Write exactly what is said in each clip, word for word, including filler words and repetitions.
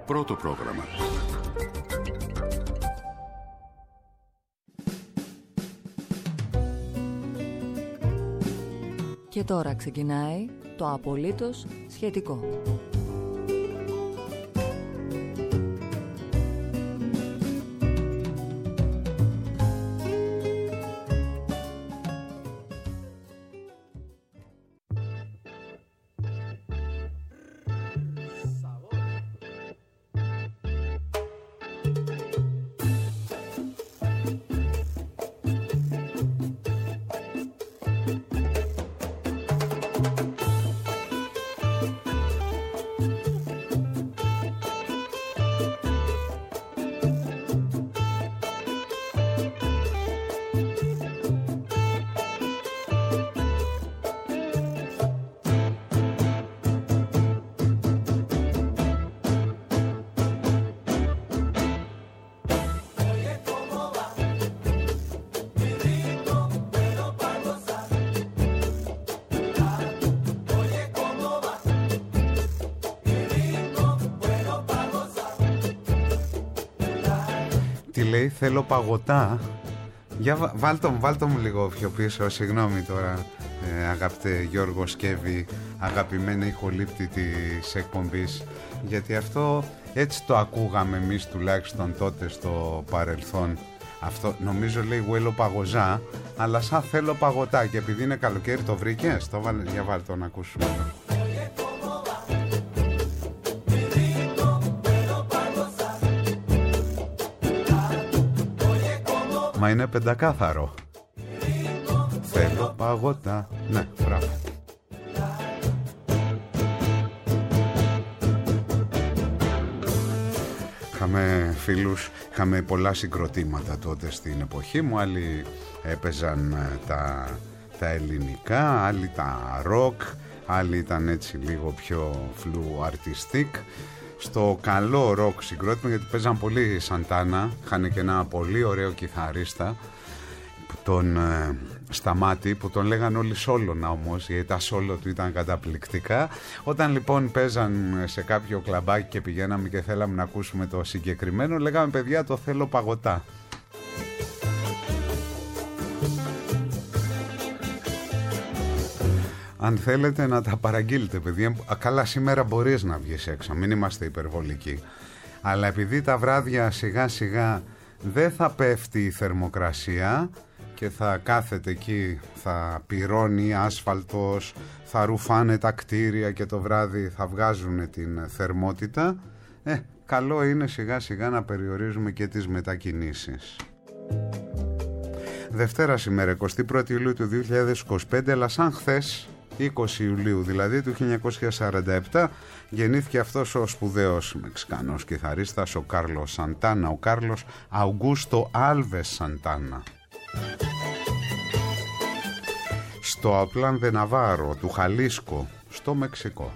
πρώτο πρόγραμμα. Και τώρα ξεκινάει το απολύτως σχετικό. Τι λέει, θέλω παγωτά. Για βάλτο, βάλτο μου λίγο πιο πίσω. Συγγνώμη τώρα, ε, αγαπητέ Γιώργο Σκέβη, αγαπημένη ηχολήπτη της εκπομπής, γιατί αυτό έτσι το ακούγαμε εμείς τουλάχιστον τότε στο παρελθόν. Αυτό νομίζω λέει γουέλο παγωζά, αλλά σαν θέλω παγωτά, και επειδή είναι καλοκαίρι το βρήκες, το βάλε, για βάλτο να ακούσουμε. Μα είναι πεντακάθαρο. Θέλω παγωτά. Ναι, μπράβο. Είχαμε φίλους, είχαμε πολλά συγκροτήματα τότε στην εποχή μου. Άλλοι έπαιζαν τα, τα ελληνικά, άλλοι τα ροκ, άλλοι ήταν έτσι λίγο πιο φλου αρτιστικ. Στο καλό ροκ συγκρότημα, γιατί παίζαν πολύ Σαντάνα, είχαν και ένα πολύ ωραίο κιθαρίστα, τον ε, Σταμάτη, που τον λέγαν όλοι σόλωνα όμως, γιατί τα σόλο του ήταν καταπληκτικά. Όταν λοιπόν παίζαν σε κάποιο κλαμπάκι και πηγαίναμε και θέλαμε να ακούσουμε το συγκεκριμένο, λέγαμε παιδιά, το θέλω παγωτά. Αν θέλετε να τα παραγγείλετε, παιδιά, καλά σήμερα μπορείς να βγεις έξω, μην είμαστε υπερβολικοί. Αλλά επειδή τα βράδια σιγά σιγά δεν θα πέφτει η θερμοκρασία και θα κάθεται εκεί, θα πυρώνει άσφαλτος, θα ρουφάνε τα κτίρια και το βράδυ θα βγάζουν την θερμότητα, ε, καλό είναι σιγά σιγά να περιορίζουμε και τις μετακινήσεις. Δευτέρα σήμερα, εικοστή πρώτη Ιουλίου του δύο χιλιάδες είκοσι πέντε, αλλά σαν χθες, είκοσι Ιουλίου δηλαδή του χίλια εννιακόσια σαράντα επτά, γεννήθηκε αυτός ο σπουδαίος Μεξικανός κιθαρίστας, ο Κάρλος Σαντάνα, ο Κάρλος Αουγκούστο Άλβες Σαντάνα. Στο Απλάν Δε Ναβάρο του Χαλίσκο, στο Μεξικό.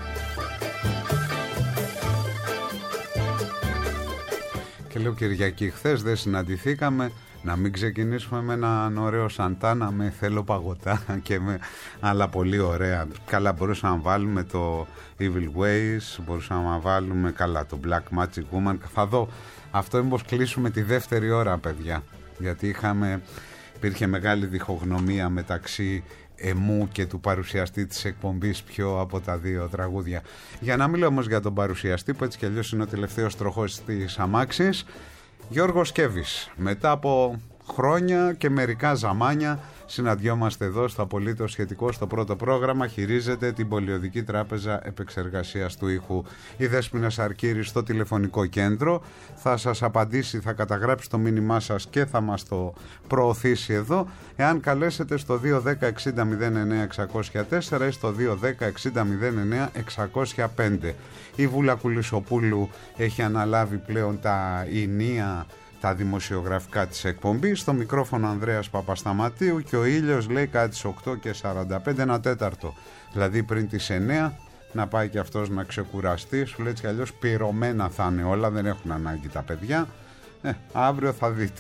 Και λέω, Κυριακή, χθες δεν συναντηθήκαμε, να μην ξεκινήσουμε με έναν ωραίο Σαντάνα, με θέλω παγωτά και με άλλα πολύ ωραία. Καλά, μπορούσαμε να βάλουμε το Evil Ways, μπορούσαμε να βάλουμε καλά το Black Magic Woman. Θα δω, αυτό είναι πως κλείσουμε τη δεύτερη ώρα, παιδιά, γιατί είχαμε, υπήρχε μεγάλη διχογνωμία μεταξύ εμού και του παρουσιαστή της εκπομπής ποιο από τα δύο τραγούδια. Για να μιλώ όμως για τον παρουσιαστή, που έτσι κι αλλιώς είναι ο τελευταίος τροχός της αμάξης, Γιώργος Σκέβης. Μετά από χρόνια και μερικά ζαμάνια συναντιόμαστε εδώ στο απολύτως σχετικό, στο πρώτο πρόγραμμα. Χειρίζεται την Πολιοδική Τράπεζα Επεξεργασίας του Ήχου η Δέσποινα Σαρκύρη στο τηλεφωνικό κέντρο. Θα σας απαντήσει, θα καταγράψει το μήνυμά σας και θα μας το προωθήσει εδώ, εάν καλέσετε στο δύο δέκα εξήντα μηδέν εννέα εξακόσια τέσσερα ή στο δύο δέκα εξήντα μηδέν εννέα εξακόσια πέντε. Η Βούλα Κουλισοπούλου έχει αναλάβει πλέον τα ηνία, τα δημοσιογραφικά της εκπομπής. Στο μικρόφωνο Ανδρέας Παπασταματίου, και ο ήλιος λέει κάτι τις οκτώ και σαράντα πέντε, ένα τέταρτο. Δηλαδή πριν τις εννέα να πάει και αυτός να ξεκουραστεί. Σου λέει έτσι κι αλλιώς πυρωμένα θα είναι όλα, δεν έχουν ανάγκη τα παιδιά. Ε, αύριο θα δείτε.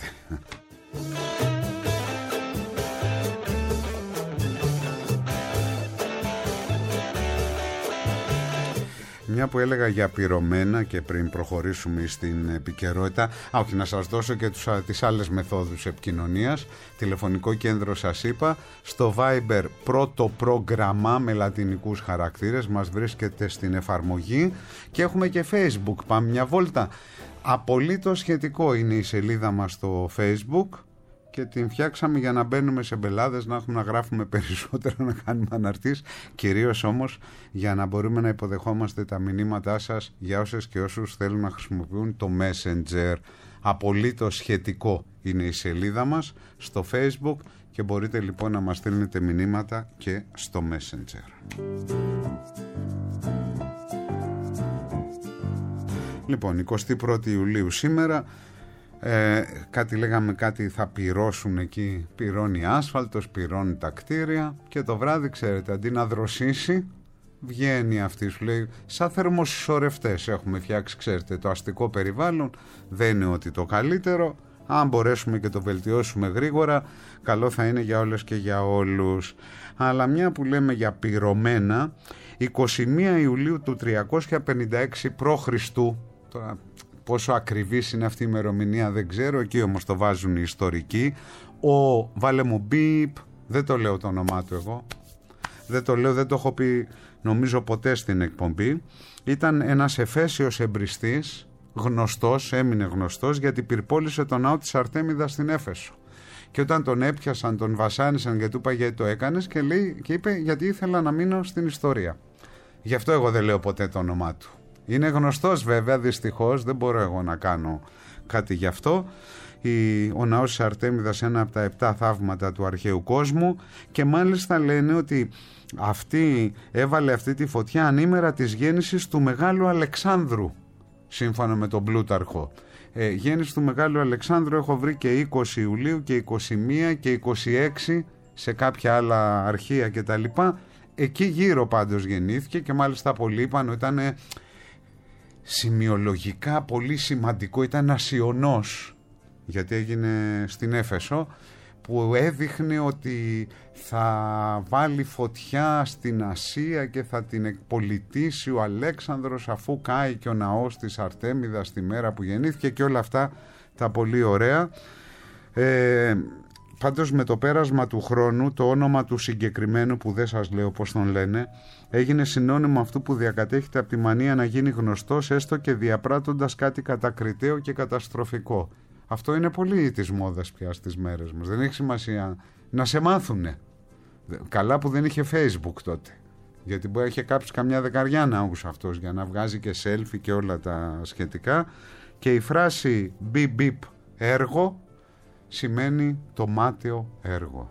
Μια που έλεγα για πυρωμένα και πριν προχωρήσουμε στην επικαιρότητα, α, όχι, να σας δώσω και τους, τις άλλες μεθόδους επικοινωνίας. Τηλεφωνικό κέντρο σας είπα, στο Viber πρώτο πρόγραμμα με λατινικούς χαρακτήρες, μας βρίσκεται στην εφαρμογή, και έχουμε και Facebook, πάμε μια βόλτα. Απολύτως σχετικό είναι η σελίδα μας στο Facebook και την φτιάξαμε για να μπαίνουμε σε μπελάδες, να έχουμε να γράφουμε περισσότερο, να κάνουμε αναρτήσεις, κυρίως όμως για να μπορούμε να υποδεχόμαστε τα μηνύματά σας για όσες και όσους θέλουν να χρησιμοποιούν το Messenger. Απολύτως σχετικό είναι η σελίδα μας στο Facebook και μπορείτε λοιπόν να μας στέλνετε μηνύματα και στο Messenger. Λοιπόν, εικοστή πρώτη Ιουλίου σήμερα. Ε, κάτι λέγαμε, κάτι θα πυρώσουν εκεί, πυρώνει άσφαλτος, πυρώνει τα κτίρια, και το βράδυ, ξέρετε, αντί να δροσίσει, βγαίνει αυτή, σου λέει, σαν θερμοσυσσωρευτές έχουμε φτιάξει, ξέρετε, το αστικό περιβάλλον δεν είναι ότι το καλύτερο. Αν μπορέσουμε και το βελτιώσουμε γρήγορα, καλό θα είναι για όλες και για όλους. Αλλά μια που λέμε για πυρωμένα, εικοστή πρώτη Ιουλίου του τριακόσια πενήντα έξι π.Χ., τώρα πόσο ακριβής είναι αυτή η ημερομηνία δεν ξέρω, εκεί όμως το βάζουν οι ιστορικοί, ο, βάλε μου μπιπ, δεν το λέω το όνομά του εγώ, δεν το λέω, δεν το έχω πει νομίζω ποτέ στην εκπομπή, ήταν ένας Εφέσιος εμπριστής, γνωστός, έμεινε γνωστός γιατί πυρπόλησε τον ναό της Αρτέμιδας στην Έφεσο. Και όταν τον έπιασαν, τον βασάνισαν και του είπα γιατί το έκανες, και, λέει, και είπε γιατί ήθελα να μείνω στην ιστορία. Γι' αυτό εγώ δεν λέω ποτέ το όνομά του. Είναι γνωστός βέβαια, δυστυχώς, δεν μπορώ εγώ να κάνω κάτι γι' αυτό. Η, ο ναός της Αρτέμιδας, ένα από τα επτά θαύματα του αρχαίου κόσμου, και μάλιστα λένε ότι αυτή έβαλε αυτή τη φωτιά ανήμερα της γέννησης του Μεγάλου Αλεξάνδρου, σύμφωνα με τον Πλούταρχο. Ε, γέννηση του Μεγάλου Αλεξάνδρου έχω βρει και είκοσι Ιουλίου και είκοσι μία και είκοσι έξι σε κάποια άλλα αρχεία κτλ. Εκεί γύρω πάντως γεννήθηκε, και μάλιστα πολλοί είπαν ότι ήταν σημειολογικά πολύ σημαντικό, ήταν ένας ιονός, γιατί έγινε στην Έφεσο, που έδειχνε ότι θα βάλει φωτιά στην Ασία και θα την εκπολιτήσει ο Αλέξανδρος αφού κάει και ο ναός της Αρτέμιδας τη μέρα που γεννήθηκε, και όλα αυτά τα πολύ ωραία. Ε, πάντως με το πέρασμα του χρόνου το όνομα του συγκεκριμένου, που δεν σας λέω πώς τον λένε, έγινε συνώνυμο αυτού που διακατέχεται από τη μανία να γίνει γνωστός, έστω και διαπράττοντας κάτι κατακριτέο και καταστροφικό. Αυτό είναι πολύ της μόδας πια στις μέρες μας. Δεν έχει σημασία να σε μάθουνε. Καλά που δεν είχε Facebook τότε. Γιατί μπορεί να είχε κάψει καμιά δεκαριά ναούς αυτός για να βγάζει και selfie και όλα τα σχετικά. Και η φράση beep beep έργο σημαίνει το μάταιο έργο.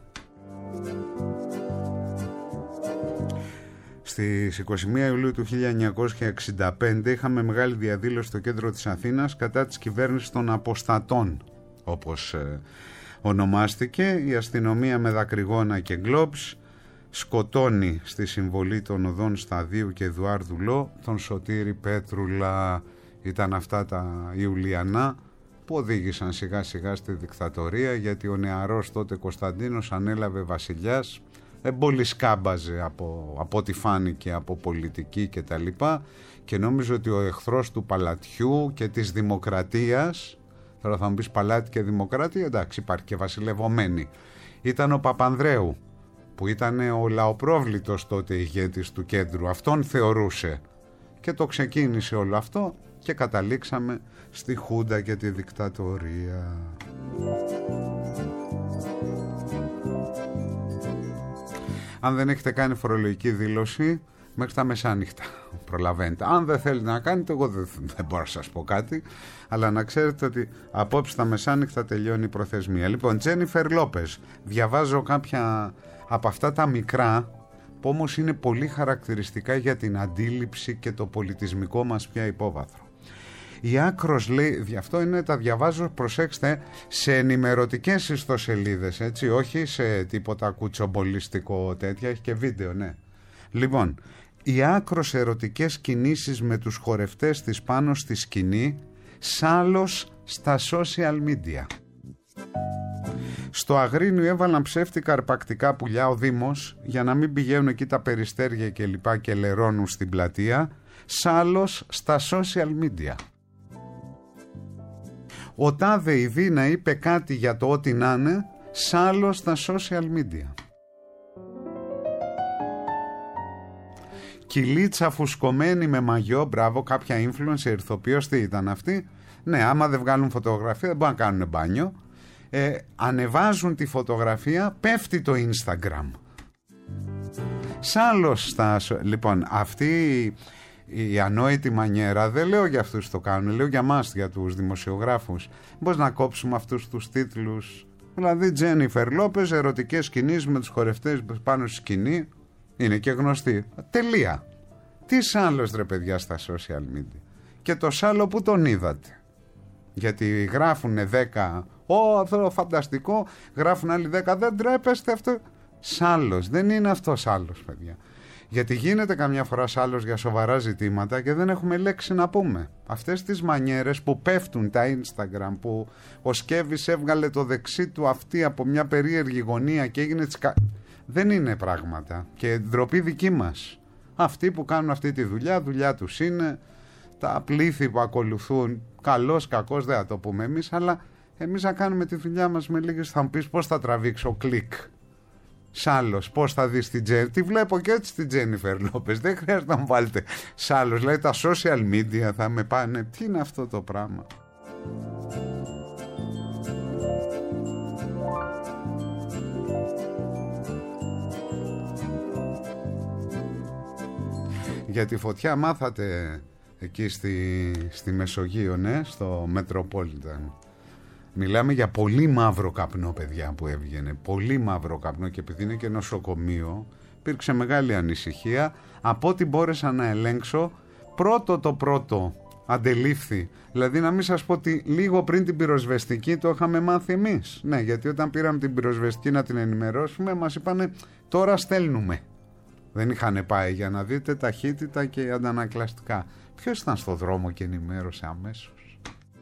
Στις εικοστή πρώτη Ιουλίου του χίλια εννιακόσια εξήντα πέντε είχαμε μεγάλη διαδήλωση στο κέντρο της Αθήνας κατά της κυβέρνησης των αποστατών, όπως ε, ονομάστηκε. Η αστυνομία με δακρυγόνα και γκλόμπς σκοτώνει στη συμβολή των οδών Σταδίου και Εδουάρδου Λό τον Σωτήρη Πέτρουλα. Ήταν αυτά τα Ιουλιανά που οδήγησαν σιγά σιγά στη δικτατορία, γιατί ο νεαρός τότε Κωνσταντίνος ανέλαβε βασιλιάς, πολύ σκάμπαζε από, από ό,τι φάνηκε από πολιτική και τα λοιπά, και νόμιζε ότι ο εχθρός του παλατιού και της δημοκρατίας, τώρα θα μου πεις παλάτι και δημοκρατία, εντάξει, υπάρχει και βασιλευωμένη, ήταν ο Παπανδρέου, που ήταν ο λαοπρόβλητος τότε ηγέτης του κέντρου, αυτόν θεωρούσε, και το ξεκίνησε όλο αυτό και καταλήξαμε στη Χούντα και τη δικτατορία. Αν δεν έχετε κάνει φορολογική δήλωση, μέχρι τα μεσάνυχτα προλαβαίνετε. Αν δεν θέλετε να κάνετε, εγώ δεν, δεν μπορώ να σας πω κάτι, αλλά να ξέρετε ότι απόψε τα μεσάνυχτα τελειώνει η προθεσμία. Λοιπόν, Τζένιφερ Λόπες, διαβάζω κάποια από αυτά τα μικρά, που όμως είναι πολύ χαρακτηριστικά για την αντίληψη και το πολιτισμικό μας πια υπόβαθρο. Η Άκρος λέει, αυτό είναι, τα διαβάζω, προσέξτε, σε ενημερωτικές ιστοσελίδες, έτσι, όχι σε τίποτα κουτσομπολιστικό τέτοια, έχει και βίντεο, ναι. Λοιπόν, οι άκρος ερωτικές κινήσεις με τους χορευτές της πάνω στη σκηνή, σάλος στα social media. Στο Αγρίνιο έβαλαν ψεύτικα αρπακτικά πουλιά ο Δήμος για να μην πηγαίνουν εκεί τα περιστέρια και λοιπά και λερώνουν στην πλατεία, Σάλλος στα social media. Ο τάδε η Δίνα είπε κάτι για το ό,τι να είναι, σάλλος στα social media. Κυλίτσα φουσκωμένη με μαγιό, μπράβο, κάποια influencer, ηθοποιός, τι ήταν αυτή. Ναι, άμα δεν βγάλουν φωτογραφία δεν μπορούν να κάνουν μπάνιο. Ε, ανεβάζουν τη φωτογραφία, πέφτει το Instagram. Σάλλος στα... Λοιπόν, αυτή η ανόητη μανιέρα, δεν λέω για αυτούς το κάνουν, λέω για μας, για τους δημοσιογράφους. Πώς να κόψουμε αυτούς τους τίτλους? Δηλαδή Τζένιφερ Λόπες, ερωτικές κινήσεις με τους χορευτές πάνω στη σκηνή. Είναι και γνωστή. Τελεία. Τι σάλλος ρε παιδιά στα social media? Και το σάλλο που τον είδατε? Γιατί γράφουνε δέκα, Ω αυτό φανταστικό, γράφουν άλλοι δέκα, δεν τρέπεστε αυτό. Σάλλος, δεν είναι αυτό σάλλος παιδιά. Γιατί γίνεται καμιά φορά σάλλος για σοβαρά ζητήματα και δεν έχουμε λέξη να πούμε. Αυτές τις μανιέρες που πέφτουν τα Instagram, που ο Σκέβης έβγαλε το δεξί του αυτή από μια περίεργη γωνία και έγινε τσκα... δεν είναι πράγματα και ντροπή δική μας. Αυτοί που κάνουν αυτή τη δουλειά, δουλειά τους είναι, τα πλήθη που ακολουθούν, καλός, κακός δεν θα το πούμε εμείς, αλλά εμείς θα κάνουμε τη δουλειά μας με λίγες. Θα μου πεις πώς θα τραβήξω κλικ. Σάλλος, πώς θα δεις την Τζένιφερ? Τη βλέπω και έτσι την Τζένιφερ Λόπες, δεν χρειάζεται να μου βάλετε σάλλος. Δηλαδή τα social media θα με πάνε. Τι είναι αυτό το πράγμα? Για τη φωτιά μάθατε εκεί στη, στη Μεσογείο, ναι, στο Metropolitan. Μιλάμε για πολύ μαύρο καπνό παιδιά που έβγαινε. Πολύ μαύρο καπνό και επειδή είναι και νοσοκομείο υπήρξε μεγάλη ανησυχία. Από ό,τι μπόρεσα να ελέγξω, πρώτο το πρώτο αντελήφθη. Δηλαδή να μην σας πω ότι λίγο πριν την πυροσβεστική το είχαμε μάθει εμείς. Ναι, γιατί όταν πήραμε την πυροσβεστική να την ενημερώσουμε μας είπανε τώρα στέλνουμε. Δεν είχαν πάει για να δείτε ταχύτητα και αντανακλαστικά. Ποιος ήταν στο δρόμο και ενημέρωσε αμέσως?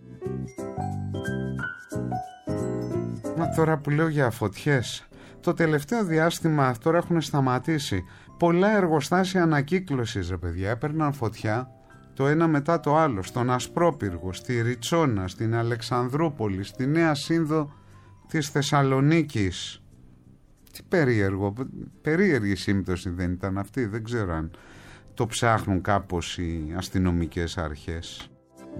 Μα τώρα που λέω για φωτιές, το τελευταίο διάστημα τώρα έχουν σταματήσει πολλά εργοστάσια ανακύκλωσης ρε παιδιά. Έπαιρναν φωτιά το ένα μετά το άλλο, στον Ασπρόπυργο, στη Ριτσόνα, στην Αλεξανδρούπολη, στη Νέα Σύνδο της Θεσσαλονίκης. Τι περίεργο, περίεργη σύμπτωση δεν ήταν αυτή? Δεν ξέρω αν το ψάχνουν κάπως οι αστυνομικές αρχές.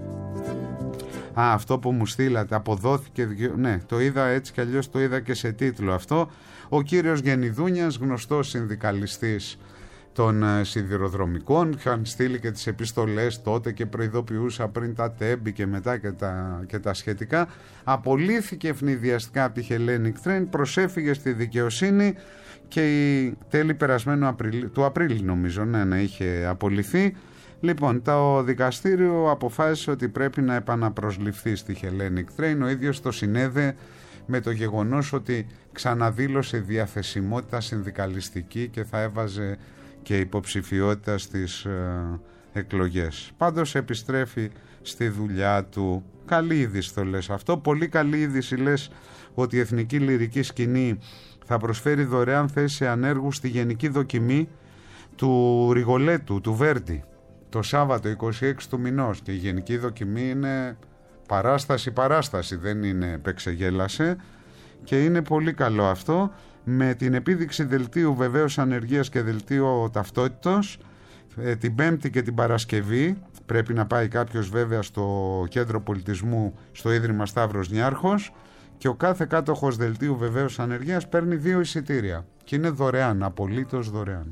Α, αυτό που μου στείλατε, αποδόθηκε, ναι, το είδα έτσι κι αλλιώς, το είδα και σε τίτλο αυτό. Ο κύριος Γενιδούνιας, γνωστός συνδικαλιστής των ε, σιδηροδρομικών, είχαν στείλει και τις επιστολές τότε και προειδοποιούσα πριν τα τέμπη και μετά και τα, και τα σχετικά. Απολύθηκε ευνηδιαστικά από τη Hellenic Train, προσέφυγε στη δικαιοσύνη και η τέλη περασμένου Απριλίου, του Απρίλη νομίζω, ναι, να είχε απολυθεί. Λοιπόν, το δικαστήριο αποφάσισε ότι πρέπει να επαναπροσληφθεί στη Hellenic Train. Ο ίδιος το συνέδε με το γεγονός ότι ξαναδήλωσε διαθεσιμότητα συνδικαλιστική και θα έβαζε και υποψηφιότητα στις ε, εκλογές. Πάντως επιστρέφει στη δουλειά του. Καλή είδηση το λες αυτό. Πολύ καλή είδηση λες ότι η Εθνική Λυρική Σκηνή θα προσφέρει δωρεάν θέση ανέργου στη γενική δοκιμή του Ριγολέτου, του Βέρντι, το Σάββατο είκοσι έξι του μηνός. Και η γενική δοκιμή είναι παράσταση παράσταση, δεν είναι επεξεγέλασε και είναι πολύ καλό αυτό. Με την επίδειξη δελτίου βεβαίως ανεργίας και δελτίου ταυτότητος ε, την Πέμπτη και την Παρασκευή. Πρέπει να πάει κάποιος βέβαια στο Κέντρο Πολιτισμού, στο Ίδρυμα Σταύρος Νιάρχος, και ο κάθε κάτοχος δελτίου βεβαίως ανεργίας παίρνει δύο εισιτήρια και είναι δωρεάν, απολύτως δωρεάν.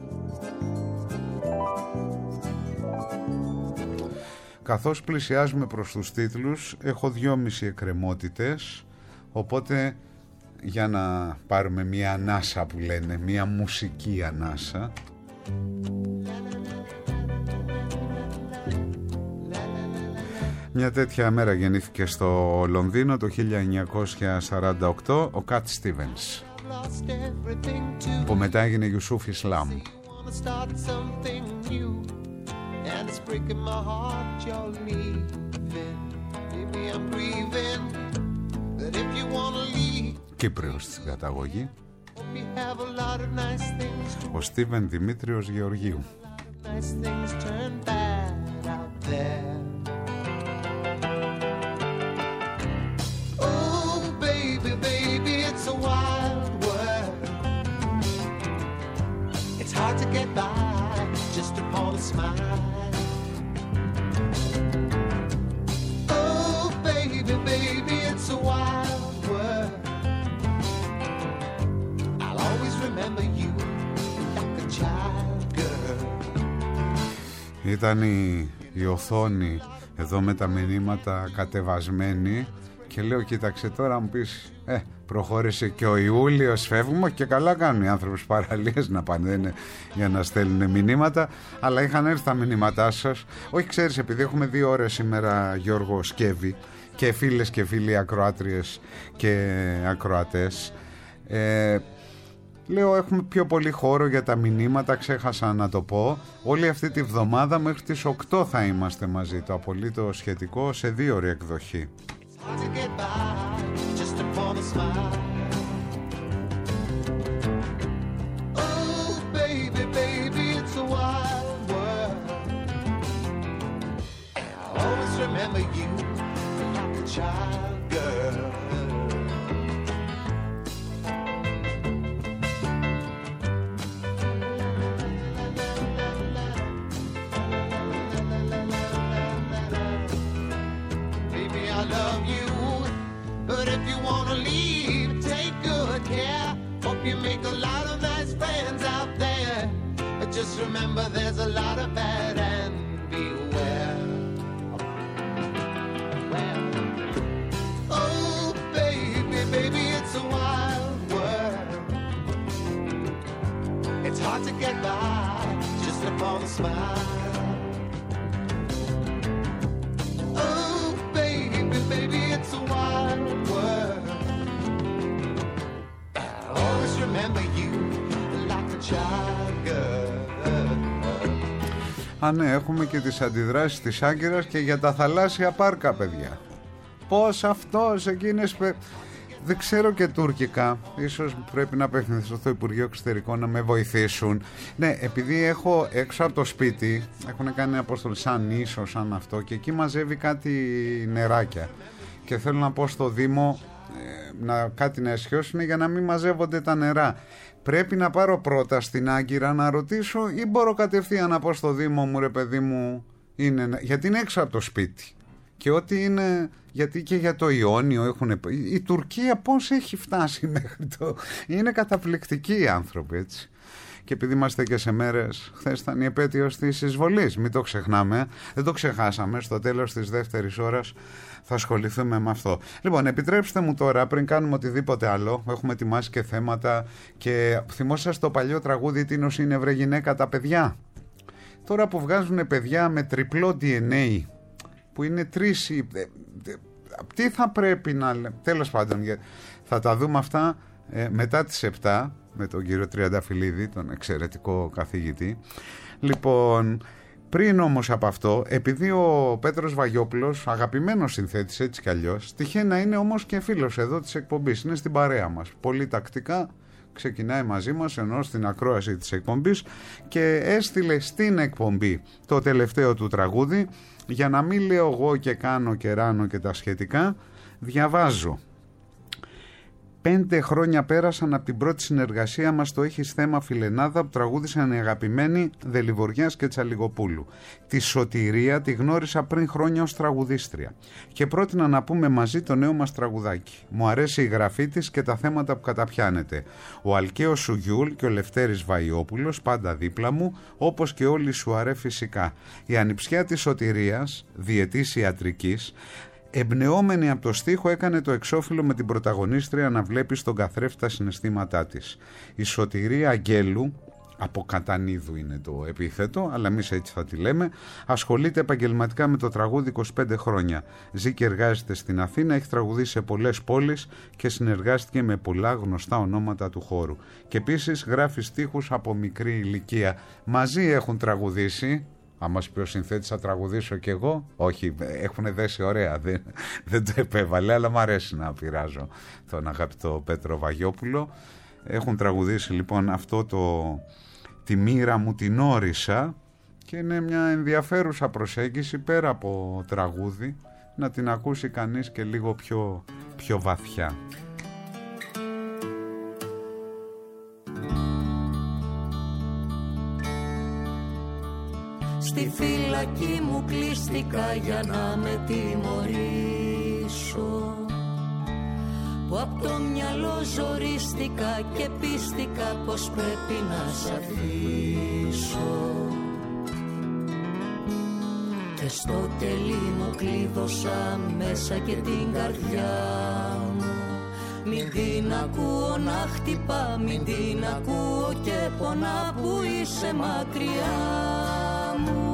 Καθώς πλησιάζουμε προς τους τίτλους, έχω δυόμιση εκκρεμότητες, οπότε για να πάρουμε μια ανάσα που λένε, μια μουσική ανάσα. Μια τέτοια μέρα γεννήθηκε στο Λονδίνο το χίλια εννιακόσια σαράντα οκτώ ο Κατ Στίβενς, που μετά έγινε Ιουσούφ Ισλάμ. And it's breaking my heart you're leaving. Baby, I'm grieving. That if you wanna leave. Κύπριος στην καταγωγή. Ο Στίβεν Δημήτριος Γεωργίου. nice things turn bad out there. Oh, baby, baby, it's a wild world. It's hard to get by just upon a smile. Oh, baby, baby, it's a wild world. I'll always remember you like a child girl. Ήταν η, η οθόνη εδώ με τα μηνύματα κατεβασμένη και λέω κοίταξε τώρα μου πεις ε, προχώρησε και ο Ιούλιος, φεύγουμε και καλά κάνουν οι άνθρωποι στις παραλίες να πάνε για να στέλνουν μηνύματα, αλλά είχαν έρθει τα μηνύματά σας. Όχι, ξέρεις, επειδή έχουμε δύο ώρες σήμερα, Γιώργο, σκεύη και φίλες και φίλοι ακροάτριες και ακροατές, ε, λέω έχουμε πιο πολύ χώρο για τα μηνύματα, ξέχασα να το πω. Όλη αυτή τη βδομάδα μέχρι τις οκτώ θα είμαστε μαζί, το απολύτως σχετικό, σε δύο ώρη εκδοχή. Just remember there's a lot of bad and beware. Oh, baby, baby, it's a wild world. It's hard to get by just upon a smile. Oh, baby, baby, it's a wild world. I'll always remember you like a child girl. Α, ναι, έχουμε και τις αντιδράσεις της Άγκυρας και για τα θαλάσσια πάρκα, παιδιά. Πώς αυτός, εκείνες... Δεν ξέρω και τουρκικά. Ίσως πρέπει να απευθυνθώ στο Υπουργείο Εξωτερικών να με βοηθήσουν. Ναι, επειδή έχω έξω από το σπίτι, έχουν κάνει απόστολη σαν ίσο, σαν αυτό, και εκεί μαζεύει κάτι νεράκια. Και θέλω να πω στο Δήμο ε, να, κάτι να αισιώσουν για να μην μαζεύονται τα νερά. Πρέπει να πάρω πρώτα στην Άγκυρα να ρωτήσω ή μπορώ κατευθείαν να πω στο Δήμο μου, ρε παιδί μου, είναι, γιατί είναι έξω από το σπίτι. Και ότι είναι, γιατί και για το Ιόνιο έχουν, η Τουρκία πώς έχει φτάσει μέχρι το, είναι καταπληκτικοί οι άνθρωποι, έτσι. Και επειδή είμαστε και σε μέρες, χθες ήταν η επέτειος της εισβολής, μην το ξεχνάμε, δεν το ξεχάσαμε, στο τέλος της δεύτερης ώρας θα ασχοληθούμε με αυτό. Λοιπόν, επιτρέψτε μου τώρα, πριν κάνουμε οτιδήποτε άλλο, έχουμε ετοιμάσει και θέματα και θυμόσαστε το παλιό τραγούδι «Τίνος είναι βρε γυναίκα τα παιδιά». Τώρα που βγάζουν παιδιά με τριπλό ντι εν έι, που είναι τρεις, τι θα πρέπει να λέμε, τέλος πάντων, θα τα δούμε αυτά ε, μετά τις επτά, με τον κύριο Τριανταφυλλίδη, τον εξαιρετικό καθηγητή. Λοιπόν, πριν όμως από αυτό, επειδή ο Πέτρος Βαγιόπουλος, αγαπημένος συνθέτης έτσι κι αλλιώς, τυχαίνει να είναι όμως και φίλος εδώ της εκπομπής, είναι στην παρέα μας, πολύ τακτικά ξεκινάει μαζί μας, ενώ στην ακρόαση της εκπομπής, και έστειλε στην εκπομπή το τελευταίο του τραγούδι. Για να μην λέω εγώ και κάνω και ράνω και τα σχετικά, διαβάζω. Πέντε χρόνια πέρασαν από την πρώτη συνεργασία μας στο «Έχεις θέμα Φιλενάδα» που τραγούδησαν οι αγαπημένοι Δελιβοριάς και Τσαλιγοπούλου. Τη Σωτηρία τη γνώρισα πριν χρόνια ως τραγουδίστρια και πρότεινα να πούμε μαζί το νέο μας τραγουδάκι. Μου αρέσει η γραφή της και τα θέματα που καταπιάνεται. Ο Αλκαίος Σουγιούλ και ο Λευτέρης Βαϊόπουλος πάντα δίπλα μου, όπως και όλοι σου αρέ φυσικά. Η ανιψιά της Σωτηρίας, διετής ιατρικής, εμπνεόμενη από το στίχο, έκανε το εξώφυλλο με την πρωταγωνίστρια να βλέπει στον καθρέφτη τα συναισθήματά της. Η Σωτηρία Αγγέλου, από Κατανίδου είναι το επίθετο, αλλά εμείς έτσι θα τη λέμε, ασχολείται επαγγελματικά με το τραγούδι είκοσι πέντε χρόνια. Ζει και εργάζεται στην Αθήνα, έχει τραγουδήσει σε πολλές πόλεις και συνεργάστηκε με πολλά γνωστά ονόματα του χώρου. Και επίσης γράφει στίχους από μικρή ηλικία. Μαζί έχουν τραγουδήσει. Αν μας πει ο συνθέτης θα τραγουδήσω κι εγώ, όχι, έχουν δέσει ωραία, δεν, δεν το επέβαλε, αλλά μου αρέσει να πειράζω τον αγαπητό Πέτρο Βαγιόπουλο. Έχουν τραγουδήσει λοιπόν αυτό το «Τη μοίρα μου την όρισα» και είναι μια ενδιαφέρουσα προσέγγιση πέρα από τραγούδι, να την ακούσει κανείς και λίγο πιο, πιο βαθιά. Στη φυλακή μου κλείστηκα για να με τιμωρήσω, που απ' το μυαλό ζορίστηκα και πίστηκα πως πρέπει να σ' αφήσω. Και στο τελεί μου κλείδωσα μέσα και την καρδιά μου. Μην την ακούω να χτυπά, μην την ακούω και πονά που είσαι μακριά μου.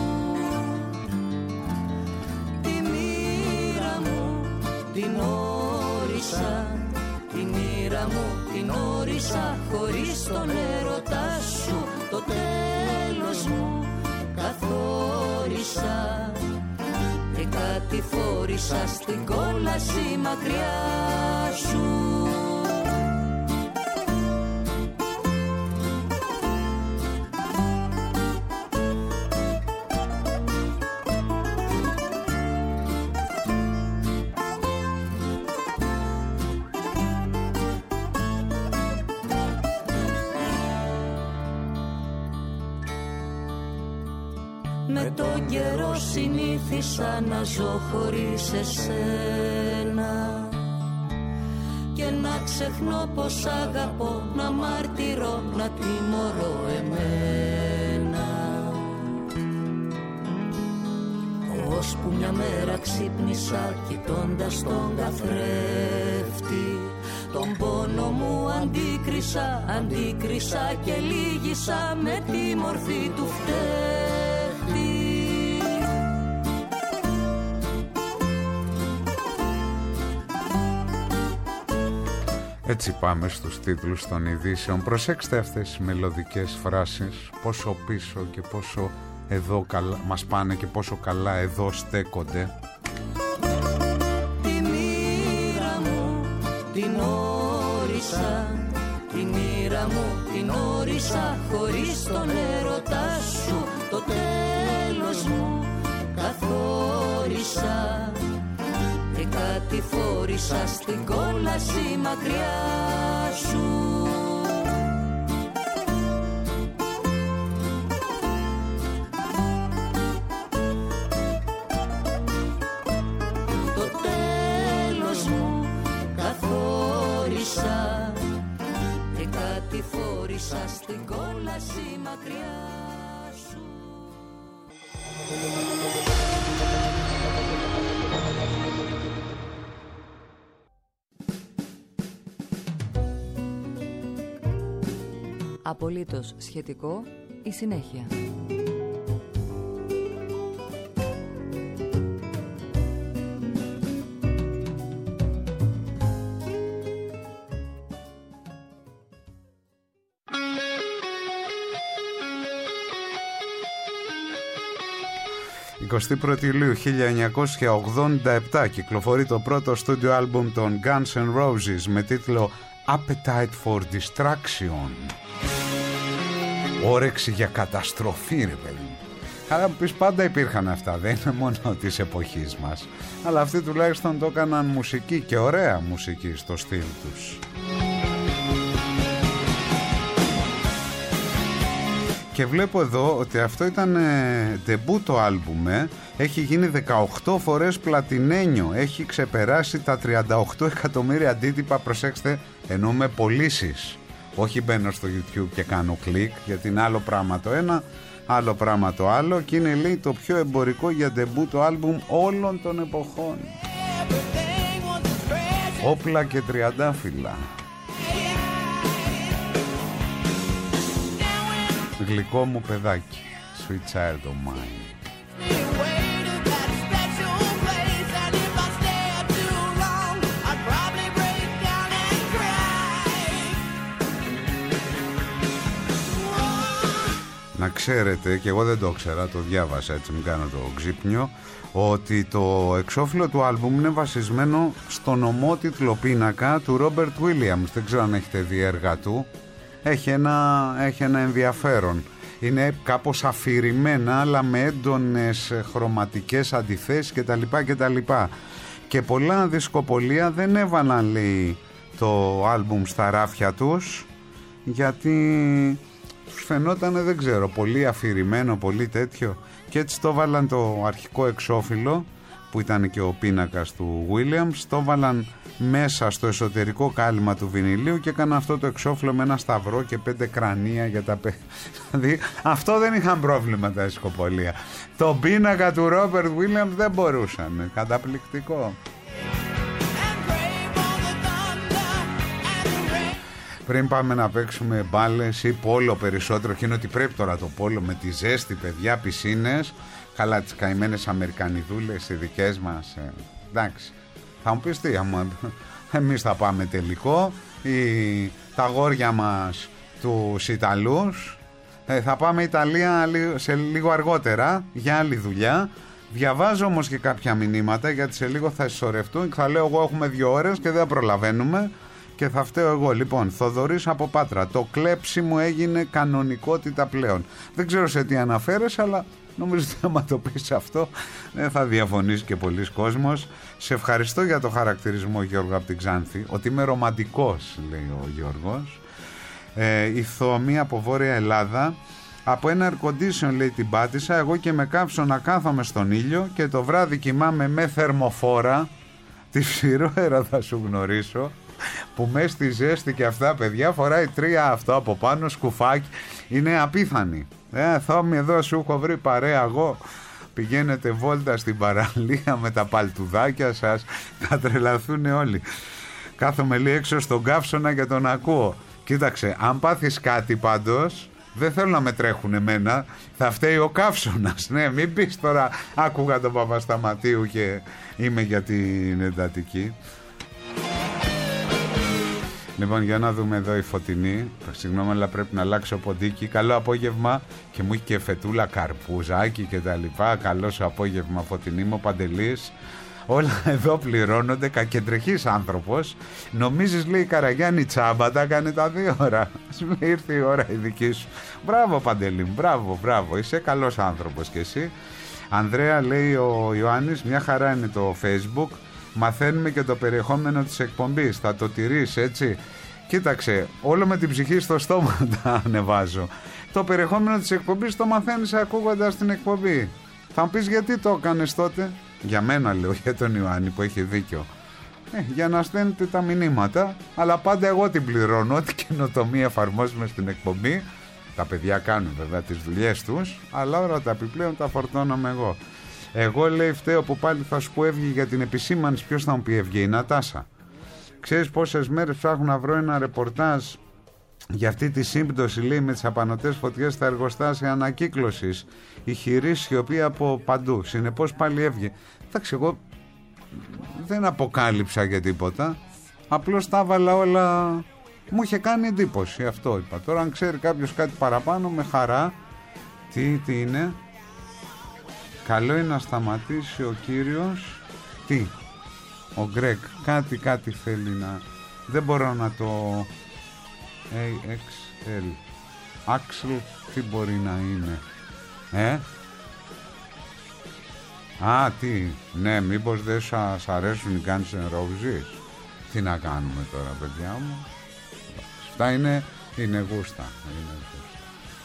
Τη μοίρα μου την όρισα, τη μοίρα μου την όρισα, χωρίς τον έρωτά σου το τέλος μου καθόρισα. Και κάτι φόρησα στην κόλαση μακριά σου. Με τον καιρό συνήθισα να ζω χωρίς εσένα και να ξεχνώ πως αγαπώ, να μαρτυρώ, να τιμωρώ εμένα. Ώσπου μια μέρα ξύπνησα κοιτώντας τον καθρέφτη, τον πόνο μου αντίκρισα, αντίκρισα και λύγησα με τη μορφή του φταίχτη. Έτσι πάμε στους τίτλους των ειδήσεων. Προσέξτε αυτές τις μελωδικές φράσεις, πόσο πίσω και πόσο εδώ καλά μας πάνε και πόσο καλά εδώ στέκονται. Τη μοίρα μου την όρισα, τη μοίρα μου την όρισα, χωρίς τον έρωτά σου το τέλος μου καθόρισα. Και κάτι φόρησα στην κόλαση μακριά σου. Το τέλος μου καθόρισα. Και κάτι φόρησα στην κόλαση μακριά σου. Απολύτως σχετικό, η συνέχεια. εικοστή πρώτη Ιουλίου χίλια εννιακόσια ογδόντα επτά κυκλοφορεί το πρώτο στούντιο άλμπουμ των Guns N' Roses με τίτλο Appetite for Destruction. Όρεξη για καταστροφή, ρε παιδί. Άρα που πεις, πάντα υπήρχαν αυτά, δεν είναι μόνο της εποχής μας, αλλά αυτοί τουλάχιστον το έκαναν μουσική και ωραία μουσική στο στυλ τους. Και βλέπω εδώ ότι αυτό ήταν ντεμπούτο άλμπουμ, ε. Έχει γίνει δεκαοκτώ φορές πλατινένιο, έχει ξεπεράσει τα τριάντα οκτώ εκατομμύρια αντίτυπα, προσέξτε, εννοούμε πωλήσεις. Όχι μπαίνω στο YouTube και κάνω κλικ, γιατί είναι άλλο πράγμα το ένα, άλλο πράγμα το άλλο, και είναι, λέει, το πιο εμπορικό για ντεμπούτο άλμπουμ όλων των εποχών. Όπλα και τριαντάφυλλα. Γλυκό μου παιδάκι, sweet child of mine. Να ξέρετε, και εγώ δεν το ξέρα, το διάβασα, έτσι μου κάνω το ξύπνιο, ότι το εξώφυλλο του άλμπουμ είναι βασισμένο στον ομότιτλο πίνακα του Ρόμπερτ Βίλιαμς. Δεν ξέρω αν έχετε δει έργα του. Έχει ένα, έχει ένα ενδιαφέρον. είναι κάπως αφηρημένα, αλλά με έντονες χρωματικές αντιθέσεις κτλ. κτλ. Και πολλά δισκοπολία δεν έβαλαν, λέει, το άλμπουμ στα ράφια τους, γιατί τους φαινόταν, δεν ξέρω, πολύ αφηρημένο, πολύ τέτοιο, και έτσι το βάλαν το αρχικό εξώφυλλο, που ήταν και ο πίνακας του Williams, το βάλαν μέσα στο εσωτερικό κάλυμα του βινιλίου και έκαναν αυτό το εξώφυλλο με ένα σταυρό και πέντε κρανία για τα παιδιά. Δηλαδή αυτό δεν είχαν πρόβλημα τα δισκοπολία. Το πίνακα του Ρόμπερτ Williams δεν μπορούσαν. Καταπληκτικό. Πριν πάμε να παίξουμε μπάλες ή πόλο περισσότερο, και είναι ότι πρέπει τώρα το πόλο με τη ζέστη, παιδιά, πισίνες. Καλά, τις καημένες Αμερικανιδούλες, οι δικές μας, ε, εντάξει. Θα μου πεις τι, άμα, εμείς θα πάμε τελικό, οι, τα αγόρια μας τους Ιταλούς, ε, θα πάμε Ιταλία σε λίγο αργότερα για άλλη δουλειά. Διαβάζω όμως και κάποια μηνύματα, γιατί σε λίγο θα συσσωρευτούν και θα λέω εγώ έχουμε δύο ώρες και δεν προλαβαίνουμε και θα φταίω εγώ. Λοιπόν, Θοδωρής από Πάτρα, το κλέψιμο έγινε κανονικότητα πλέον. Δεν ξέρω σε τι αναφέρεσαι, αλλά νομίζω ότι άμα το πεις αυτό δεν θα διαφωνήσει και πολλοί κόσμος. Σε ευχαριστώ για το χαρακτηρισμό, Γιώργο, από την Ξάνθη, ότι είμαι ρομαντικός, λέει ο Γιώργος. ε, Η Θωμή από Βόρεια Ελλάδα, από ένα air condition, λέει, την πάτησα εγώ και με κάψω να κάθομαι στον ήλιο και το βράδυ κοιμάμαι με θερμοφόρα. Τη ψηρόερα θα σου γνωρίσω, που μέσα στη ζέστη και αυτά, παιδιά, φοράει τρία αυτό από πάνω σκουφάκι. Είναι απίθανη. Ε, Θόμη, εδώ σου έχω βρει παρέα εγώ. Πηγαίνετε βόλτα στην παραλία με τα παλτουδάκια σας, θα τρελαθούν όλοι. Κάθομαι, λέει, έξω στον καύσωνα και τον ακούω. Κοίταξε, αν πάθεις κάτι πάντως, δεν θέλω να με τρέχουν εμένα, θα φταίει ο καύσωνας. Ναι, μην πεις τώρα, άκουγα τον Παπασταματίου και είμαι για την εντατική. Λοιπόν, για να δούμε εδώ η Φωτεινή. Συγγνώμη, αλλά πρέπει να αλλάξω ποντίκι. Καλό απόγευμα, και μου έχει και φετούλα καρπούζάκι και τα λοιπά. Καλό σου απόγευμα, Φωτεινή μου, Παντελής. Όλα εδώ πληρώνονται, κακεντρεχής άνθρωπος. Νομίζεις, λέει, Καραγιάννη, τσάμπα τα κάνει τα δύο ώρα. Σου λέει, ήρθε η ώρα η δική σου. Μπράβο, Παντελή, μπράβο, μπράβο. Είσαι καλός άνθρωπος κι εσύ. Ανδρέα, λέει ο Ιωάννης, μια χαρά είναι το Facebook. Μαθαίνουμε και το περιεχόμενο της εκπομπής. Θα το τηρείς, έτσι. Κοίταξε, όλο με την ψυχή στο στόμα τα ανεβάζω. Το περιεχόμενο της εκπομπής το μαθαίνεις ακούγοντας την εκπομπή. Θα μου πεις γιατί το έκανες τότε. Για μένα, λέω, για τον Ιωάννη που έχει δίκιο. Ε, για να στέλνετε τα μηνύματα. Αλλά πάντα εγώ την πληρώνω. Ό,τι καινοτομία εφαρμόζουμε στην εκπομπή. Τα παιδιά κάνουν βέβαια τις δουλειές τους, αλλά όλα τα επιπλέον τα φορτώνομαι εγώ. Εγώ, λέει, φταίω που πάλι θα σου πω έβγε για την επισήμανση. Ποιος θα μου πει έβγε? Η Νατάσα. Ξέρεις πόσες μέρες ψάχνω να βρω ένα ρεπορτάζ για αυτή τη σύμπτωση, λέει, με τις απανωτές φωτιές στα εργοστάσια ανακύκλωσης. Ηχηρή σιωπή από παντού. Συνεπώς πάλι έβγε. Εντάξει, εγώ δεν αποκάλυψα για τίποτα. Απλώς τα έβαλα όλα. Μου είχε κάνει εντύπωση, αυτό είπα. Τώρα αν ξέρει κάποιος κάτι παραπάνω, με χαρά. Τι, τι είναι? Καλό είναι να σταματήσει ο κύριος. Τι? Ο Γκρέκ. Κάτι, κάτι θέλει να... Δεν μπορώ να το... έι εξ ελ. Άξλ, τι μπορεί να είναι? Ε? Α, τι? Ναι, μήπως δεν σας αρέσουν οι Guns N' Roses? Τι να κάνουμε τώρα, παιδιά μου? Αυτά είναι, είναι γούστα. Είναι γούστα.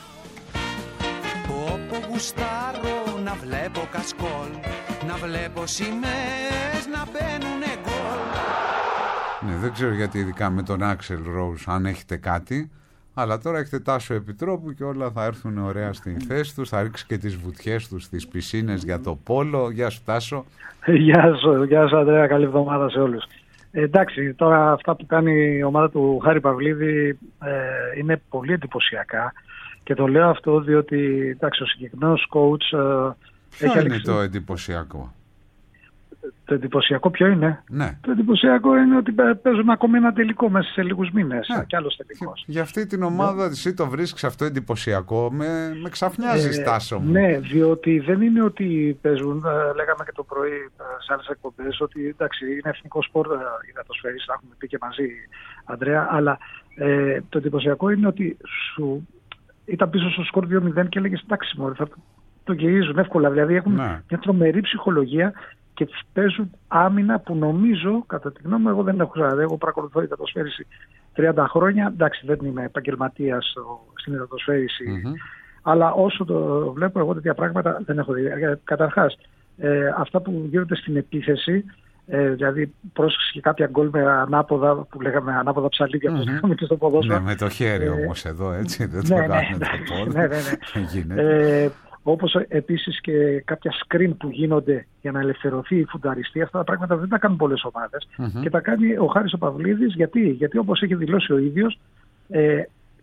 Όπου γουστάρω να βλέπω κασκόλ, να βλέπω σημαίες να μπαίνουνε γκολ. Ναι, δεν ξέρω γιατί ειδικά με τον Άξελ Ρόουζ αν έχετε κάτι, αλλά τώρα έχετε Τάσο Επιτρόπου και όλα θα έρθουν ωραία στην θέση τους. Θα ρίξει και τις βουτιές τους στις πισίνες για το πόλο. Γεια σου, Τάσο. Γεια σου, γεια σου, Ανδρέα, καλή εβδομάδα σε όλους. Ε, εντάξει, τώρα αυτά που κάνει η ομάδα του Χάρη Παυλίδη ε, είναι πολύ εντυπωσιακά. Και το λέω αυτό διότι, εντάξει, ο συγκεκριμένος coach... Ε, ποιο έχει είναι αλεξι... το εντυπωσιακό? Το εντυπωσιακό ποιο είναι? Ναι. Το εντυπωσιακό είναι ότι παίζουμε ακόμη ένα τελικό μέσα σε λίγους μήνες. Ναι. Κι άλλος τελικός. Για αυτή την ομάδα, ναι, εσύ το βρίσκεις αυτό εντυπωσιακό? Με, με ξαφνιάζεις, ε, Τάσο μου. Ναι, διότι δεν είναι ότι παίζουν, λέγαμε και το πρωί σε άλλες εκπομπές, ότι εντάξει, είναι εθνικό σπορ η υδατοσφαίριση, θα έχουμε πει και μαζί, Ανδρέα, αλλά ε, το εντυπωσιακό είναι ότι σου ήταν πίσω στο σκορ δύο μηδέν και έλεγε εντάξει μωρέ, θα το γυρίζουν εύκολα. Δηλαδή έχουν ναι. μια τρομερή ψυχολογία και τις παίζουν άμυνα που νομίζω, κατά τη γνώμη μου, εγώ δεν έχω ξαναδεί. Εγώ παρακολουθώ υδατοσφαίριση τριάντα χρόνια. Εντάξει, δεν είμαι επαγγελματίας στην υδατοσφαίριση, mm-hmm. αλλά όσο το βλέπω εγώ τέτοια πράγματα δεν έχω δει. Καταρχάς, ε, αυτά που γίνονται στην επίθεση, ε, δηλαδή πρόσεξε και κάποια γκολ με ανάποδα, που λέγαμε ανάποδα ψαλίδια, mm-hmm. που λέγαμε και στο ποδόσφαιρο. Ναι, με το χέρι ε, όμως εδώ, έτσι, δεν το ναι, κάνουμε ναι, το πόδι. Ναι, ναι, ναι. ε, όπως επίσης και κάποια screen που γίνονται για να ελευθερωθεί η φουνταριστή, αυτά τα πράγματα δεν τα κάνουν πολλές ομάδες. Mm-hmm. Και τα κάνει ο Χάρης ο Παυλίδης, γιατί, γιατί όπως έχει δηλώσει ο ίδιος, ε, ε,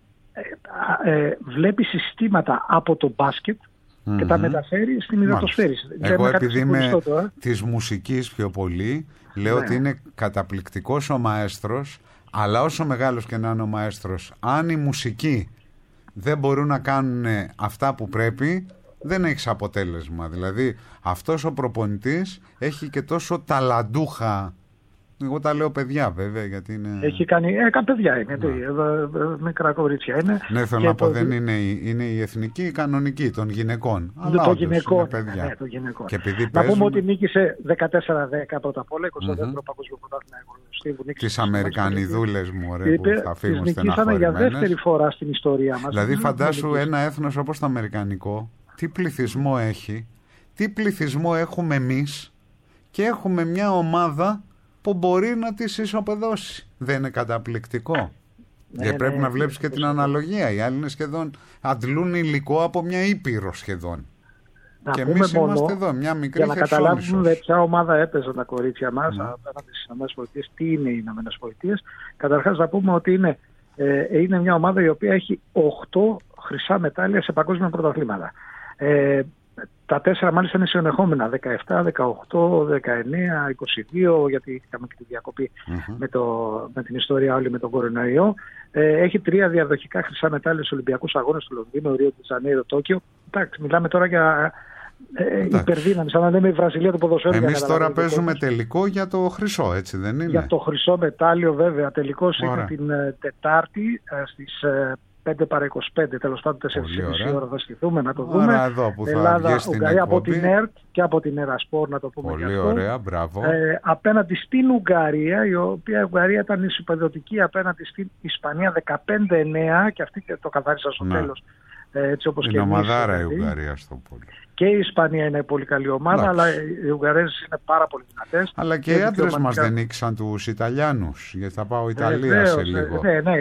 ε, βλέπει συστήματα από το μπάσκετ mm-hmm. και τα μεταφέρει στην υδατοσφαίριση. Εγώ επειδή είμαι της μουσικής πιο πολύ, λέω ναι. ότι είναι καταπληκτικός ο μαέστρος, αλλά όσο μεγάλος και να είναι ο μαέστρος, αν η μουσική δεν μπορούν να κάνουν αυτά που πρέπει, δεν έχεις αποτέλεσμα. Δηλαδή αυτός ο προπονητής έχει και τόσο ταλαντούχα, εγώ τα λέω παιδιά βέβαια γιατί είναι... Έχει κάνει, ε, κάνει παιδιά είναι, ναι. μικρά κορίτσια είναι. Ναι, θέλω να πω το... δεν είναι, είναι η εθνική η κανονική των γυναικών. Αλλά το όντως, γυναικών, είναι παιδιά. Ναι, το γυναικών. Και επειδή να παίζουν... πούμε ότι νίκησε δεκατέσσερα δέκα πρώτα απ' όλα, είκοσι δεύτερο mm-hmm. παγκόσμιο πρωτάθλημα. Τις Αμερικανιδούλες μου, ωραία, που θα φύγουν στεναχωρημένες. Για δεύτερη φορά στην ιστορία μας. Δηλαδή φαντάσου ένα έθνος όπως το αμερικανικό, τι πληθυσμό έχει, τι πληθυσμό έχουμε εμείς και έχουμε μια ομάδα που μπορεί να τις ισοπεδώσει. Δεν είναι καταπληκτικό? Ναι, και πρέπει ναι, να βλέπεις και την αναλογία. Οι άλλοι είναι σχεδόν, αντλούν υλικό από μια ήπειρο σχεδόν. Να και εμείς είμαστε εδώ, μια μικρή για να καταλάβουμε ποια ομάδα έπαιζαν τα κορίτσια μας mm. απέναντι στις ΗΠΑ. Τι είναι οι ΗΠΑ? Καταρχάς να πούμε ότι είναι, ε, είναι μια ομάδα η οποία έχει οκτώ χρυσά μετάλλια σε παγκόσμια πρωταθλήματα. Ε, τα τέσσερα μάλιστα είναι συνεχόμενα, δεκαεπτά, δεκαοκτώ, δεκαεννέα, είκοσι δύο, γιατί είχαμε και τη διακοπή mm-hmm. με, το, με την ιστορία όλη με τον κορονοϊό. Ε, έχει τρία διαδοχικά χρυσά μετάλλια στους Ολυμπιακούς Αγώνες του Λονδίνου, Ρίο de Janeiro, Τόκιο. Εντάξει, μιλάμε τώρα για ε, υπερδύναμη, σαν να λέμε η Βραζιλία του ποδοσφαίρου. Εμείς τώρα παίζουμε τελικό για το χρυσό, έτσι δεν είναι? Για το χρυσό μετάλλιο βέβαια, τελικός είναι την ε, Τετάρτη ε, στις ε, πέντε παρά είκοσι πέντε, τέλος πάντων τέσσερις και μισή ώρα θα στηθούμε να το δούμε. Εδώ που θα Ελλάδα, Ουγγαρία από την ΕΡΤ και από την Ερασπόρ να το πούμε. Πολύ και αυτό. Ωραία, μπράβο. Ε, απέναντι στην Ουγγαρία, η οποία η Ουγγαρία ήταν ισοπεδωτική απέναντι στην Ισπανία δεκαπέντε εννέα και αυτή και το καθάρισα στο να. τέλος. Έτσι όπως είναι και εμείς, ομαδάρα δηλαδή. η Ουγγαρία στο πόλο. Και η Ισπανία είναι πολύ καλή ομάδα, Λάξ. αλλά οι Ουγγαρέζες είναι πάρα πολύ δυνατές. Αλλά και, και οι άντρες μας δεν νίκησαν τους Ιταλιάνους, γιατί θα πάω Ιταλία Βεβαίως, σε λίγο. Ναι, ναι.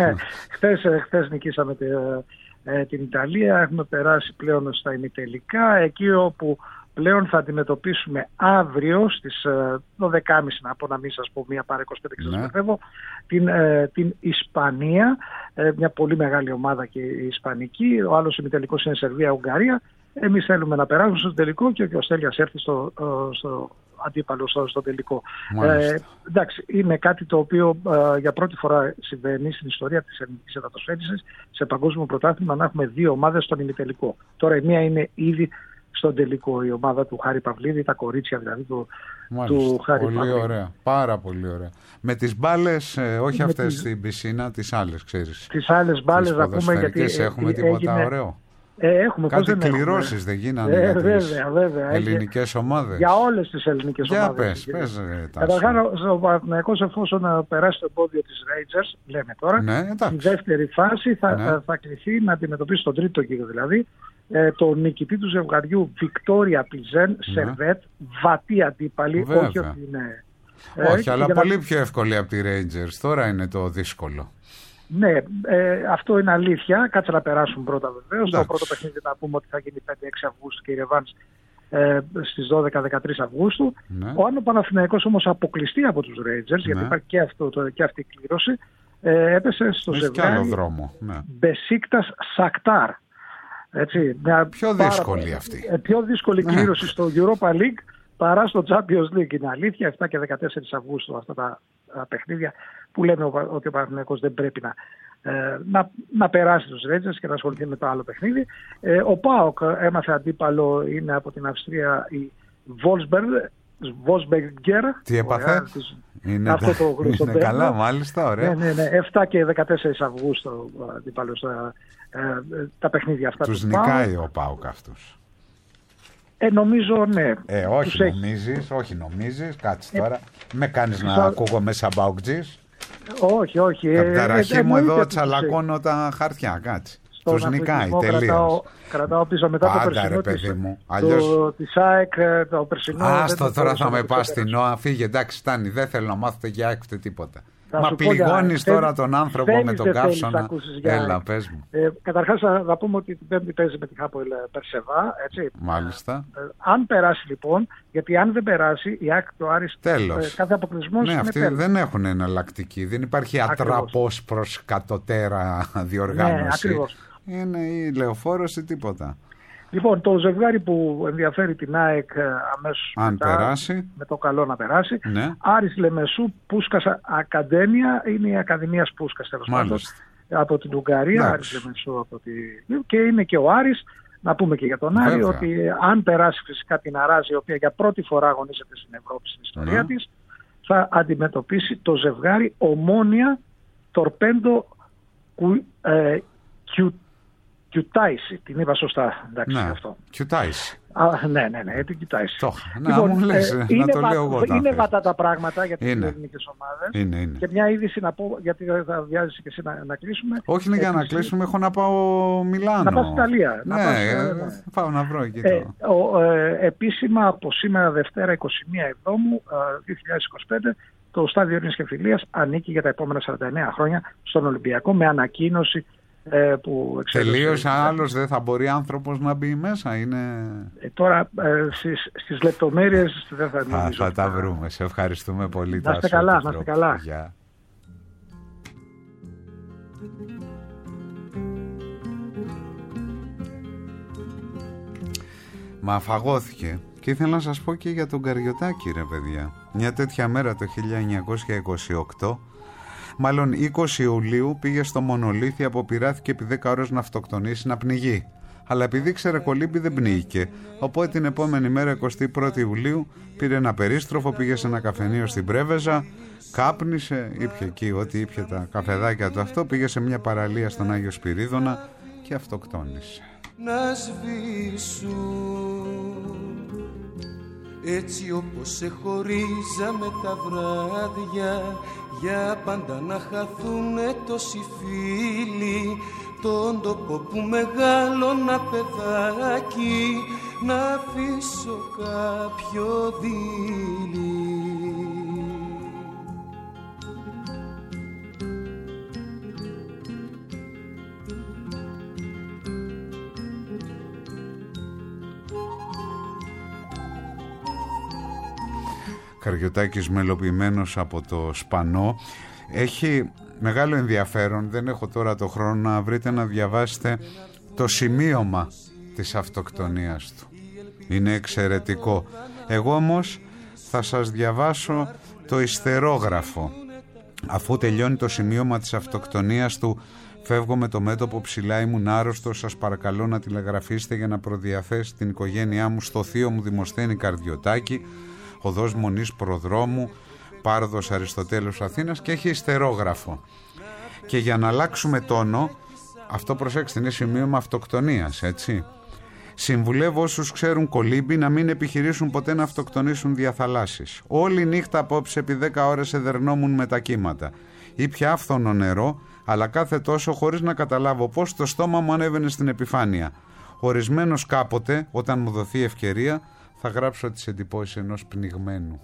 χθες, χθες νικήσαμε τη, ε, την Ιταλία, έχουμε περάσει πλέον στα ημιτελικά, εκεί όπου πλέον θα αντιμετωπίσουμε αύριο στις δώδεκα και μισή, να πω να μην σας πω μία παρά είκοσι πέντε και σας μπερδεύω, την, ε, την Ισπανία, ε, μια πολύ μεγάλη ομάδα και η Ισπανική, ο άλλος ημιτελικός είναι Σερβία-Ουγγαρία. Εμείς θέλουμε να περάσουμε στο τελικό και ο Στέλιας έρθει στο, στο αντίπαλο στο, στο τελικό. Ε, εντάξει, είναι κάτι το οποίο ε, για πρώτη φορά συμβαίνει στην ιστορία της ελληνικής υδατοσφαίρισης σε παγκόσμιο πρωτάθλημα να έχουμε δύο ομάδες στον ημιτελικό. Τώρα η μία είναι ήδη στον τελικό, η ομάδα του Χάρη Παυλίδη, τα κορίτσια δηλαδή του, του Χάρη πολύ Παυλίδη. Ωραία, πάρα πολύ ωραία. Με τις μπάλες, ε, όχι με αυτές τις... στην πισίνα, τις άλλες, ξέρεις. Τις άλλες μπάλες να πούμε γιατί έχουμε τίποτα έγινε... ωραίο. Ε, έχουμε, κάτι κληρώσεις δεν γίνανε ε, για τις βέβαια, βέβαια, ελληνικές ομάδες? Για όλες τις ελληνικές για ομάδες. Για πες, πες Καταρχάς ο Παναθηναϊκός εφόσον περάσει το εμπόδιο της Rangers, λέμε τώρα, ναι, στη δεύτερη φάση θα, ναι. θα, θα κληθεί να αντιμετωπίσει τον τρίτο γύρο δηλαδή, ε, τον νικητή του ζευγαριού Βικτόρια Πλιζέν, ναι. Σερβέτ, βατή αντίπαλη, βέβαια. όχι ότι είναι... Όχι, ε, αλλά πολύ να... πιο εύκολη από τη Rangers, τώρα είναι το δύσκολο. Ναι, ε, αυτό είναι αλήθεια. Κάτσε να περάσουν πρώτα βεβαίως. Το πρώτο παιχνίδι να πούμε ότι θα γίνει πέντε έξι Αυγούστου και η ρεβάνς ε, στις δώδεκα δεκατρείς Αυγούστου. Ναι. Ο Άνω Παναθηναϊκός όμως αποκλειστεί από τους Rangers, ναι. γιατί υπάρχει και, αυτό, το, και αυτή η κλήρωση. Ε, έπεσε στο ζευγάρι ναι. Μπεσίκτας Σακτάρ. Έτσι, μια πιο δύσκολη πάρα, αυτή. Ε, πιο δύσκολη κλήρωση στο Europa League παρά στο Champions League. Είναι αλήθεια, επτά και δεκατέσσερις Αυγούστου αυτά τα, τα παιχνίδια που λέμε ότι ο Παναθηναϊκός δεν πρέπει να, ε, να, να περάσει τους Rangers και να ασχοληθεί με το άλλο παιχνίδι. Ε, ο ΠΑΟΚ έμαθε αντίπαλο, είναι από την Αυστρία η Wolfsberger. Τι έπαθε? Είναι, αυτό το γνωστό είναι καλά, μάλιστα, ωραία. Ναι, ναι, ναι. επτά και δεκατέσσερα Αυγούστου αντίπαλος, ε, τα παιχνίδια αυτά. Τους νικάει ο ΠΑΟΚ αυτούς. Ε, νομίζω, ναι. Ε, όχι νομίζεις, όχι νομίζεις, κάτσε ε, τώρα. Με κάνεις να ακούγομαι σαν ΠΑΟΚτζής. Όχι, όχι. Από τα ραχή μου εδώ τσαλακώνω τους... τα χαρτιά, κάτσε. Τους νικάει, τελείως. Κρατάω, κρατάω πίσω μετά Πάντα, το περσινό ρε, παιδί της, μου. Αλλιώς... το, της ΑΕΚ, το περσινό. Άστο τώρα θα με πας στην ΝΟΑ, φύγε, εντάξει, φτάνει, δεν θέλω να μάθετε για ΑΕΚ τίποτα. Θα Μα πληγώνεις τώρα τον άνθρωπο θέλεις, με τον καύσωνα. Έλα, πες μου. Ε, καταρχάς θα πούμε ότι την Πέμπτη παίζει με τη Χάπολ Περσεβά, έτσι. Μάλιστα. Ε, αν περάσει λοιπόν, γιατί αν δεν περάσει η ΑΕΚ, το Άρης, ε, κάθε αποκλεισμός ναι, είναι αυτοί τέλος. Δεν έχουν εναλλακτική, δεν υπάρχει ατραπός προς κατωτέρα διοργάνωση. Ναι, ακριβώς. Είναι η Λεωφόρος ή τίποτα. Λοιπόν, το ζευγάρι που ενδιαφέρει την ΑΕΚ αμέσως αν μετά, περάσει, με το καλό να περάσει, ναι. Άρης Λεμεσού, Πούσκας Ακαδέμια, είναι η Ακαδημίας Πούσκας τέλος πάντων, από την Ουγγαρία, ναι. Άρης Λεμεσού από τη... και είναι και ο Άρης, να πούμε και για τον Άρη, βέβαια. Ότι αν περάσει φυσικά την Αράζη, η οποία για πρώτη φορά αγωνίζεται στην Ευρώπη στην ιστορία ναι. της, θα αντιμετωπίσει το ζευγάρι Ομόνια Τορπέντο ε, Κιου Κιουτάισι, την είπα σωστά, εντάξει, ναι, αυτό. Κιουτάισι. Ναι, ναι, ναι, την Κιουτάισι. Το, λοιπόν, να μου λες, ε, να το λέω εγώ. Είναι βατά τα πράγματα για τις ελληνικές ομάδες. Είναι, είναι. Και μια είδηση να πω, γιατί θα βιάζεις και εσύ να, να κλείσουμε. Όχι, είναι για να κλείσουμε, έχω να πάω Μιλάνο. Να πάω στην Ιταλία. Ναι, να πάω, ε, ναι. πάω να βρω εκεί. Ε, ο, ε, επίσημα από σήμερα Δευτέρα εικοστή πρώτη Εβδόμου δύο χιλιάδες είκοσι πέντε το Στάδιο Ειρήνης και Φιλίας ανήκει για τα επόμενα σαράντα εννέα χρόνια στον Ολυμπιακό με ανακοίνωση. Που τελείως άλλος δεν θα μπορεί άνθρωπος να μπει μέσα είναι... ε, τώρα ε, στις, στις λεπτομέρειες δεν θα νομίζω. Α, θα τα βρούμε, σε ευχαριστούμε πολύ. Να είστε καλά, να είστε καλά. Γεια. Μα φαγώθηκε. Και ήθελα να σας πω και για τον Καριωτάκη, ρε παιδιά. Μια τέτοια μέρα το χίλια εννιακόσια είκοσι οκτώ, μάλλον είκοσι Ιουλίου, πήγε στο Μονολίθι, αποπειράθηκε επί δέκα ώρες να αυτοκτονήσει, να πνιγεί. Αλλά επειδή ξέρε κολύμπη δεν πνίγηκε. Οπότε την επόμενη μέρα, εικοστή πρώτη Ιουλίου, πήρε ένα περίστροφο, πήγε σε ένα καφενείο στην Πρέβεζα, κάπνισε, ήπια εκεί ό,τι ήπια τα καφεδάκια του αυτό, πήγε σε μια παραλία στον Άγιο Σπυρίδωνα και αυτοκτόνησε. Να σβήσουν έτσι όπως σε χωρίζαμε τα βράδια, για πάντα να χαθούνε τόσοι φίλοι, τον τόπο που μεγάλωνα παιδάκι, να αφήσω κάποιο δίλη. Καριωτάκης μελοποιημένος από το Σπανό. Έχει μεγάλο ενδιαφέρον, δεν έχω τώρα το χρόνο να βρείτε να διαβάσετε το σημείωμα της αυτοκτονίας του. Είναι εξαιρετικό. Εγώ όμως θα σας διαβάσω το υστερόγραφο. Αφού τελειώνει το σημείωμα της αυτοκτονίας του, φεύγω με το μέτωπο ψηλά, ήμουν άρρωστος, σας παρακαλώ να τηλεγραφήσετε για να προδιαθέσει την οικογένειά μου στο θείο μου Δημοσθένη Καρδιωτάκη, οδός Μονής Προδρόμου, Πάρδος Αριστοτέλους Αθήνας, και έχει υστερόγραφο. Και για να αλλάξουμε τόνο, αυτό προσέξτε, είναι σημείωμα αυτοκτονίας, έτσι. Συμβουλεύω όσους ξέρουν κολύμπι να μην επιχειρήσουν ποτέ να αυτοκτονήσουν δια θαλάσσης. Όλη νύχτα απόψε επί δέκα ώρες εδερνόμουν με τα κύματα. Ήπια άφθονο νερό, αλλά κάθε τόσο χωρίς να καταλάβω πώς το στόμα μου ανέβαινε στην επιφάνεια. Ορισμένος κάποτε, όταν μου δοθεί ευκαιρία, θα γράψω τις εντυπώσεις ενός πνιγμένου.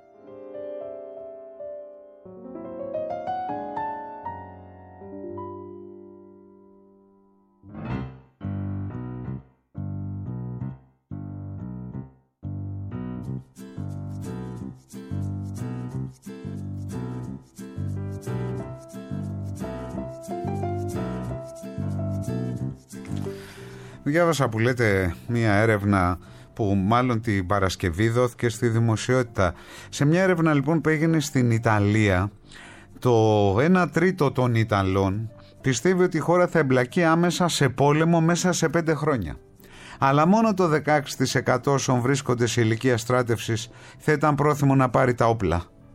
Διάβασα που λέτε μία έρευνα που μάλλον την Παρασκευή δόθηκε στη δημοσιότητα. Σε μια έρευνα λοιπόν που έγινε στην Ιταλία, το ένα τρίτο των Ιταλών πιστεύει ότι η χώρα θα εμπλακεί άμεσα σε πόλεμο μέσα σε πέντε χρόνια. Αλλά μόνο το δεκαέξι τοις εκατό όσων βρίσκονται σε ηλικία στράτευσης θα ήταν πρόθυμο να πάρει τα όπλα.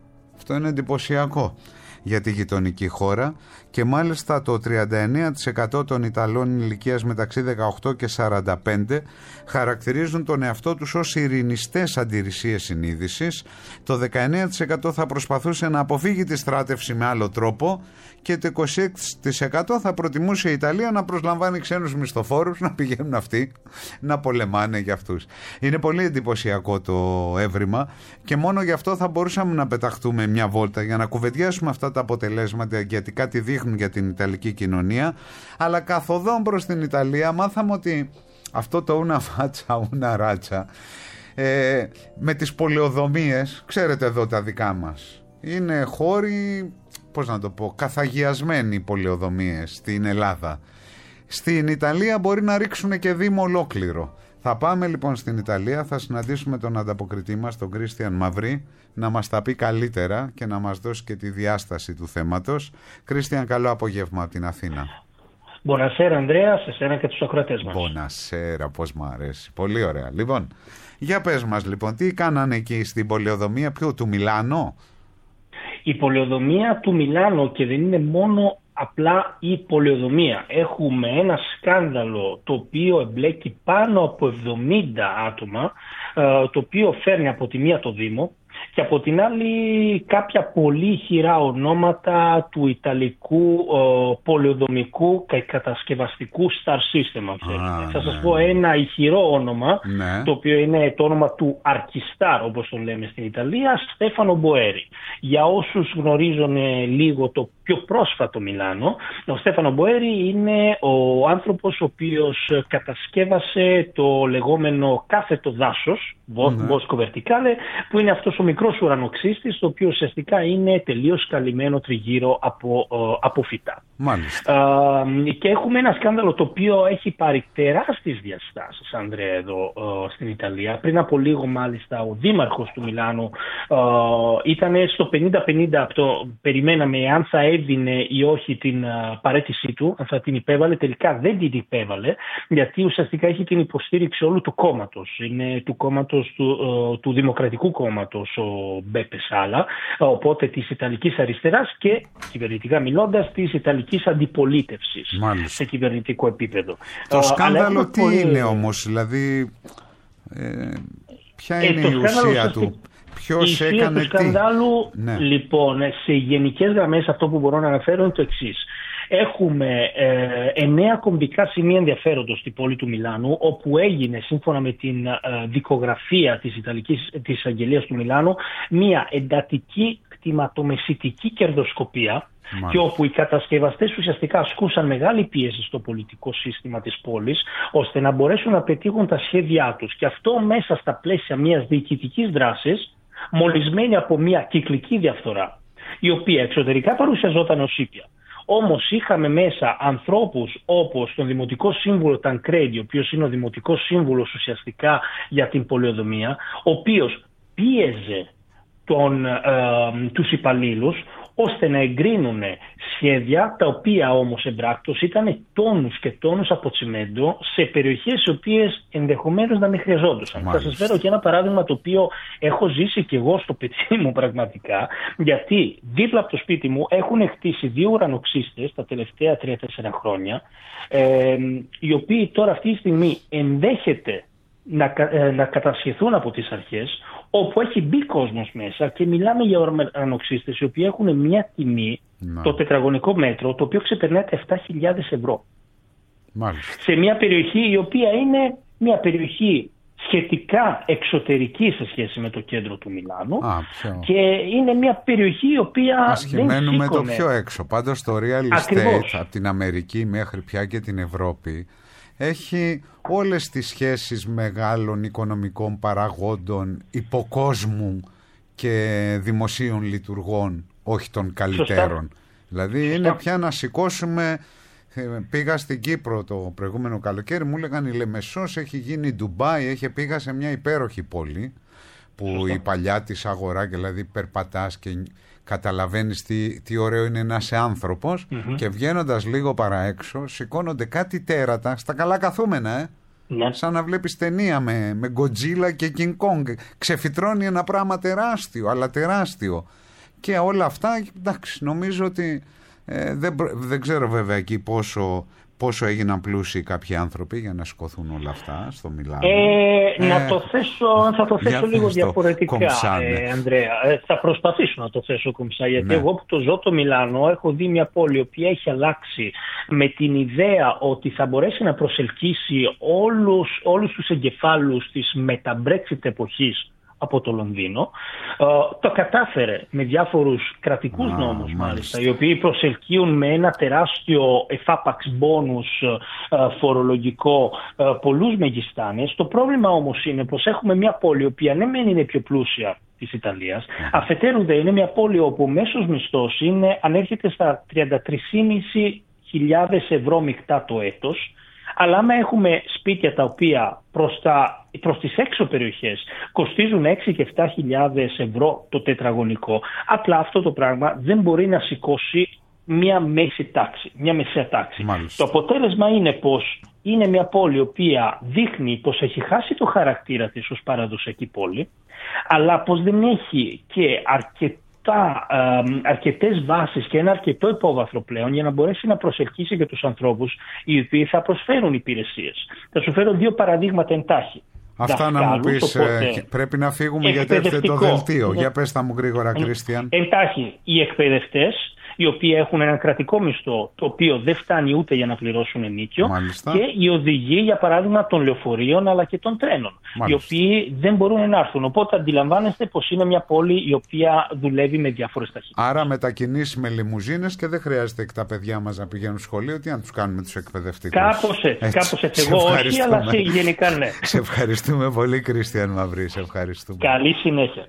Αυτό είναι εντυπωσιακό για τη γειτονική χώρα και μάλιστα το τριάντα εννέα τοις εκατό των Ιταλών ηλικίας μεταξύ δεκαοκτώ και σαράντα πέντε χαρακτηρίζουν τον εαυτό τους ως ειρηνιστές αντιρρησίες συνείδησης, το δεκαεννέα τοις εκατό θα προσπαθούσε να αποφύγει τη στράτευση με άλλο τρόπο και το είκοσι έξι τοις εκατό θα προτιμούσε η Ιταλία να προσλαμβάνει ξένους μισθοφόρους να πηγαίνουν αυτοί να πολεμάνε για αυτούς. Είναι πολύ εντυπωσιακό το έβριμα και μόνο γι' αυτό θα μπορούσαμε να πεταχτούμε μια βόλτα για να κουβεντιάσουμε αυτά τα αποτελέσματα, γιατί κάτι δείχνουν για την Ιταλική κοινωνία, αλλά καθοδόν προς την Ιταλία μάθαμε ότι αυτό το ούνα φάτσα, ούνα ράτσα ε, με τις πολεοδομίες, ξέρετε εδώ τα δικά μας είναι χώροι, πώς να το πω, καθαγιασμένοι πολεοδομίες στην Ελλάδα. Στην Ιταλία μπορεί να ρίξουν και δήμο ολόκληρο. Θα πάμε λοιπόν στην Ιταλία, θα συναντήσουμε τον ανταποκριτή μας, τον Κρίστιαν Μαυρή, να μας τα πει καλύτερα και να μας δώσει και τη διάσταση του θέματος. Κρίστιαν, καλό απόγευμα από την Αθήνα. Μπονασέρα, Ανδρέα, σε σένα και τους ακροατές μας. Μπονασέρα, πώς μου αρέσει. Πολύ ωραία. Λοιπόν, για πες μας λοιπόν, τι κάνανε εκεί στην πολεοδομία, ποιο, του Μιλάνο? Η πολεοδομία του Μιλάνο, και δεν είναι μόνο απλά η πολεοδομία. Έχουμε ένα σκάνδαλο το οποίο εμπλέκει πάνω από εβδομήντα άτομα, το οποίο φέρνει από τη μία το Δήμο και από την άλλη κάποια πολύ χειρά ονόματα του Ιταλικού ο, πολεοδομικού και κατασκευαστικού Star System. Ah, θα σας ναι. πω ένα ηχηρό όνομα, ναι. το οποίο είναι το όνομα του Archistar, όπως το λέμε στην Ιταλία, Στέφανο Μποέρι. Για όσους γνωρίζουν λίγο το πιο πρόσφατο Μιλάνο, ο Στέφανο Μποέρι είναι ο άνθρωπος ο οποίος κατασκεύασε το λεγόμενο κάθετο δάσος, Bosco Verticale, που είναι αυτός ο μικρός ουρανοξύστης, το οποίο ουσιαστικά είναι τελείως καλυμμένο τριγύρω από, από φυτά. Μάλιστα. Uh, και έχουμε ένα σκάνδαλο το οποίο έχει πάρει τεράστιες διαστάσεις, Ανδρέα, εδώ uh, στην Ιταλία. Πριν από λίγο μάλιστα ο δήμαρχος του Μιλάνου uh, ήταν στο πενήντα πενήντα, από το περιμέναμε αν θα έδινε ή όχι την uh, παραίτησή του, αν θα την υπέβαλε. Τελικά δεν την υπέβαλε, γιατί ουσιαστικά έχει την υποστήριξη όλου του κόμματος. Είναι του κόμματος του, uh, του Δημοκρατικού Κόμματος ο Μπέπε Σάλα, οπότε της Ιταλικής Αριστεράς και κυβερνητικά μιλώντας της Ιταλικής Αντιπολίτευσης. Μάλιστα. Σε κυβερνητικό επίπεδο. Το σκάνδαλο τι πολύ... είναι όμως, δηλαδή ε, ποια είναι ε, η ουσία του, ποιος έκανε τι? Το σκανδάλου, ναι. Λοιπόν, σε γενικές γραμμές αυτό που μπορώ να αναφέρω είναι το εξής. Έχουμε ε, εννέα κομβικά σημεία ενδιαφέροντος στην πόλη του Μιλάνου, όπου έγινε σύμφωνα με την ε, δικογραφία της Ιταλικής της Αγγελίας του Μιλάνου μια εντατική κτηματομεσητική κερδοσκοπία. Μάλιστα. Και όπου οι κατασκευαστές ουσιαστικά ασκούσαν μεγάλη πίεση στο πολιτικό σύστημα της πόλης, ώστε να μπορέσουν να πετύχουν τα σχέδιά τους. Και αυτό μέσα στα πλαίσια μιας διοικητικής δράσης, μολυσμένη από μια κυκλική διαφθορά, η οποία εξωτερικά παρουσιαζόταν ως ήπια. Όμως είχαμε μέσα ανθρώπους όπως τον Δημοτικό Σύμβουλο Τανκρέντι, ο οποίος είναι ο Δημοτικός Σύμβουλος ουσιαστικά για την πολεοδομία, ο οποίος πίεζε τον, ε, τους υπαλλήλους ώστε να εγκρίνουν σχέδια, τα οποία όμως εμπράκτως ήταν τόνους και τόνους από τσιμέντο σε περιοχές οι οποίες ενδεχομένως να μην χρειαζόντουσαν. Θα σας φέρω και ένα παράδειγμα το οποίο έχω ζήσει και εγώ στο παιδί μου πραγματικά, γιατί δίπλα από το σπίτι μου έχουν χτίσει δύο ουρανοξύστες τα τελευταία τρία τέσσερα χρόνια, ε, οι οποίοι τώρα αυτή τη στιγμή ενδέχεται να, ε, να κατασχεθούν από τις αρχές, όπου έχει μπει κόσμος μέσα και μιλάμε για ουρανοξύστες οι οποίοι έχουν μια τιμή, να. το τετραγωνικό μέτρο, το οποίο ξεπερνάει τα επτά χιλιάδες ευρώ. Μάλιστα. Σε μια περιοχή η οποία είναι μια περιοχή σχετικά εξωτερική σε σχέση με το κέντρο του Μιλάνου. Α, και είναι μια περιοχή η οποία ασχημένουμε δεν το πιο έξω. Πάντως το real Ακριβώς. estate από την Αμερική μέχρι πια και την Ευρώπη έχει όλες τις σχέσεις μεγάλων οικονομικών παραγόντων, υποκόσμου και δημοσίων λειτουργών, όχι των καλύτερων. Σωστά. Δηλαδή Σωστά. είναι πια να σηκώσουμε. Πήγα στην Κύπρο το προηγούμενο καλοκαίρι, μου έλεγαν η Λεμεσός έχει γίνει Ντουμπάι, έχει πήγα σε μια υπέροχη πόλη που Σωστά. η παλιά της αγορά, δηλαδή περπατάς και καταλαβαίνεις τι, τι ωραίο είναι να είσαι άνθρωπος, mm-hmm. και βγαίνοντας λίγο παραέξω σηκώνονται κάτι τέρατα στα καλά καθούμενα, ε. Ναι. Σαν να βλέπεις ταινία με, με Godzilla και King Kong. Ξεφυτρώνει ένα πράγμα τεράστιο, αλλά τεράστιο. Και όλα αυτά, εντάξει, νομίζω ότι ε, δεν, δεν ξέρω βέβαια εκεί πόσο, πόσο έγιναν πλούσιοι κάποιοι άνθρωποι για να σηκωθούν όλα αυτά στο Μιλάνο. Ε, ε, να το θέσω, θα το θέσω λίγο διαφορετικά, κομψά, ναι. ε, Ανδρέα. Ε, θα προσπαθήσω να το θέσω κομψά, γιατί ναι. εγώ που το ζω το Μιλάνο έχω δει μια πόλη η οποία έχει αλλάξει με την ιδέα ότι θα μπορέσει να προσελκύσει όλους, όλους τους εγκεφάλους της μετα-Brexit εποχής από το Λονδίνο. Ε, το κατάφερε με διάφορους κρατικούς ah, νόμους μάλιστα, μάλιστα, οι οποίοι προσελκύουν με ένα τεράστιο εφάπαξ μπόνους ε, φορολογικό ε, πολλούς μεγιστάνες. Το πρόβλημα όμως είναι πως έχουμε μια πόλη η οποία ναι μεν είναι πιο πλούσια της Ιταλίας, mm. αφετέρου δε είναι μια πόλη όπου ο μέσος μισθός είναι, ανέρχεται στα τριάντα τρεις χιλιάδες πεντακόσια ευρώ μεικτά το έτος. Αλλά άμα έχουμε σπίτια τα οποία προς, τα, προς τις έξω περιοχές κοστίζουν έξι και επτά χιλιάδες ευρώ το τετραγωνικό, απλά αυτό το πράγμα δεν μπορεί να σηκώσει μια μέση τάξη, μια μεσαία τάξη. Μάλιστα. Το αποτέλεσμα είναι πως είναι μια πόλη η οποία δείχνει πως έχει χάσει το χαρακτήρα της ως παραδοσιακή πόλη, αλλά πως δεν έχει και αρκετή αρκετές βάσεις και ένα αρκετό υπόβαθρο πλέον για να μπορέσει να προσελκύσει και τους ανθρώπους οι οποίοι θα προσφέρουν υπηρεσίες. Θα σου φέρω δύο παραδείγματα εντάχει. Αυτά δασκάλους, να μου πεις, οπότε, πρέπει να φύγουμε γιατί έρχεται το δελτίο. Για πες τα μου γρήγορα, Κρίστιαν. Εντάχει, οι εκπαιδευτές, οι οποίοι έχουν έναν κρατικό μισθό, το οποίο δεν φτάνει ούτε για να πληρώσουν ενίκιο, μάλιστα, και οι οδηγοί, για παράδειγμα, των λεωφορείων αλλά και των τρένων, μάλιστα, οι οποίοι δεν μπορούν να έρθουν. Οπότε αντιλαμβάνεστε πως είναι μια πόλη η οποία δουλεύει με διάφορες ταχύτητες. Άρα μετακινήσεις με λιμουζίνες και δεν χρειάζεται και τα παιδιά μας να πηγαίνουν σχολείο. Τι να τους κάνουμε τους εκπαιδευτικούς? Κάπως έτσι, έτσι. Κάπως έτσι. Εγώ όχι, αλλά σε, γενικά ναι. Σε ευχαριστούμε πολύ, Κρίστιαν Μαυρή. Σε ευχαριστούμε. Καλή συνέχεια.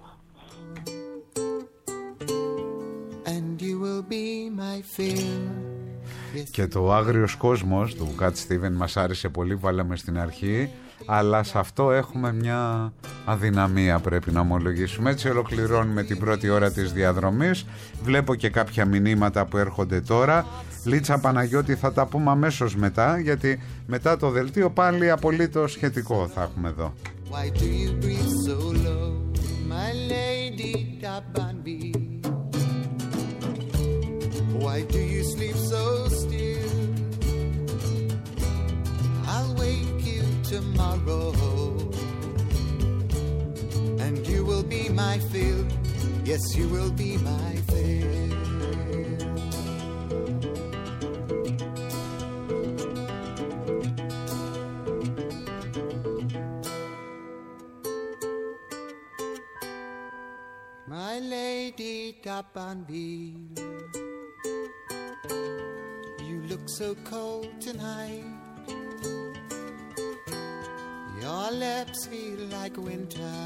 Και το Άγριος Κόσμος του Κατ Στίβεν μας άρεσε πολύ, βάλαμε στην αρχή, αλλά σε αυτό έχουμε μια αδυναμία, πρέπει να ομολογήσουμε. Έτσι ολοκληρώνουμε την πρώτη ώρα της διαδρομής. Βλέπω και κάποια μηνύματα που έρχονται τώρα. Λίτσα Παναγιώτη, θα τα πούμε αμέσως μετά, γιατί μετά το δελτίο πάλι απολύτως σχετικό θα έχουμε εδώ. Why do you breathe so low, my lady Tabanbi? Why do you sleep so still? I'll wake you tomorrow, and you will be my fill. Yes, you will be my fill. My lady Tabanville, you look so cold tonight. Your lips feel like winter.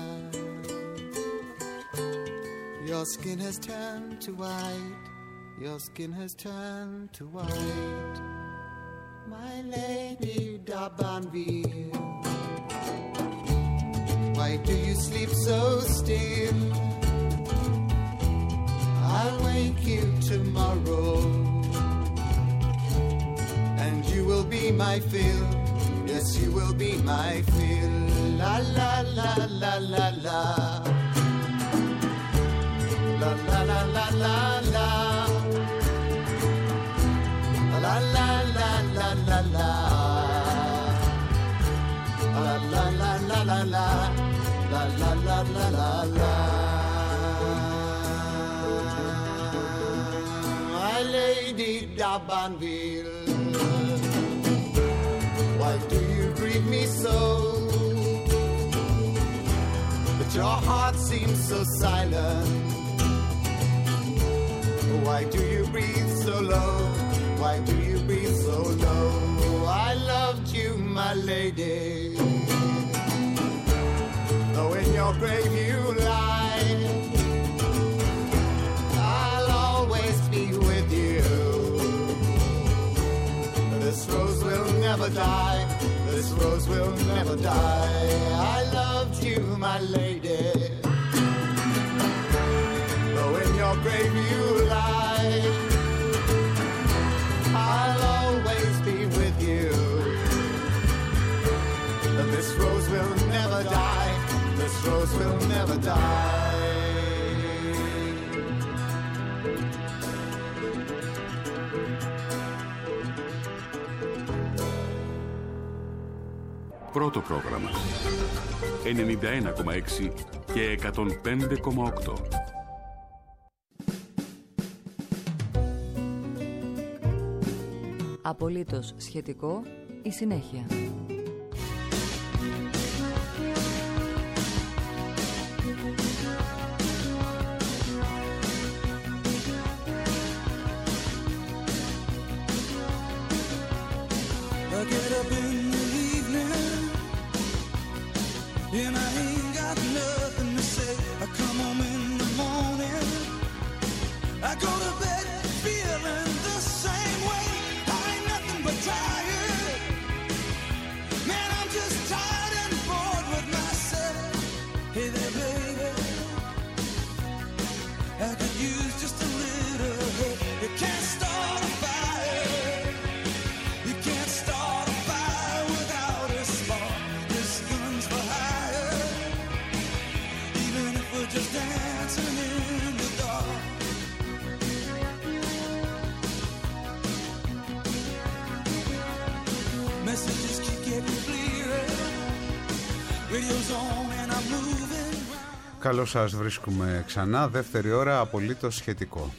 Your skin has turned to white. Your skin has turned to white. My lady Tabanville, why do you sleep so still? I'll wake you tomorrow, and you will be my fill. Yes, you will be my fill. La la la la la la. La la la la la la. La la la la la la. La la la la la la. La la la la la la. Lady Dabanville, why do you greet me so? But your heart seems so silent. Why do you breathe so low? Why do you breathe so low? I loved you, my lady, though in your grave you lie. This rose will never die. This rose will never die. I loved you, my lady, though in your grave you lie. I'll always be with you. This rose will never die. This rose will never die. Πρώτο πρόγραμμα ενενήντα ένα κόμμα έξι και εκατόν πέντε κόμμα οκτώ. Απολύτως σχετικό, η συνέχεια. And I ain't got nothing to say. I come home in the morning, I go to bed feeling the same way. I ain't nothing but tired. Man, I'm just tired and bored with myself. Hey there, baby, I could use just a little help. You can't start a fire. You can't start a fire without a spark. This gun's for hire. Even if we're just dancing in the dark. Messages keep getting clearer. Radio's on and I'm moving. Καλώς σας βρίσκουμε ξανά, δεύτερη ώρα, απολύτως σχετικό.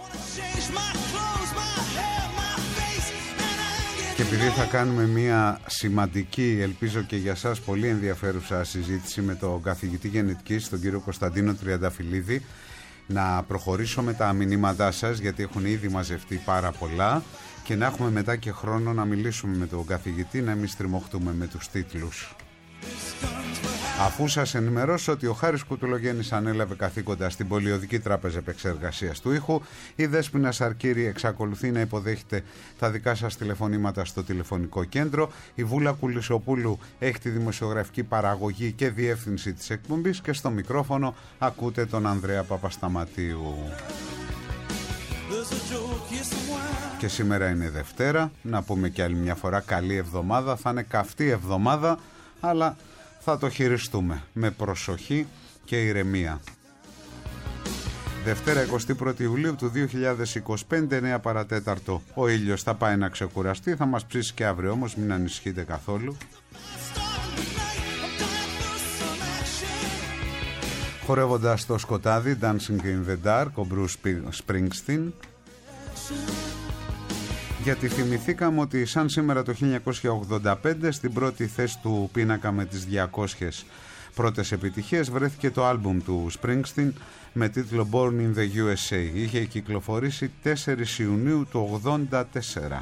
Και επειδή θα κάνουμε μια σημαντική, ελπίζω και για σας πολύ ενδιαφέρουσα συζήτηση με τον καθηγητή γενετικής, τον κύριο Κωνσταντίνο Τριανταφυλλίδη, να προχωρήσω με τα μηνύματά σας, γιατί έχουν ήδη μαζευτεί πάρα πολλά, και να έχουμε μετά και χρόνο να μιλήσουμε με τον καθηγητή, να μην στριμωχτούμε με τους τίτλους. Αφού σας ενημερώσω ότι ο Χάρης Κουτουλογέννης ανέλαβε καθήκοντα στην Πολιοδική Τράπεζα Επεξεργασίας του Ήχου, η Δέσποινα Σαρκύρη εξακολουθεί να υποδέχεται τα δικά σας τηλεφωνήματα στο τηλεφωνικό κέντρο, η Βούλα Κουλισοπούλου έχει τη δημοσιογραφική παραγωγή και διεύθυνση της εκπομπής, και στο μικρόφωνο ακούτε τον Ανδρέα Παπασταματίου. Και σήμερα είναι Δευτέρα, να πούμε και άλλη μια φορά καλή εβδομάδα, θα είναι καυτή εβδομάδα, αλλά θα το χειριστούμε με προσοχή και ηρεμία. Δευτέρα εικοστή πρώτη Ιουλίου του δύο χιλιάδες είκοσι πέντε, εννέα παρατέταρτο. Ο ήλιος θα πάει να ξεκουραστεί, θα μας ψήσει και αύριο όμως, μην ανησυχείτε καθόλου. Χορεύοντας στο σκοτάδι, Dancing in the Dark, ο Bruce Springsteen. Γιατί θυμηθήκαμε ότι σαν σήμερα το χίλια εννιακόσια ογδόντα πέντε στην πρώτη θέση του πίνακα με τις διακόσιες πρώτες επιτυχίες βρέθηκε το άλμπουμ του Springsteen με τίτλο Born in the γιου ες έι. Είχε κυκλοφορήσει τέσσερις Ιουνίου του ογδόντα τέσσερα.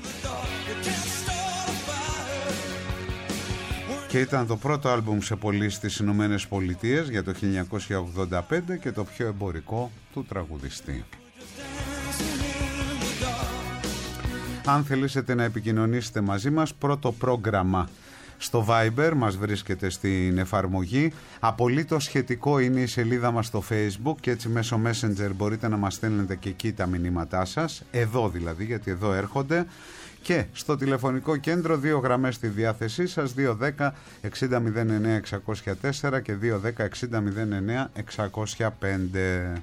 Και ήταν το πρώτο άλμπουμ σε πωλήσεις στις Ηνωμένες Πολιτείες για το χίλια εννιακόσια ογδόντα πέντε και το πιο εμπορικό του τραγουδιστή. Αν θελήσετε να επικοινωνήσετε μαζί μας, πρώτο πρόγραμμα στο Viber, μας βρίσκεται στην εφαρμογή. Απολύτως σχετικό είναι η σελίδα μας στο Facebook, και έτσι μέσω Messenger μπορείτε να μας στέλνετε και εκεί τα μηνύματά σας, εδώ δηλαδή, γιατί εδώ έρχονται. Και στο τηλεφωνικό κέντρο δύο γραμμές στη διάθεσή σας, δύο δέκα εξήντα μηδέν εννέα εξακόσια τέσσερα και δύο δέκα εξήντα μηδέν εννέα εξακόσια πέντε.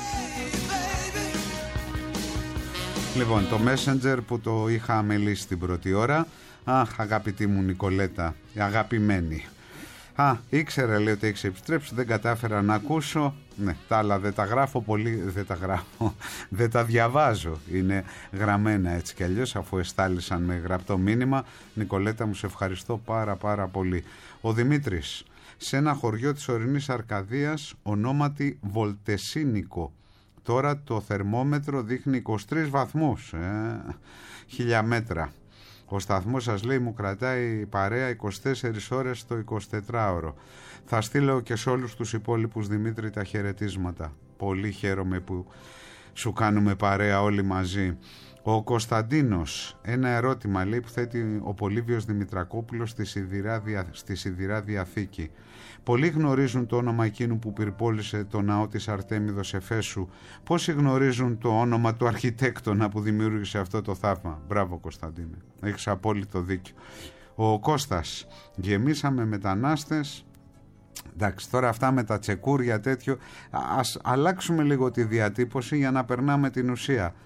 Λοιπόν, το Messenger που το είχα αμελήσει την πρώτη ώρα. Αχ, αγαπητή μου Νικολέτα, αγαπημένη. Α, ήξερα, λέει, ότι έχεις επιστρέψει, δεν κατάφερα να ακούσω. Ναι, τα άλλα δεν τα γράφω πολύ, δεν τα γράφω, δεν τα διαβάζω. Είναι γραμμένα έτσι κι αλλιώς, αφού εστάλησαν με γραπτό μήνυμα. Νικολέτα μου, σε ευχαριστώ πάρα πάρα πολύ. Ο Δημήτρης, σε ένα χωριό της ορεινής Αρκαδίας, ονόματι Βολτεσίνικο. Τώρα το θερμόμετρο δείχνει είκοσι τρεις βαθμούς, ε, χίλια μέτρα. Ο σταθμός σας, λέει, μου κρατάει παρέα είκοσι τέσσερις ώρες το εικοσιτετράωρο. Θα στείλω και σε όλους τους υπόλοιπους, Δημήτρη, τα χαιρετίσματα. Πολύ χαίρομαι που σου κάνουμε παρέα όλοι μαζί. Ο Κωνσταντίνος, ένα ερώτημα, λέει, που θέτει ο Πολύβιος Δημητρακόπουλος στη Σιδηρά, στη Σιδηρά Διαθήκη. Πολλοί γνωρίζουν το όνομα εκείνου που πυρπόλησε το ναό της Αρτέμιδος Εφέσου. Πόσοι γνωρίζουν το όνομα του αρχιτέκτονα που δημιούργησε αυτό το θαύμα? Μπράβο, Κωνσταντίνε, έχεις απόλυτο δίκιο. Ο Κώστας, γεμίσαμε μετανάστες. Εντάξει, τώρα αυτά με τα τσεκούρια τέτοιο, ας αλλάξουμε λίγο τη διατύπωση για να περνάμε την ουσία.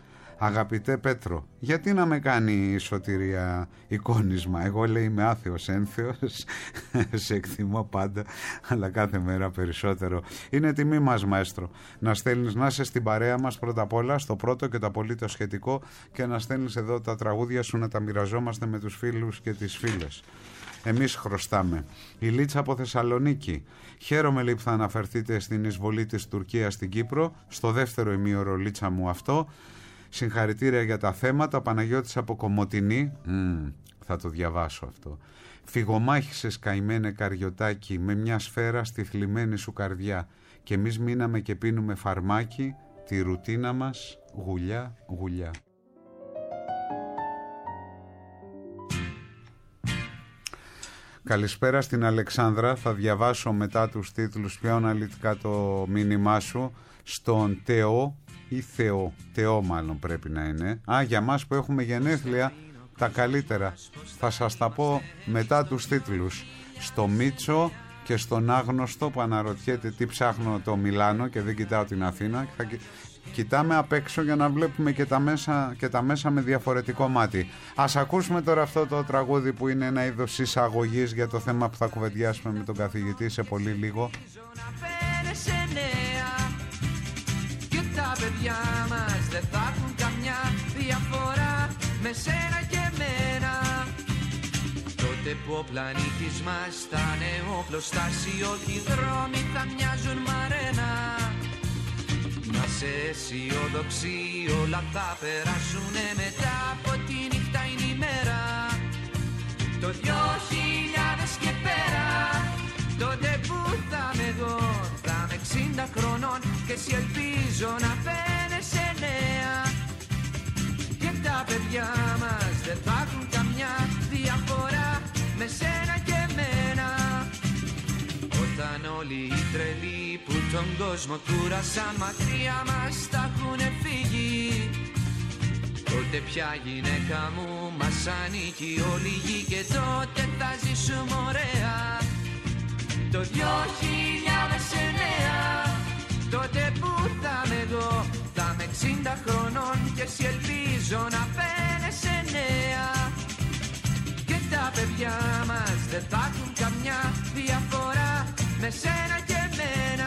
Αγαπητέ Πέτρο, γιατί να με κάνει η σωτηρία εικόνισμα? Εγώ, λέει, είμαι άθεος ένθεος, σε εκτιμώ πάντα, αλλά κάθε μέρα περισσότερο. Είναι τιμή μας, μαέστρο, να στέλνεις, να είσαι στην παρέα μας πρώτα απ' όλα, στο πρώτο και το απολύτως σχετικό, και να στέλνεις εδώ τα τραγούδια σου να τα μοιραζόμαστε με τους φίλους και τις φίλες. Εμείς χρωστάμε. Η Λίτσα από Θεσσαλονίκη. Χαίρομαι, λέει, που θα αναφερθείτε στην εισβολή της Τουρκίας στην Κύπρο, στο δεύτερο ημίωρο, Λίτσα μου, αυτό. Συγχαρητήρια για τα θέματα. Παναγιώτης από Κομοτηνή. Mm, θα το διαβάσω αυτό. Φυγομάχησες, καημένε Καριωτάκι, με μια σφαίρα στη θλιμμένη σου καρδιά, και εμείς μείναμε και πίνουμε φαρμάκι, τη ρουτίνα μας γουλιά γουλιά. Καλησπέρα στην Αλεξάνδρα. Θα διαβάσω μετά τους τίτλους πιο αναλυτικά το μήνυμά σου. Στον Θεό ή Θεό, Θεό μάλλον πρέπει να είναι. Α, για μας που έχουμε γενέθλια, τα καλύτερα. Θα σας τα πω μετά τους τίτλους. Στο Μίτσο και στον Άγνωστο που αναρωτιέται τι ψάχνω το Μιλάνο και δεν κοιτάω την Αθήνα. Θα κοιτάμε απ' έξω για να βλέπουμε και τα, μέσα, και τα μέσα με διαφορετικό μάτι. Ας ακούσουμε τώρα αυτό το τραγούδι που είναι ένα είδος εισαγωγής για το θέμα που θα κουβεντιάσουμε με τον καθηγητή σε πολύ λίγο. Τα παιδιά μας δεν θα έχουν καμιά διαφορά με σένα και μένα. Τότε που ο πλανήτης μας θα είναι οπλοστάσιο και οι δρόμοι θα μοιάζουν μαρένα. Να σε αισιοδοξεί, όλα θα περάσουνε, μετά από τη νύχτα είναι η μέρα. Το δυο χιλιάδες και πέρα, τότε που θα είμαι εγώ, θα είμαι εξήντα χρονών και εσύ ελπίζω να φαίνεσαι νέα. Και τα παιδιά μας δεν θα έχουν καμιά διαφορά με σένα και μένα. Όταν όλοι οι τρελοί που τον κόσμο κούρασαν μακριά μας θα έχουν φύγει, τότε πια γυναίκα μου μας ανήκει όλη η γη και τότε θα ζήσουμε ωραία. Το δυο χιλιάδες εννέα, τότε που θα είμαι εγώ, θα είμαι εξήντα χρονών και εσύ ελπίζω να φαίνεσαι νέα. Και τα παιδιά μας δεν θα έχουν καμιά διαφορά με σένα και μένα.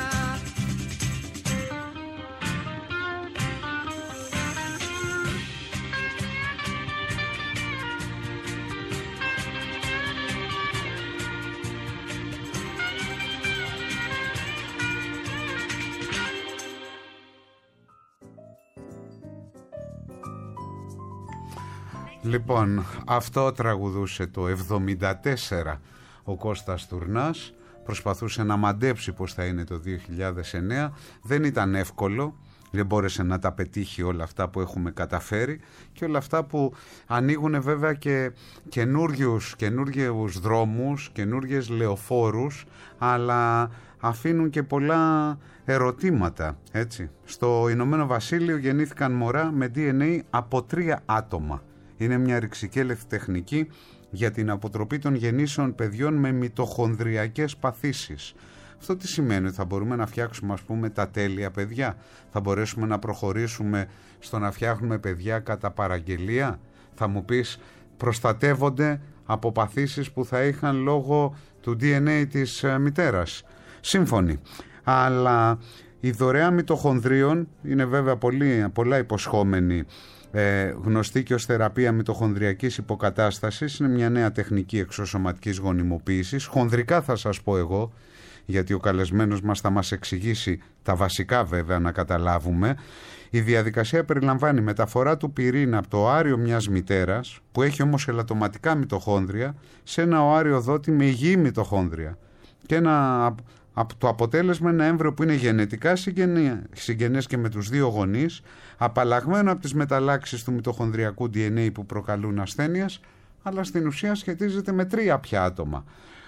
Λοιπόν, αυτό τραγουδούσε το εβδομήντα τέσσερα ο Κώστας Τουρνάς. Προσπαθούσε να μαντέψει πως θα είναι το δύο χιλιάδες εννέα. Δεν ήταν εύκολο. Δεν μπόρεσε να τα πετύχει όλα αυτά που έχουμε καταφέρει και όλα αυτά που ανοίγουν βέβαια και καινούριους, καινούριους δρόμους, καινούριες λεωφόρους, αλλά αφήνουν και πολλά ερωτήματα, έτσι. Στο Ηνωμένο Βασίλειο γεννήθηκαν μωρά με ντι εν έι από τρία άτομα. Είναι μια ρηξικέλευτη τεχνική για την αποτροπή των γεννήσεων παιδιών με μυτοχονδριακές παθήσεις. Αυτό τι σημαίνει? Θα μπορούμε να φτιάξουμε, ας πούμε, τα τέλεια παιδιά? Θα μπορέσουμε να προχωρήσουμε στο να φτιάχνουμε παιδιά κατά παραγγελία? Θα μου πεις, προστατεύονται από παθήσεις που θα είχαν λόγω του ντι εν έι της μητέρας. Σύμφωνοι. Αλλά η δωρεά μυτοχονδρίων είναι βέβαια πολύ, πολλά υποσχόμενη. Ε, γνωστή και ως θεραπεία μυτοχονδριακής υποκατάστασης. Είναι μια νέα τεχνική εξωσωματικής γονιμοποίησης. Χονδρικά θα σας πω εγώ, γιατί ο καλεσμένος μας θα μας εξηγήσει τα βασικά βέβαια να καταλάβουμε. Η διαδικασία περιλαμβάνει μεταφορά του πυρήνα από το οάριο μιας μητέρας, που έχει όμως ελαττωματικά μυτοχόνδρια, σε ένα οάριο δότη με υγιή μυτοχόνδρια. Και ένα, το αποτέλεσμα είναι ένα έμβριο που είναι γενετικά συγγενές και με τους δύο γονείς, απαλλαγμένο από τις μεταλλάξεις του μυτοχονδριακού ντι εν έι που προκαλούν ασθένειες, αλλά στην ουσία σχετίζεται με τρία πια άτομα.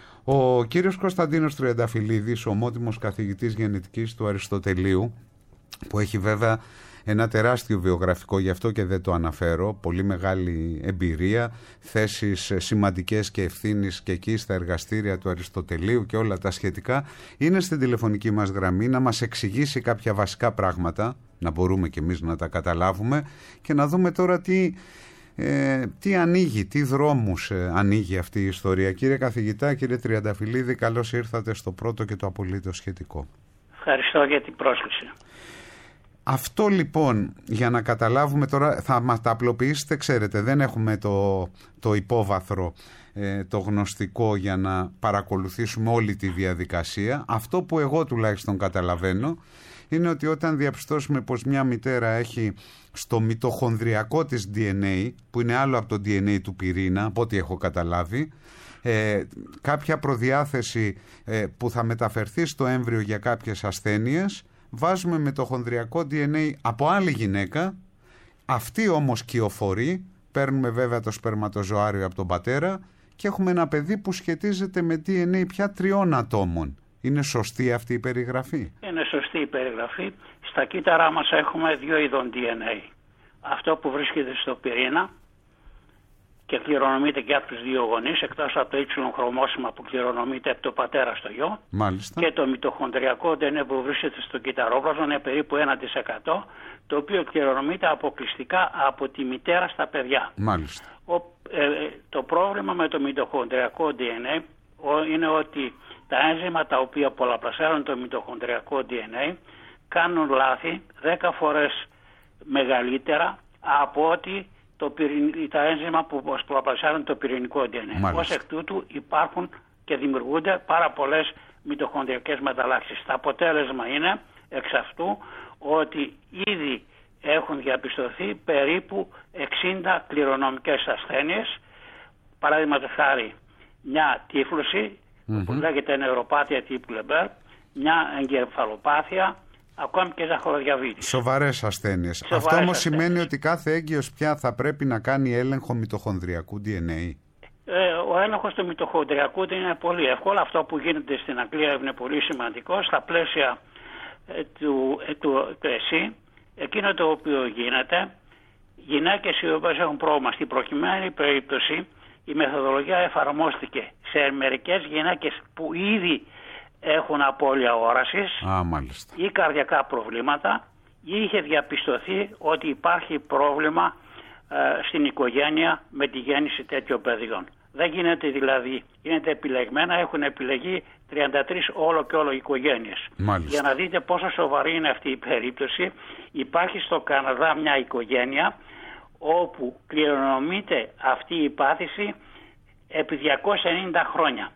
Ο κύριος Κωνσταντίνος Τριανταφυλλίδης, ομότιμος καθηγητής γενετικής του Αριστοτελείου, που έχει βέβαια ένα τεράστιο βιογραφικό, γι' αυτό και δεν το αναφέρω, πολύ μεγάλη εμπειρία, θέσεις σημαντικές και ευθύνης και εκεί στα εργαστήρια του Αριστοτελείου και όλα τα σχετικά. Είναι στην τηλεφωνική μας γραμμή να μας εξηγήσει κάποια βασικά πράγματα, να μπορούμε κι εμείς να τα καταλάβουμε και να δούμε τώρα τι, ε, τι ανοίγει, τι δρόμους ε, ανοίγει αυτή η ιστορία. Κύριε καθηγητά, κύριε Τριανταφυλλίδη, καλώς ήρθατε στο πρώτο και το απολύτως σχετικό. Ευχαριστώ για την πρόσκληση. Αυτό λοιπόν, για να καταλάβουμε τώρα, θα μας τα απλοποιήσετε, ξέρετε, δεν έχουμε το, το υπόβαθρο, ε, το γνωστικό για να παρακολουθήσουμε όλη τη διαδικασία. Αυτό που εγώ τουλάχιστον καταλαβαίνω είναι ότι όταν διαπιστώσουμε πως μια μητέρα έχει στο μυτοχονδριακό της ντι εν έι, που είναι άλλο από το ντι εν έι του πυρήνα, από ό,τι έχω καταλάβει, ε, κάποια προδιάθεση ε, που θα μεταφερθεί στο έμβριο για κάποιες ασθένειες, βάζουμε μυτοχονδριακό ντι εν έι από άλλη γυναίκα, αυτή όμως κυοφορεί, παίρνουμε βέβαια το σπερματοζωάριο από τον πατέρα και έχουμε ένα παιδί που σχετίζεται με ντι εν έι πια τριών ατόμων. Είναι σωστή αυτή η περιγραφή? Είναι σωστή η περιγραφή. Στα κύτταρά μας έχουμε δύο είδων ντι εν έι. Αυτό που βρίσκεται στο πυρήνα και κληρονομείται και από τους δύο γονείς, εκτός από το Y χρωμόσημα που κληρονομείται από το πατέρα στο γιο. Μάλιστα. Και το μυτοχονδριακό ντι εν έι που βρίσκεται στο κυτταρόπλασμα είναι περίπου ένα τοις εκατό, το οποίο κληρονομείται αποκλειστικά από τη μητέρα στα παιδιά. Μάλιστα. Ο, ε, το πρόβλημα με το μυτοχονδριακό ντι εν έι είναι ότι τα ένζημα τα οποία πολλαπλασιάζουν το μυτοχονδριακό ντι εν έι κάνουν λάθη δέκα φορές μεγαλύτερα από ότι το πυρην, τα ένζημα που πολλαπλασιάζουν το πυρηνικό ντι εν έι. Ως εκ τούτου υπάρχουν και δημιουργούνται πάρα πολλές μυτοχονδριακές μεταλλάξεις. Το αποτέλεσμα είναι εξ αυτού ότι ήδη έχουν διαπιστωθεί περίπου εξήντα κληρονομικές ασθένειες. Παραδείγματος χάρη μια τύφλωση mm-hmm. που λέγεται νευροπάθεια τύπου Λεμπέρ, μια εγκεφαλοπάθεια, ακόμη και ζαχαροδιαβήτη. Σοβαρές ασθένειες. Σοβαρές Αυτό όμως ασθένειες. σημαίνει ότι κάθε έγκυος πια θα πρέπει να κάνει έλεγχο μυτοχονδριακού ντι εν έι. Ε, ο έλεγχος του μυτοχονδριακού είναι πολύ εύκολο. Αυτό που γίνεται στην Αγγλία είναι πολύ σημαντικό. Στα πλαίσια ε, του, ε, του, του ΕΣΥ, εκείνο το οποίο γίνεται, γυναίκες οι οποίες έχουν πρόβλημα, στην προκειμένη περίπτωση η μεθοδολογία εφαρμόστηκε σε μερικές γυναίκες που ήδη έχουν απώλεια όρασης Α, μάλιστα. ή καρδιακά προβλήματα, ή είχε διαπιστωθεί ότι υπάρχει πρόβλημα ε, στην οικογένεια με τη γέννηση τέτοιων παιδιών. Δεν γίνεται δηλαδή, γίνεται επιλεγμένα, έχουν επιλεγεί τριάντα τρεις όλο και όλο οικογένειες. Μάλιστα. Για να δείτε πόσο σοβαρή είναι αυτή η περίπτωση, υπάρχει στο Καναδά μια οικογένεια όπου κληρονομείται αυτή η πάθηση επί διακόσια ενενήντα χρόνια.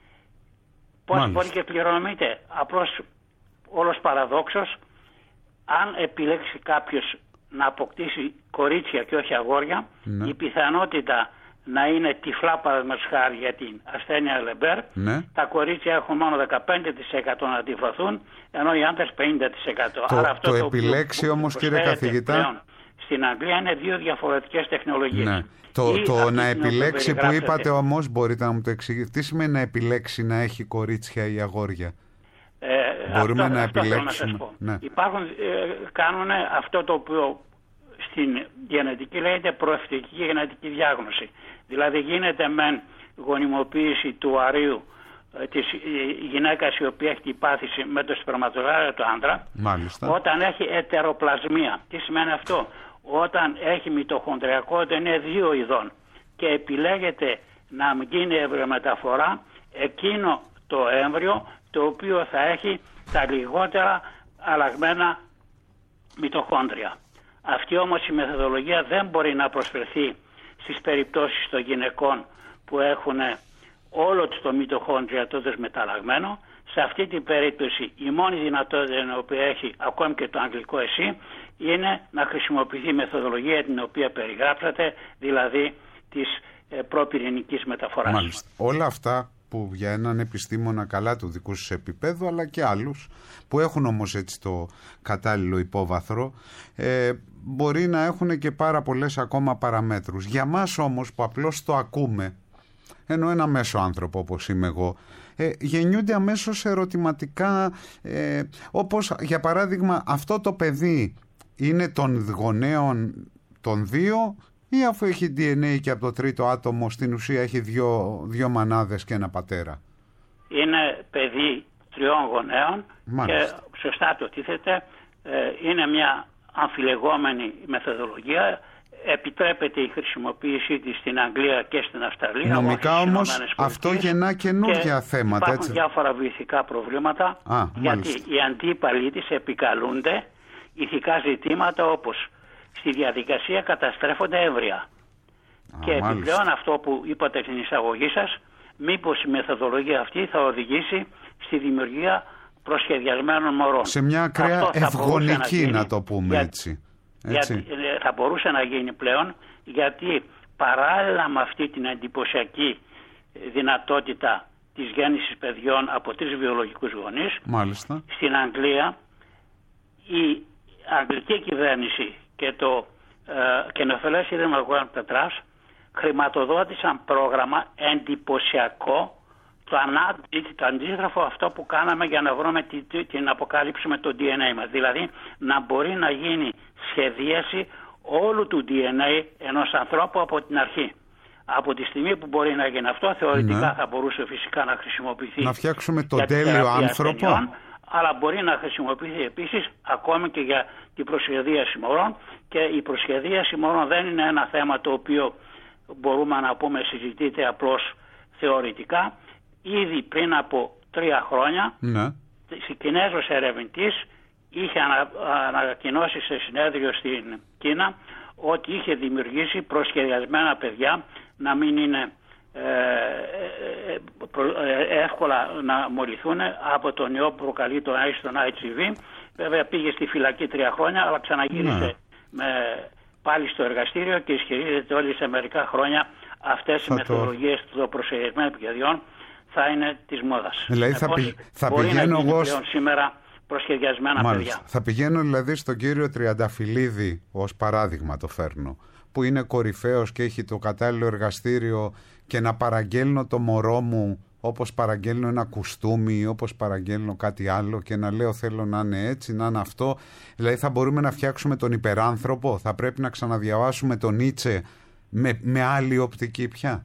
Πώς μπορεί και κληρονομείται? Απλώς όλος παραδόξος, αν επιλέξει κάποιος να αποκτήσει κορίτσια και όχι αγόρια, ναι. η πιθανότητα να είναι τυφλά παραδείγματος χάρη για την ασθένεια Λεμπέρ, ναι. τα κορίτσια έχουν μόνο δεκαπέντε τοις εκατό να αντιφαθούν, ενώ οι άντρες πενήντα τοις εκατό. Το, Άρα αυτό το το επιλέξει όμως, κύριε καθηγητά, πλέον, στην Αγγλία είναι δύο διαφορετικές τεχνολογίες. Ναι. Το, το να επιλέξει που είπατε όμως, μπορείτε να μου το εξηγήσετε, τι σημαίνει να επιλέξει να έχει κορίτσια ή αγόρια? Ε, Μπορούμε αυτό, να αυτό επιλέξουμε. Να ναι. Υπάρχουν, ε, κάνουν αυτό το οποίο στην γενετική λέγεται προευτική γενετική διάγνωση. Δηλαδή γίνεται μεν γονιμοποίηση του αρίου ε, της ε, γυναίκας η οποία έχει την πάθηση με το σπερματοζωάριο του άντρα. Μάλιστα. Όταν έχει ετεροπλασμία. Τι σημαίνει αυτό? Όταν έχει μυτοχονδριακό είναι δύο ειδών και επιλέγεται να γίνει εμβριομεταφορά εκείνο το έμβριο το οποίο θα έχει τα λιγότερα αλλαγμένα μυτοχόνδρια. Αυτή όμως η μεθοδολογία δεν μπορεί να προσφερθεί στις περιπτώσεις των γυναικών που έχουν όλο το μυτοχόνδρια τότε μεταλλαγμένο. Σε αυτή την περίπτωση η μόνη δυνατότητα την οποία έχει ακόμη και το αγγλικό ΕΣΥ είναι να χρησιμοποιηθεί η μεθοδολογία την οποία περιγράψατε, δηλαδή της ε, προπυρηνικής μεταφοράς. Μάλιστα. Όλα αυτά που για έναν επιστήμονα καλά του δικού σας επίπεδου, αλλά και άλλους που έχουν όμως έτσι το κατάλληλο υπόβαθρο, ε, μπορεί να έχουν και πάρα πολλές ακόμα παραμέτρους. Για μας όμως που απλώς το ακούμε, ενώ ένα μέσο άνθρωπο όπως είμαι εγώ, ε, γεννιούνται αμέσως ερωτηματικά, ε, όπως για παράδειγμα αυτό το παιδί είναι των γονέων των δύο, ή αφού έχει ντι εν έι και από το τρίτο άτομο στην ουσία έχει δύο, δύο μανάδες και ένα πατέρα? Είναι παιδί τριών γονέων. Μάλιστα. Και σωστά το τίθεται, είναι μια αμφιλεγόμενη μεθοδολογία. Επιτρέπεται η χρησιμοποίησή της στην Αγγλία και στην Αυστραλία. Νομικά όμως αυτό γεννά καινούργια θέματα. Υπάρχουν έτσι. διάφορα βιωτικά προβλήματα. Α, γιατί μάλιστα. οι αντίπαλοι της επικαλούνται ηθικά ζητήματα όπως στη διαδικασία καταστρέφονται έμβρια. Α, και μάλιστα. Επιπλέον αυτό που είπατε στην εισαγωγή σας, μήπως η μεθοδολογία αυτή θα οδηγήσει στη δημιουργία προσχεδιασμένων μωρών. Σε μια ακραία ευγονική, να, να το πούμε για, έτσι. έτσι. Γιατί, θα μπορούσε να γίνει πλέον, γιατί παράλληλα με αυτή την εντυπωσιακή δυνατότητα της γέννησης παιδιών από τρεις βιολογικούς γονείς, μάλιστα. στην Αγγλία η αγγλική κυβέρνηση και το ε, Καινοφελές Ίδρυμα Γουέλμ Πετράς χρηματοδότησαν πρόγραμμα εντυπωσιακό, το, ανά, το αντίγραφο αυτό που κάναμε για να βρούμε την, την αποκάλυψη με το ντι εν έι μας. Δηλαδή να μπορεί να γίνει σχεδίαση όλου του ντι εν έι ενός ανθρώπου από την αρχή. Από τη στιγμή που μπορεί να γίνει αυτό, θεωρητικά ναι. θα μπορούσε φυσικά να χρησιμοποιηθεί. Να φτιάξουμε τον τέλειο άνθρωπο. Ασθενειών, αλλά μπορεί να χρησιμοποιηθεί επίσης ακόμη και για την προσχεδίαση μωρών. Και η προσχεδίαση μωρών δεν είναι ένα θέμα το οποίο μπορούμε να πούμε συζητείται απλώς θεωρητικά. Ήδη πριν από τρία χρόνια, ναι. Κινέζος ερευνητής είχε ανα, ανακοινώσει σε συνέδριο στην Κίνα ότι είχε δημιουργήσει προσχεδιασμένα παιδιά να μην είναι ε, ε, ε, εύκολα να μολυθούν από τον ιό που προκαλεί τον έιτς άι βι. Βέβαια πήγε στη φυλακή τρία χρόνια, αλλά ξαναγύρισε ναι. με, πάλι στο εργαστήριο και ισχυρίζεται ότι σε μερικά χρόνια αυτές οι μεθοδολογίες το... των προσχεδιασμένων παιδιών θα είναι της μόδας. Δηλαδή θα, πη... θα πηγαίνω εγώ σήμερα προσχεδιασμένα Μάλιστα. παιδιά. Θα πηγαίνω δηλαδή στον κύριο Τριανταφυλλίδη ως παράδειγμα το φέρνω, που είναι κορυφαίος και έχει το κατάλληλο εργαστήριο, και να παραγγέλνω το μωρό μου όπως παραγγέλνω ένα κουστούμι, όπως παραγγέλνω κάτι άλλο, και να λέω θέλω να είναι έτσι, να είναι αυτό. Δηλαδή θα μπορούμε να φτιάξουμε τον υπεράνθρωπο, θα πρέπει να ξαναδιαβάσουμε τον Νίτσε με, με άλλη οπτική πια.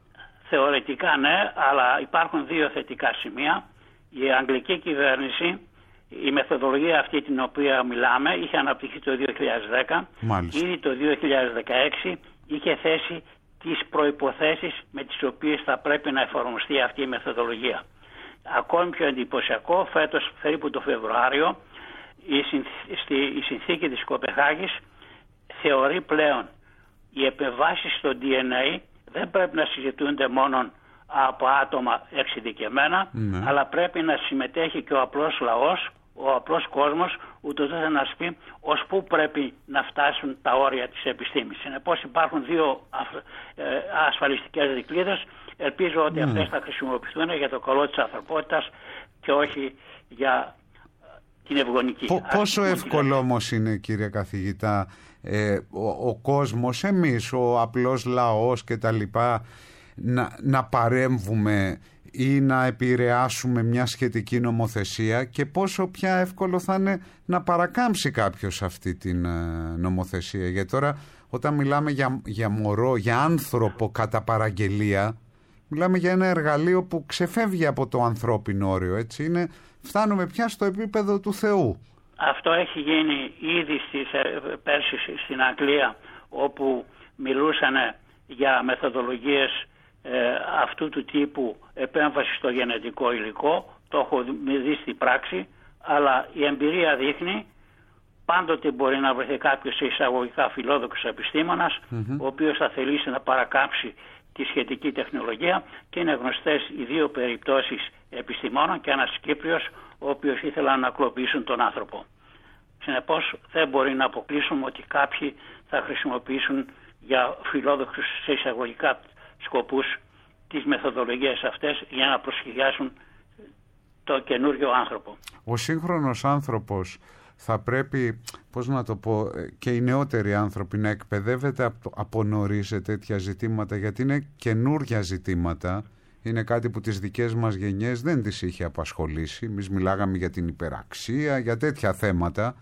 Θεωρητικά ναι, αλλά υπάρχουν δύο θετικά σημεία. Η αγγλική κυβέρνηση, η μεθοδολογία αυτή την οποία μιλάμε, είχε αναπτυχθεί το δύο χιλιάδες δέκα. Μάλιστα. Ήδη το δύο χιλιάδες δεκαέξι είχε θέσει τις προϋποθέσεις με τις οποίες θα πρέπει να εφαρμοστεί αυτή η μεθοδολογία. Ακόμη πιο εντυπωσιακό, φέτος περίπου το Φεβρουάριο, η, συνθ, η συνθήκη της Κοπεχάγης θεωρεί πλέον οι επεμβάσεις στο ντι εν έι δεν πρέπει να συζητούνται μόνο από άτομα εξειδικευμένα, ναι. αλλά πρέπει να συμμετέχει και ο απλός λαός, ο απλός κόσμος, ούτως ώστε να πει ως πού πρέπει να φτάσουν τα όρια της επιστήμης. Συνεπώς υπάρχουν δύο ασφαλιστικές δικλείδες. Ελπίζω ότι mm. αυτές θα χρησιμοποιηθούν για το καλό της ανθρωπότητας και όχι για την ευγονική. Πο, πόσο εύκολο όμως είναι, κύριε καθηγητά, ε, ο, ο κόσμος, εμείς, ο απλός λαός και τα λοιπά, να, να παρέμβουμε ή να επηρεάσουμε μια σχετική νομοθεσία, και πόσο πια εύκολο θα είναι να παρακάμψει κάποιος αυτή την ε, νομοθεσία? Γιατί τώρα όταν μιλάμε για, για μωρό, για άνθρωπο κατά παραγγελία, μιλάμε για ένα εργαλείο που ξεφεύγει από το ανθρώπινο όριο, έτσι είναι, φτάνουμε πια στο επίπεδο του Θεού. Αυτό έχει γίνει ήδη στις, πέρσι στην Αγγλία, όπου μιλούσαν για μεθοδολογίες ε, αυτού του τύπου επέμβαση στο γενετικό υλικό. Το έχω δει στην πράξη, αλλά η εμπειρία δείχνει πάντοτε μπορεί να βρεθεί κάποιος εισαγωγικά φιλόδοξος επιστήμονας, mm-hmm. ο οποίος θα θελήσει να παρακάψει τη σχετική τεχνολογία, και είναι γνωστές οι δύο περιπτώσεις επιστημόνων και ένας Κύπριος ο οποίος ήθελαν να κλοπήσουν τον άνθρωπο. Συνεπώς δεν μπορεί να αποκλείσουμε ότι κάποιοι θα χρησιμοποιήσουν για φιλόδοξους σε εισαγωγικά σκοπούς τις μεθοδολογίες αυτές για να προσχεδιάσουν το καινούριο άνθρωπο. Ο σύγχρονος άνθρωπος θα πρέπει, πώς να το πω, και οι νεότεροι άνθρωποι να εκπαιδεύεται από νωρίς σε τέτοια ζητήματα, γιατί είναι καινούρια ζητήματα. Είναι κάτι που τις δικές μας γενιές δεν τις είχε απασχολήσει. Εμείς μιλάγαμε για την υπεραξία, για τέτοια θέματα,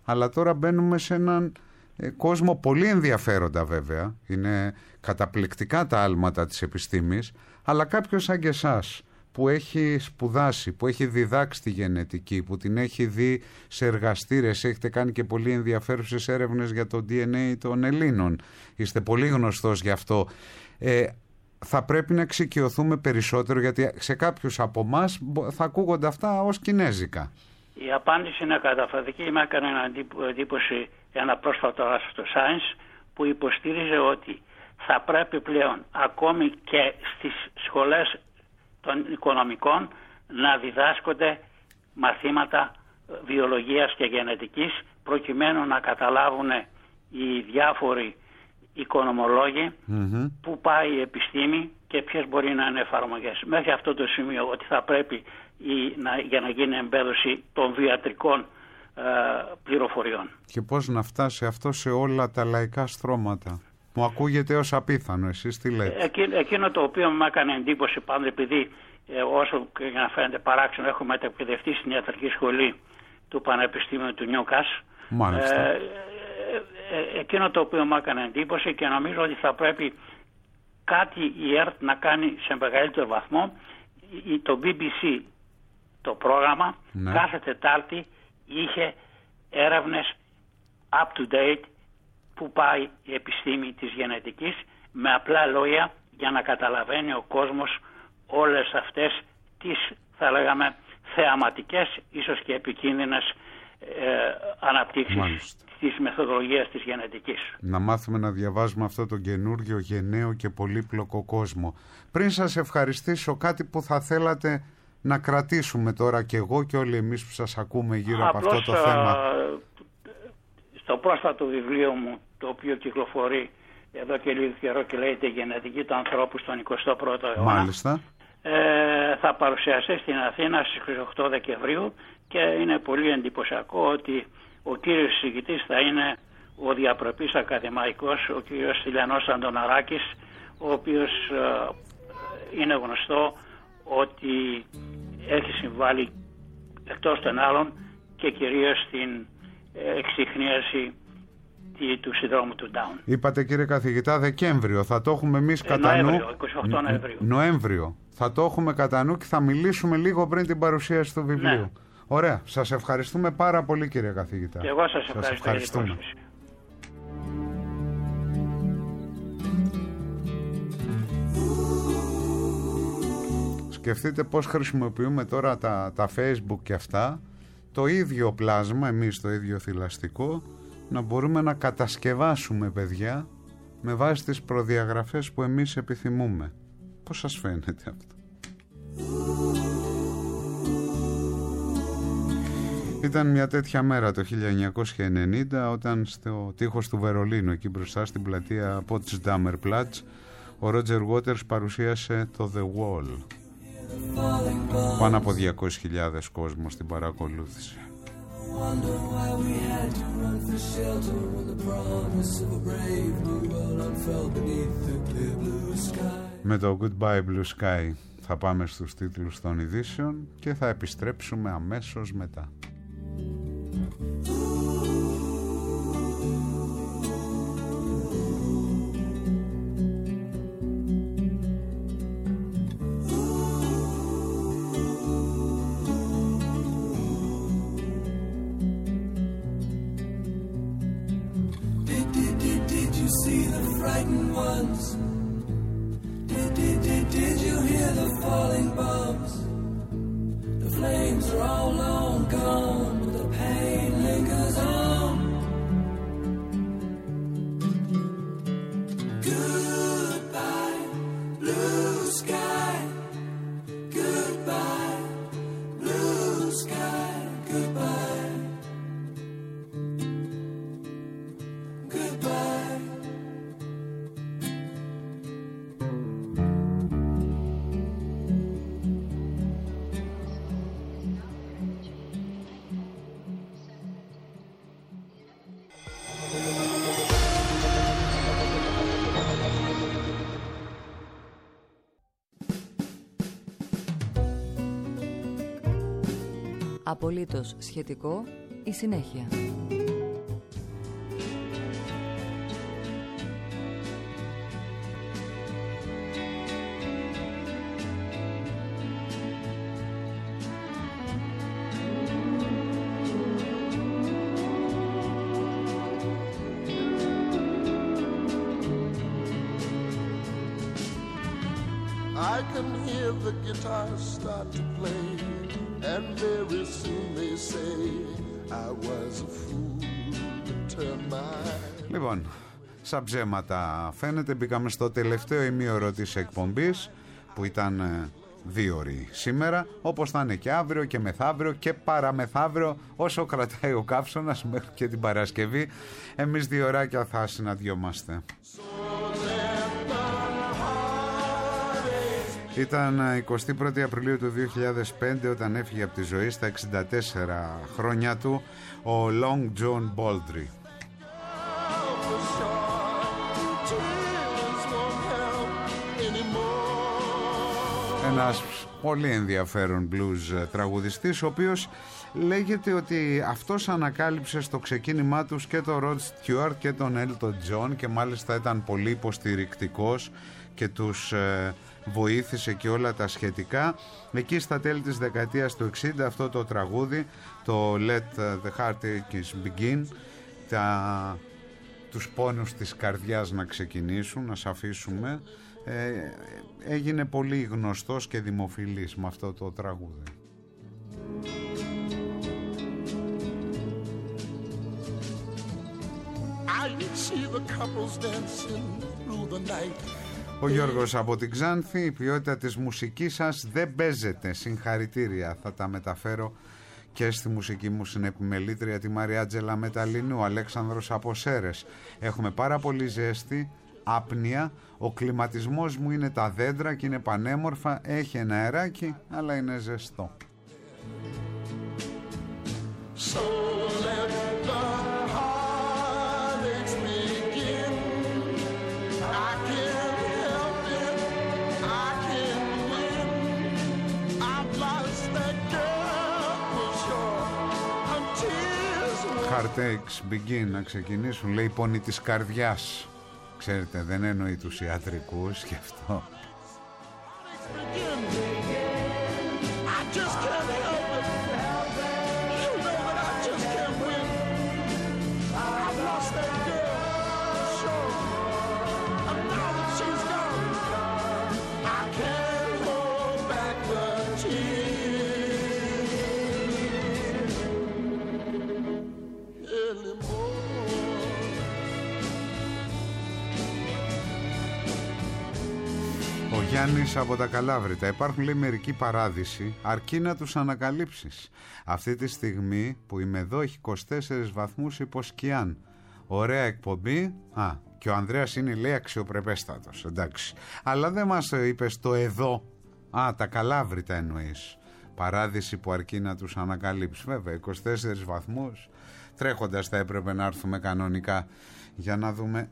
αλλά τώρα μπαίνουμε σε έναν ε, κόσμο πολύ ενδιαφέροντα βέβαια, είναι καταπληκτικά τα άλματα της επιστήμης, αλλά κάποιος σαν και εσάς που έχει σπουδάσει, που έχει διδάξει τη γενετική, που την έχει δει σε εργαστήρες, έχετε κάνει και πολύ ενδιαφέρουσες έρευνες για το ντι εν έι των Ελλήνων, είστε πολύ γνωστός γι' αυτό, ε, θα πρέπει να εξοικειωθούμε περισσότερο, γιατί σε κάποιους από εμάς θα ακούγονται αυτά ως κινέζικα. Η απάντηση είναι καταφατική. Με έκανε εντύπωση ένα πρόσφατο άρθρο στο Science που υποστήριζε ότι θα πρέπει πλέον ακόμη και στις σχολές των οικονομικών να διδάσκονται μαθήματα βιολογίας και γενετικής, προκειμένου να καταλάβουν οι διάφοροι οικονομολόγοι mm-hmm. που πάει η επιστήμη και ποιες μπορεί να είναι εφαρμογές. Μέχρι αυτό το σημείο ότι θα πρέπει η, να, για να γίνει εμπέδωση των βιατρικών ε, πληροφοριών. Και πώς να φτάσει αυτό σε όλα τα λαϊκά στρώματα. Μου ακούγεται ως απίθανο, εσείς τι λέτε? Εκεί, εκείνο το οποίο μου έκανε εντύπωση πάντα, επειδή ε, όσο και να φαίνεται παράξενο, έχω μετακπαιδευτεί στην ιατρική σχολή του Πανεπιστήμιου του Νιούκας. Μάλιστα. Ε, ε, εκείνο το οποίο μου έκανε εντύπωση και νομίζω ότι θα πρέπει κάτι η ΕΡΤ να κάνει σε μεγαλύτερο βαθμό. Το μπι μπι σι, το πρόγραμμα, ναι. κάθε Τετάρτη είχε έρευνες up to date που πάει η επιστήμη της γενετικής, με απλά λόγια για να καταλαβαίνει ο κόσμος όλες αυτές τις, θα λέγαμε, θεαματικές, ίσως και επικίνδυνες ε, αναπτύξεις Μάλιστα. της μεθοδολογίας της γενετικής. Να μάθουμε να διαβάζουμε αυτό το καινούργιο, γενναίο και πολύπλοκο κόσμο. Πριν σας ευχαριστήσω, κάτι που θα θέλατε να κρατήσουμε τώρα και εγώ και όλοι εμείς που σας ακούμε γύρω Απλώς, από αυτό το θέμα. Στο πρόσφατο βιβλίο μου, το οποίο κυκλοφορεί εδώ και λίγο καιρό και λέγεται «Γενετική του ανθρώπου στον εικοστό πρώτο αιώνα». Μάλιστα. Ε, θα παρουσιαστεί στην Αθήνα στις είκοσι οκτώ Δεκεμβρίου και είναι πολύ εντυπωσιακό ότι ο κύριος συζητητής θα είναι ο διαπρεπής ακαδημαϊκός, ο κύριος Στυλιανός Αντωναράκης, ο οποίος ε, είναι γνωστό ότι έχει συμβάλει εκτός των άλλων και κυρίως στην εξιχνίαση του συνδρόμου του Down. Είπατε κύριε καθηγητά Δεκέμβριο, θα το έχουμε εμείς κατά νου. Νοέμβριο, εικοστή ογδόη Νοεμβρίου. Νοέμβριο. Θα το έχουμε κατά νου και θα μιλήσουμε λίγο πριν την παρουσίαση του βιβλίου. Ναι. Ωραία. Σας ευχαριστούμε πάρα πολύ κύριε καθηγητά. Και εγώ σας, σας ευχαριστούμε. Σκεφτείτε πώς χρησιμοποιούμε τώρα τα, τα Facebook και αυτά, το ίδιο πλάσμα, εμείς το ίδιο θηλαστικό, να μπορούμε να κατασκευάσουμε παιδιά με βάση τις προδιαγραφές που εμείς επιθυμούμε. Πώς σας φαίνεται αυτό? Ήταν μια τέτοια μέρα το χίλια εννιακόσια ενενήντα, όταν στο τείχος του Βερολίνου, εκεί μπροστά στην πλατεία Potsdamer Platz, ο Ρότζερ Waters παρουσίασε το The Wall. Πάνω από διακόσιες χιλιάδες κόσμος την παρακολούθησε. Με το Goodbye Blue Sky θα πάμε στους τίτλους των ειδήσεων και θα επιστρέψουμε αμέσως μετά. Απολύτως σχετικό η συνέχεια. I can hear the guitar start to play, and very soon they say I was a fool to turn my... Λοιπόν, σαν ψέματα φαίνεται, μπήκαμε στο τελευταίο ημίωρο της εκπομπής που ήταν δύο ώρες σήμερα, όπως θα είναι και αύριο και μεθαύριο και παραμεθαύριο, όσο κρατάει ο καύσωνας μέχρι και την Παρασκευή. Εμείς δύο ωράκια θα συναντιόμαστε. Ήταν εικοστή πρώτη Απριλίου του δύο χιλιάδες πέντε όταν έφυγε από τη ζωή στα εξήντα τέσσερα χρόνια του ο Long John Baldry. Ένας πολύ ενδιαφέρον blues τραγουδιστής, ο οποίος λέγεται ότι αυτός ανακάλυψε στο ξεκίνημά τους και τον Rod Stewart και τον Elton John, και μάλιστα ήταν πολύ υποστηρικτικός και τους ε, βοήθησε και όλα τα σχετικά. Εκεί στα τέλη της δεκαετίας του εξήντα αυτό το τραγούδι, το Let the Heartaches Begin, τα, τους πόνους της καρδιάς να ξεκινήσουν, να σ' αφήσουμε, ε, έγινε πολύ γνωστός και δημοφιλής με αυτό το τραγούδι. Ο Γιώργος από την Ξάνθη, η ποιότητα της μουσικής σας δεν παίζεται, συγχαρητήρια, θα τα μεταφέρω και στη μουσική μου συνεπιμελήτρια τη Μαριάτζελα Μεταλινού. Ο Αλέξανδρος από Σέρες, έχουμε πάρα πολύ ζέστη, άπνοια, ο κλιματισμός μου είναι τα δέντρα και είναι πανέμορφα, έχει ένα αεράκι αλλά είναι ζεστό. So let the heartaches begin. I can't help it, I can't win. I've lost that girl for sure. I'm tears. Heartaches begin, να ξεκινήσουν, λέει, πόνοι της καρδιάς. Ξέρετε, δεν εννοεί τους ιατρικούς και αυτό. Ο Γιάννης από τα Καλάβρητα, υπάρχουν, λέει, μερικοί παράδεισοι αρκεί να τους ανακαλύψεις. Αυτή τη στιγμή που είμαι εδώ έχει είκοσι τέσσερις βαθμούς υποσκιάν. Ωραία εκπομπή. Α, και ο Ανδρέας είναι, λέει, αξιοπρεπέστατος, εντάξει. Αλλά δεν μας είπες το εδώ. Α, τα Καλάβρητα εννοείς. Παράδειση που αρκεί να τους ανακαλύψεις. Βέβαια, είκοσι τέσσερις βαθμούς. Τρέχοντας θα έπρεπε να έρθουμε κανονικά για να δούμε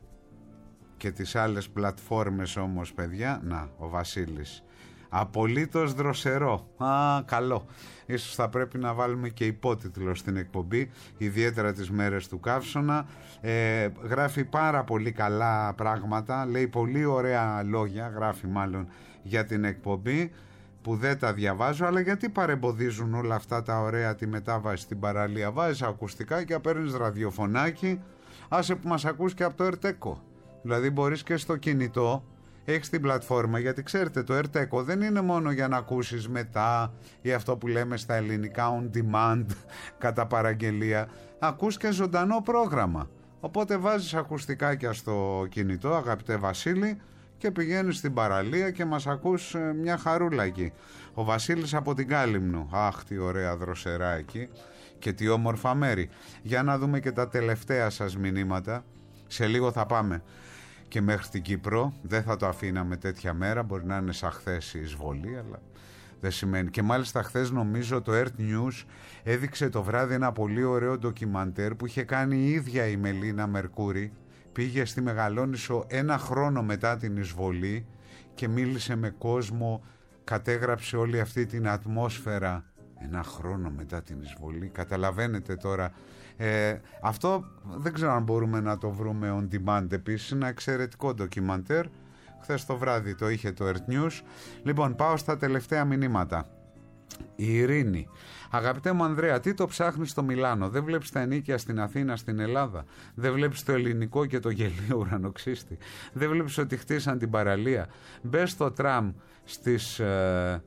και τις άλλες πλατφόρμες όμως, παιδιά. Να, ο Βασίλης, απολύτως δροσερό. Α, καλό. Ίσως θα πρέπει να βάλουμε και υπότιτλο στην εκπομπή, ιδιαίτερα τις μέρες του καύσωνα. ε, Γράφει πάρα πολύ καλά πράγματα, λέει πολύ ωραία λόγια, γράφει μάλλον για την εκπομπή, που δεν τα διαβάζω, αλλά γιατί παρεμποδίζουν όλα αυτά τα ωραία τη μετάβαση στην παραλία? Βάζεις ακουστικά και παίρνεις ραδιοφωνάκι, άσε που μας ακούς και από το Ερτέκο. Δηλαδή μπορείς και στο κινητό, έχεις την πλατφόρμα, γιατί ξέρετε το Ερτέκο δεν είναι μόνο για να ακούσεις μετά ή αυτό που λέμε στα ελληνικά on demand κατά παραγγελία, ακούς και ζωντανό πρόγραμμα. Οπότε βάζεις ακουστικάκια στο κινητό, αγαπητέ Βασίλη, και πηγαίνεις στην παραλία και μας ακούς μια χαρούλα εκεί. Ο Βασίλης από την Κάλυμνο, αχ τι ωραία δροσερά εκεί και τι όμορφα μέρη. Για να δούμε και τα τελευταία σας μηνύματα. Σε λίγο θα πάμε και μέχρι την Κύπρο. Δεν θα το αφήναμε τέτοια μέρα, μπορεί να είναι σαν χθες η εισβολή, αλλά δεν σημαίνει. Και μάλιστα χθες νομίζω το Earth News έδειξε το βράδυ ένα πολύ ωραίο ντοκιμαντέρ που είχε κάνει η ίδια η Μελίνα Μερκούρη. Πήγε στη Μεγαλόνισσο ένα χρόνο μετά την εισβολή και μίλησε με κόσμο, κατέγραψε όλη αυτή την ατμόσφαιρα ένα χρόνο μετά την εισβολή. Καταλαβαίνετε τώρα, ε, αυτό δεν ξέρω αν μπορούμε να το βρούμε on demand. Επίσης ένα εξαιρετικό ντοκιμαντέρ, χθες το βράδυ το είχε το Earth News. Λοιπόν, πάω στα τελευταία μηνύματα. Η Ειρήνη. Αγαπητέ μου Ανδρέα, τι το ψάχνεις στο Μιλάνο? Δεν βλέπεις τα ενίκια στην Αθήνα, στην Ελλάδα? Δεν βλέπεις το ελληνικό και το γελίο ουρανοξύστη? Δεν βλέπεις ότι χτίσαν την παραλία? Μπες στο τραμ στις ε,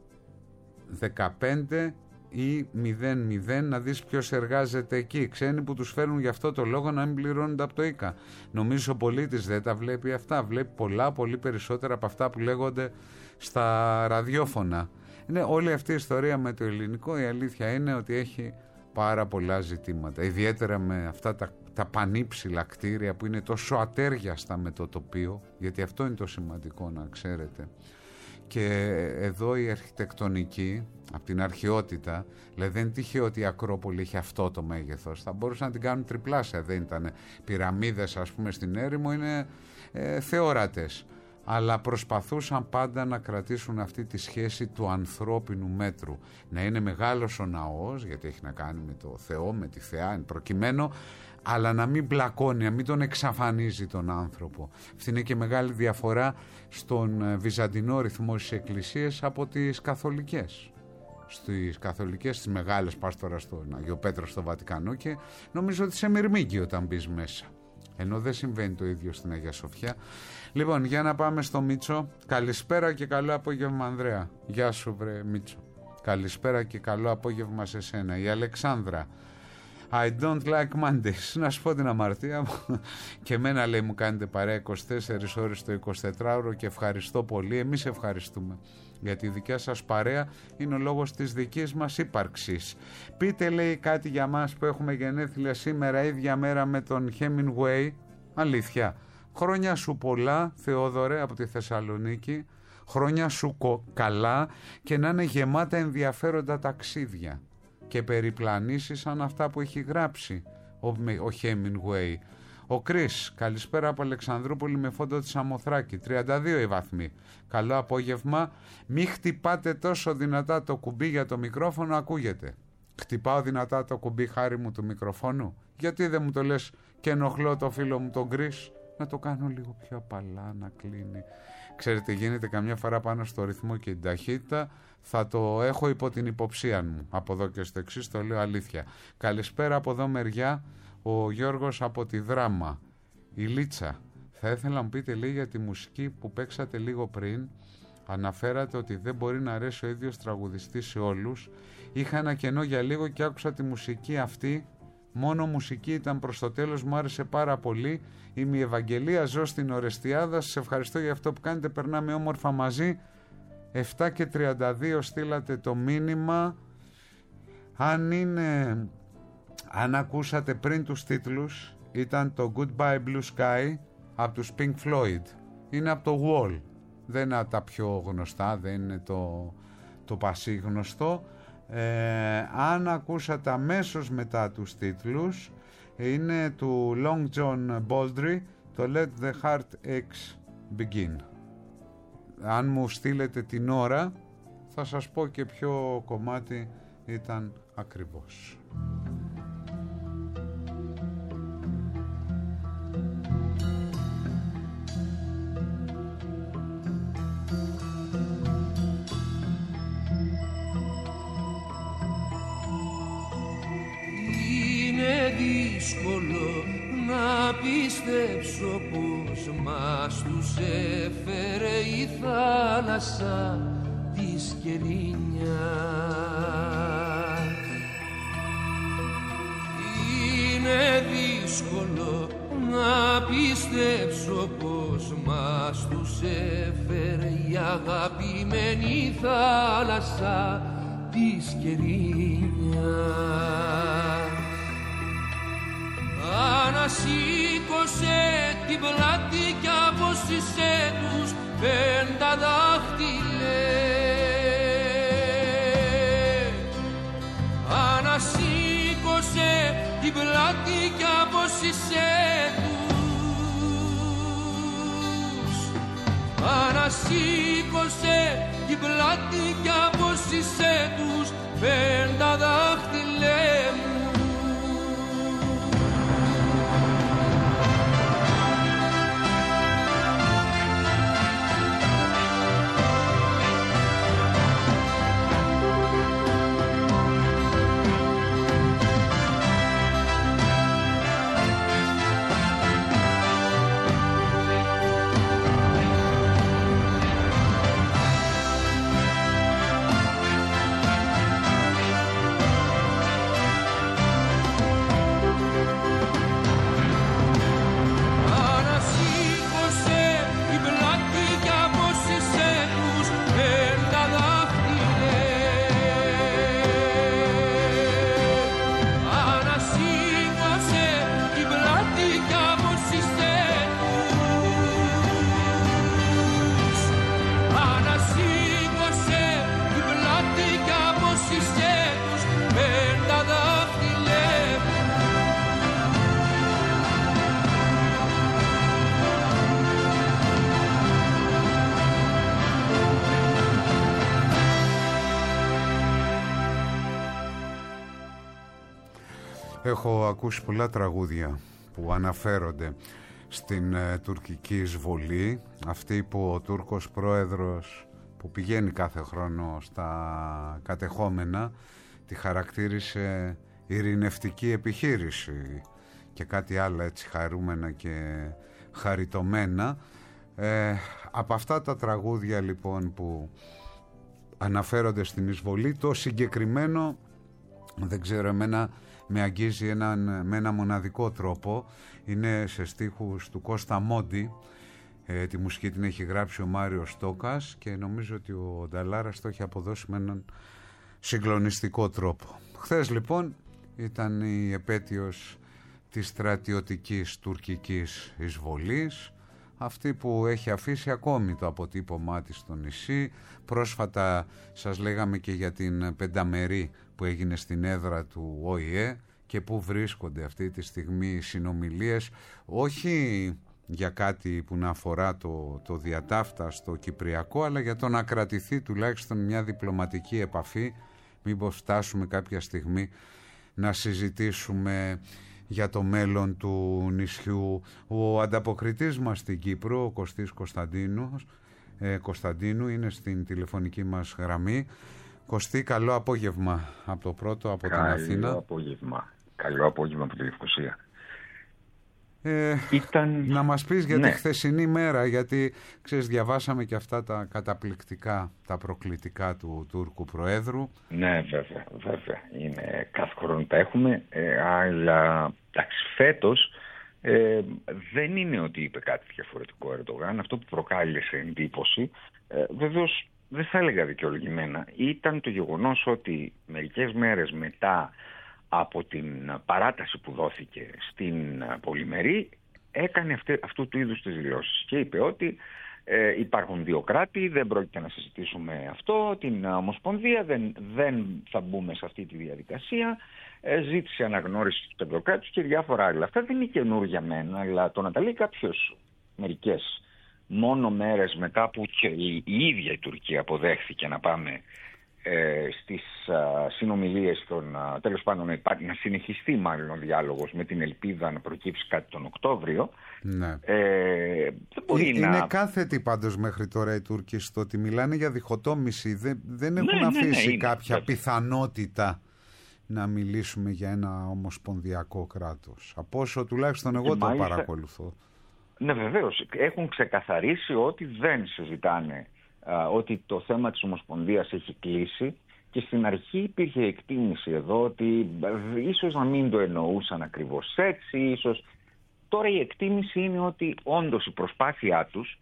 δεκαπέντε ή μηδέν μηδέν να δεις ποιος εργάζεται εκεί. Ξένοι που τους φέρνουν γι' αυτό το λόγο να μην πληρώνονται από το ΙΚΑ. Νομίζω ο πολίτης δεν τα βλέπει αυτά? Βλέπει πολλά, πολύ περισσότερα από αυτά που λέγονται στα ραδιόφωνα. Είναι όλη αυτή η ιστορία με το ελληνικό. Η αλήθεια είναι ότι έχει πάρα πολλά ζητήματα, ιδιαίτερα με αυτά τα, τα πανύψηλα κτίρια που είναι τόσο ατέριαστα με το τοπίο, γιατί αυτό είναι το σημαντικό να ξέρετε. Και εδώ η αρχιτεκτονική από την αρχαιότητα, δηλαδή δεν είναι τυχαίο ότι η Ακρόπολη είχε αυτό το μέγεθος, θα μπορούσαν να την κάνουν τριπλάσια, δεν ήταν? Πυραμίδες ας πούμε στην έρημο είναι ε, θεόρατες, αλλά προσπαθούσαν πάντα να κρατήσουν αυτή τη σχέση του ανθρώπινου μέτρου, να είναι μεγάλος ο ναός γιατί έχει να κάνει με το Θεό, με τη Θεά εν προκειμένου, αλλά να μην μπλακώνει, να μην τον εξαφανίζει τον άνθρωπο. Αυτή είναι και μεγάλη διαφορά στον βυζαντινό ρυθμό στις εκκλησίες από τις καθολικές. Στις καθολικές, τις μεγάλες, πας τώρα στον Αγιο Πέτρο στο Βατικανό και νομίζω ότι σε μυρμήγκει όταν μπεις μέσα. Ενώ δεν συμβαίνει το ίδιο στην Αγία Σοφιά. Λοιπόν, για να πάμε στο Μίτσο. Καλησπέρα και καλό απόγευμα Ανδρέα. Γεια σου βρε Μίτσο. Καλησπέρα και καλό απόγευμα σε σένα. Η Αλεξάνδρα. I don't like Mondays. Να σου πω την αμαρτία μου. Και εμένα λέει μου κάνετε παρέα είκοσι τέσσερις ώρες το εικοσιτετράωρο και ευχαριστώ πολύ. Εμείς ευχαριστούμε. Γιατί η δικιά σας παρέα είναι ο λόγος της δικής μας ύπαρξης. Πείτε λέει κάτι για μας που έχουμε γενέθλια σήμερα ίδια μέρα με τον Hemingway. Αλήθεια. Χρόνια σου πολλά Θεόδωρε από τη Θεσσαλονίκη. Χρόνια σου καλά και να είναι γεμάτα ενδιαφέροντα ταξίδια και περιπλανήσεις σαν αυτά που έχει γράψει ο, ο Hemingway. Ο Κρίς, καλησπέρα από Αλεξανδρούπολη με φόντο τη Σαμοθράκη, τριάντα δύο οι βαθμοί. Καλό απόγευμα. Μη χτυπάτε τόσο δυνατά το κουμπί για το μικρόφωνο, ακούγεται. Χτυπάω δυνατά το κουμπί χάρη μου του μικροφόνου? Γιατί δεν μου το λες και ενοχλώ το φίλο μου τον Κρίς? Να το κάνω λίγο πιο απαλά, να κλείνει. Ξέρετε, γίνεται καμιά φορά πάνω στο ρυθμό και την ταχύτητα. Θα το έχω υπό την υποψία μου. Από εδώ και στο εξής το λέω αλήθεια. Καλησπέρα από εδώ μεριά. Ο Γιώργος από τη Δράμα. Η Λίτσα. Θα ήθελα να μου πείτε λέει για τη μουσική που παίξατε λίγο πριν. Αναφέρατε ότι δεν μπορεί να αρέσει ο ίδιος τραγουδιστής σε όλους. Είχα ένα κενό για λίγο και άκουσα τη μουσική αυτή. Μόνο μουσική ήταν προς το τέλος, μου άρεσε πάρα πολύ. Είμαι η Ευαγγελία, ζω στην Ορεστιάδα. Σας ευχαριστώ για αυτό που κάνετε, περνάμε όμορφα μαζί. επτά και τριάντα δύο στείλατε το μήνυμα. Αν είναι, αν ακούσατε πριν τους τίτλους, ήταν το Goodbye Blue Sky από τους Pink Floyd. Είναι από το Wall. Δεν είναι από τα πιο γνωστά, δεν είναι το, το πασίγνωστο. Ε, αν ακούσατε αμέσως μετά τους τίτλους, είναι του Long John Baldry, το Let the Heart Aches Begin. Αν μου στείλετε την ώρα θα σας πω και ποιο κομμάτι ήταν ακριβώς. Δύσκολο να πιστέψω πως μας τους έφερε η θάλασσα της Κερίνιας. Είναι δύσκολο να πιστέψω πως μας τους έφερε η αγαπημένη θάλασσα της Κερίνιας. Ανασήκωσε την πλάτη κι απόσυσε τους πέντα δάχτυλε. Ανασήκωσε την πλάτη κι απόσυσε τους. Ανασήκωσε την πλάτη κι απόσυσε τους πέντα δάχτυλε μου. Έχω ακούσει πολλά τραγούδια που αναφέρονται στην ε, τουρκική εισβολή, αυτή που ο Τούρκος πρόεδρος που πηγαίνει κάθε χρόνο στα κατεχόμενα τη χαρακτήρισε ειρηνευτική επιχείρηση και κάτι άλλο έτσι χαρούμενα και χαριτωμένα. Ε, από αυτά τα τραγούδια λοιπόν που αναφέρονται στην εισβολή, το συγκεκριμένο δεν ξέρω, εμένα με αγγίζει έναν, με ένα μοναδικό τρόπο. Είναι σε στίχους του Κώστα Μόντι, ε, τη μουσική την έχει γράψει ο Μάριος Στόκας και νομίζω ότι ο Νταλάρας το έχει αποδώσει με έναν συγκλονιστικό τρόπο. Χθες λοιπόν ήταν η επέτειος της στρατιωτικής τουρκικής εισβολής, αυτή που έχει αφήσει ακόμη το αποτύπωμά της στο νησί. Πρόσφατα σας λέγαμε και για την πενταμερή που έγινε στην έδρα του Ο Η Ε και που βρίσκονται αυτή τη στιγμή οι συνομιλίες, όχι για κάτι που να αφορά το, το διατάφτα στο Κυπριακό, αλλά για το να κρατηθεί τουλάχιστον μια διπλωματική επαφή, μήπως φτάσουμε κάποια στιγμή να συζητήσουμε για το μέλλον του νησιού. Ο ανταποκριτής μας στην Κύπρο, ο Κωστής Κωνσταντίνου, ε, Κωνσταντίνου, είναι στην τηλεφωνική μας γραμμή. Κωστή, καλό απόγευμα από το πρώτο, από καλό την Αθήνα. Καλό απόγευμα. Καλό απόγευμα από τη Λευκοσία. Ε, Ήταν... Να μας πεις για ναι. τη χθεσινή μέρα, γιατί ξέρεις, διαβάσαμε και αυτά τα καταπληκτικά, τα προκλητικά του Τούρκου Προέδρου. Ναι, βέβαια, βέβαια. Είναι, κάθε χρόνο τα έχουμε, ε, αλλά εντάξει, φέτος ε, δεν είναι ότι είπε κάτι διαφορετικό ο Ερντογάν. Αυτό που προκάλεσε εντύπωση, ε, βεβαίως δεν θα έλεγα δικαιολογημένα, ήταν το γεγονός ότι μερικές μέρες μετά από την παράταση που δόθηκε στην πολυμερή έκανε αυτή, αυτού του είδους τις δηλώσεις και είπε ότι ε, υπάρχουν δύο κράτη, δεν πρόκειται να συζητήσουμε αυτό, την Ομοσπονδία, δεν, δεν θα μπούμε σε αυτή τη διαδικασία, ε, ζήτησε αναγνώριση του πεντροκράτους και διάφορα άλλα. Αυτά δεν είναι καινούργια για μένα, αλλά το να τα λέει κάποιος μερικές μόνο μέρες μετά που και η, η ίδια η Τουρκία αποδέχθηκε να πάμε Ε, στις α, συνομιλίες των, α, τέλος πάντων να, υπά, να συνεχιστεί μάλλον ο διάλογος με την ελπίδα να προκύψει κάτι τον Οκτώβριο. Ναι. Ε, δεν μπορεί είναι, να... είναι κάθετοι πάντως μέχρι τώρα οι Τούρκοι στο ότι μιλάνε για διχοτόμηση, δεν, δεν έχουν ναι, αφήσει ναι, ναι, κάποια είναι. πιθανότητα να μιλήσουμε για ένα ομοσπονδιακό κράτος, από όσο τουλάχιστον εγώ το μάλιστα, παρακολουθώ. Ναι, βεβαίως, έχουν ξεκαθαρίσει ότι δεν συζητάνε ότι το θέμα της Ομοσπονδίας έχει κλείσει και στην αρχή υπήρχε εκτίμηση εδώ ότι ίσως να μην το εννοούσαν ακριβώς έτσι, ίσως. Τώρα η εκτίμηση είναι ότι όντως η προσπάθειά τους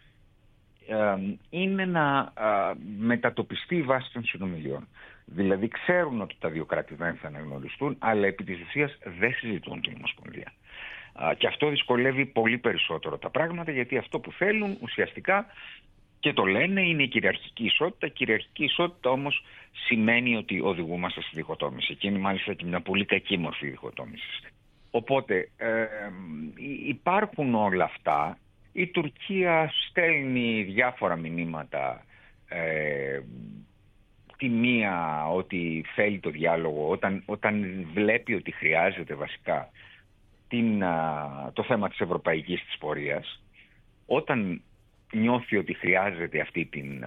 ε, είναι να ε, μετατοπιστεί η βάση των συνομιλιών. Δηλαδή ξέρουν ότι τα δύο κράτη δεν θα αναγνωριστούν, αλλά επί της ουσίας δεν συζητούν την Ομοσπονδία. Ε, και αυτό δυσκολεύει πολύ περισσότερο τα πράγματα, γιατί αυτό που θέλουν ουσιαστικά και το λένε είναι η κυριαρχική ισότητα. Η κυριαρχική ισότητα όμως σημαίνει ότι οδηγούμαστε στη διχοτόμηση. Και είναι μάλιστα και μια πολύ κακή μορφή διχοτόμησης. Οπότε ε, υπάρχουν όλα αυτά. Η Τουρκία στέλνει διάφορα μηνύματα. Ε, τη μία ότι θέλει το διάλογο όταν, όταν βλέπει ότι χρειάζεται βασικά την, α, το θέμα της ευρωπαϊκής της πορείας. Όταν νιώθει ότι χρειάζεται αυτή την...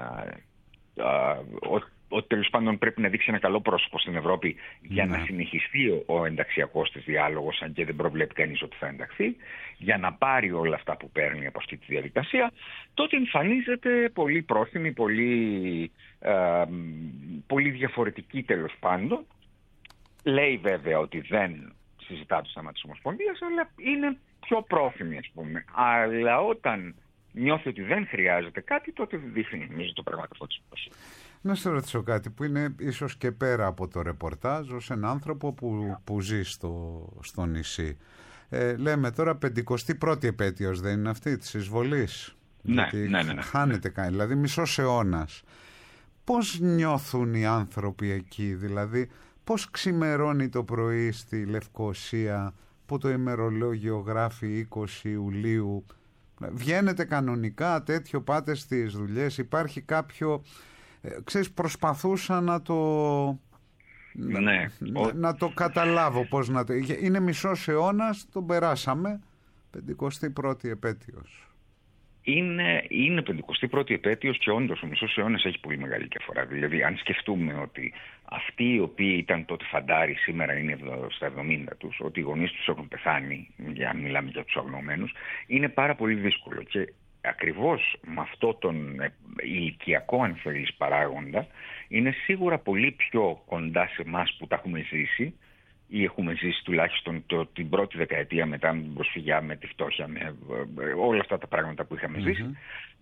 ότι τέλος πάντων πρέπει να δείξει ένα καλό πρόσωπο στην Ευρώπη για ναι. να συνεχιστεί ο, ο ενταξιακός της διάλογος, αν και δεν προβλέπει κανείς ότι θα ενταχθεί, για να πάρει όλα αυτά που παίρνει από αυτή τη διαδικασία, τότε εμφανίζεται πολύ πρόθυμη, πολύ, α, πολύ διαφορετική τέλος πάντων. Λέει βέβαια ότι δεν συζητά το θέμα της Ομοσπονδίας, αλλά είναι πιο πρόθυμη, ας πούμε. Αλλά όταν νιώθει ότι δεν χρειάζεται κάτι, τότε δείχνει νομίζω το πραγματικό της πρόσωπο. Να σε ρωτήσω κάτι που είναι ίσως και πέρα από το ρεπορτάζ, ως έναν άνθρωπο που, που ζει στο, στο νησί. Ε, λέμε τώρα πεντηκοστή πρώτη επέτειος, δεν είναι αυτή της εισβολής? Ναι, ναι, ναι, ναι. Χάνεται κανένα, δηλαδή μισός αιώνας. Πώς νιώθουν οι άνθρωποι εκεί, δηλαδή πώς ξημερώνει το πρωί στη Λευκοσία που το ημερολόγιο γράφει είκοσι Ιουλίου? Βγαίνετε κανονικά, τέτοιο, πάτε στις δουλειές, υπάρχει κάποιο... Ε, ξέρεις, προσπαθούσα να το, Ναι. Να, να το καταλάβω πώς να το... Είναι μισός αιώνας, τον περάσαμε, πεντηκοστή πρώτη επέτειος. Είναι, είναι πεντηκοστή πρώτη επέτειος και όντως ο μισός αιώνας έχει πολύ μεγάλη διαφορά. Δηλαδή, αν σκεφτούμε ότι αυτοί οι οποίοι ήταν τότε φαντάροι σήμερα είναι στα εβδομήντα τους, ότι οι γονείς τους έχουν πεθάνει, για μιλάμε για τους αγνοωμένους, είναι πάρα πολύ δύσκολο. Και ακριβώς με αυτό τον ηλικιακό, αν θέλεις, παράγοντα, είναι σίγουρα πολύ πιο κοντά σε εμάς που τα έχουμε ζήσει ή έχουμε ζήσει τουλάχιστον το, την πρώτη δεκαετία μετά με την προσφυγιά, με τη φτώχεια, με ε, όλα αυτά τα πράγματα που είχαμε mm-hmm. ζήσει,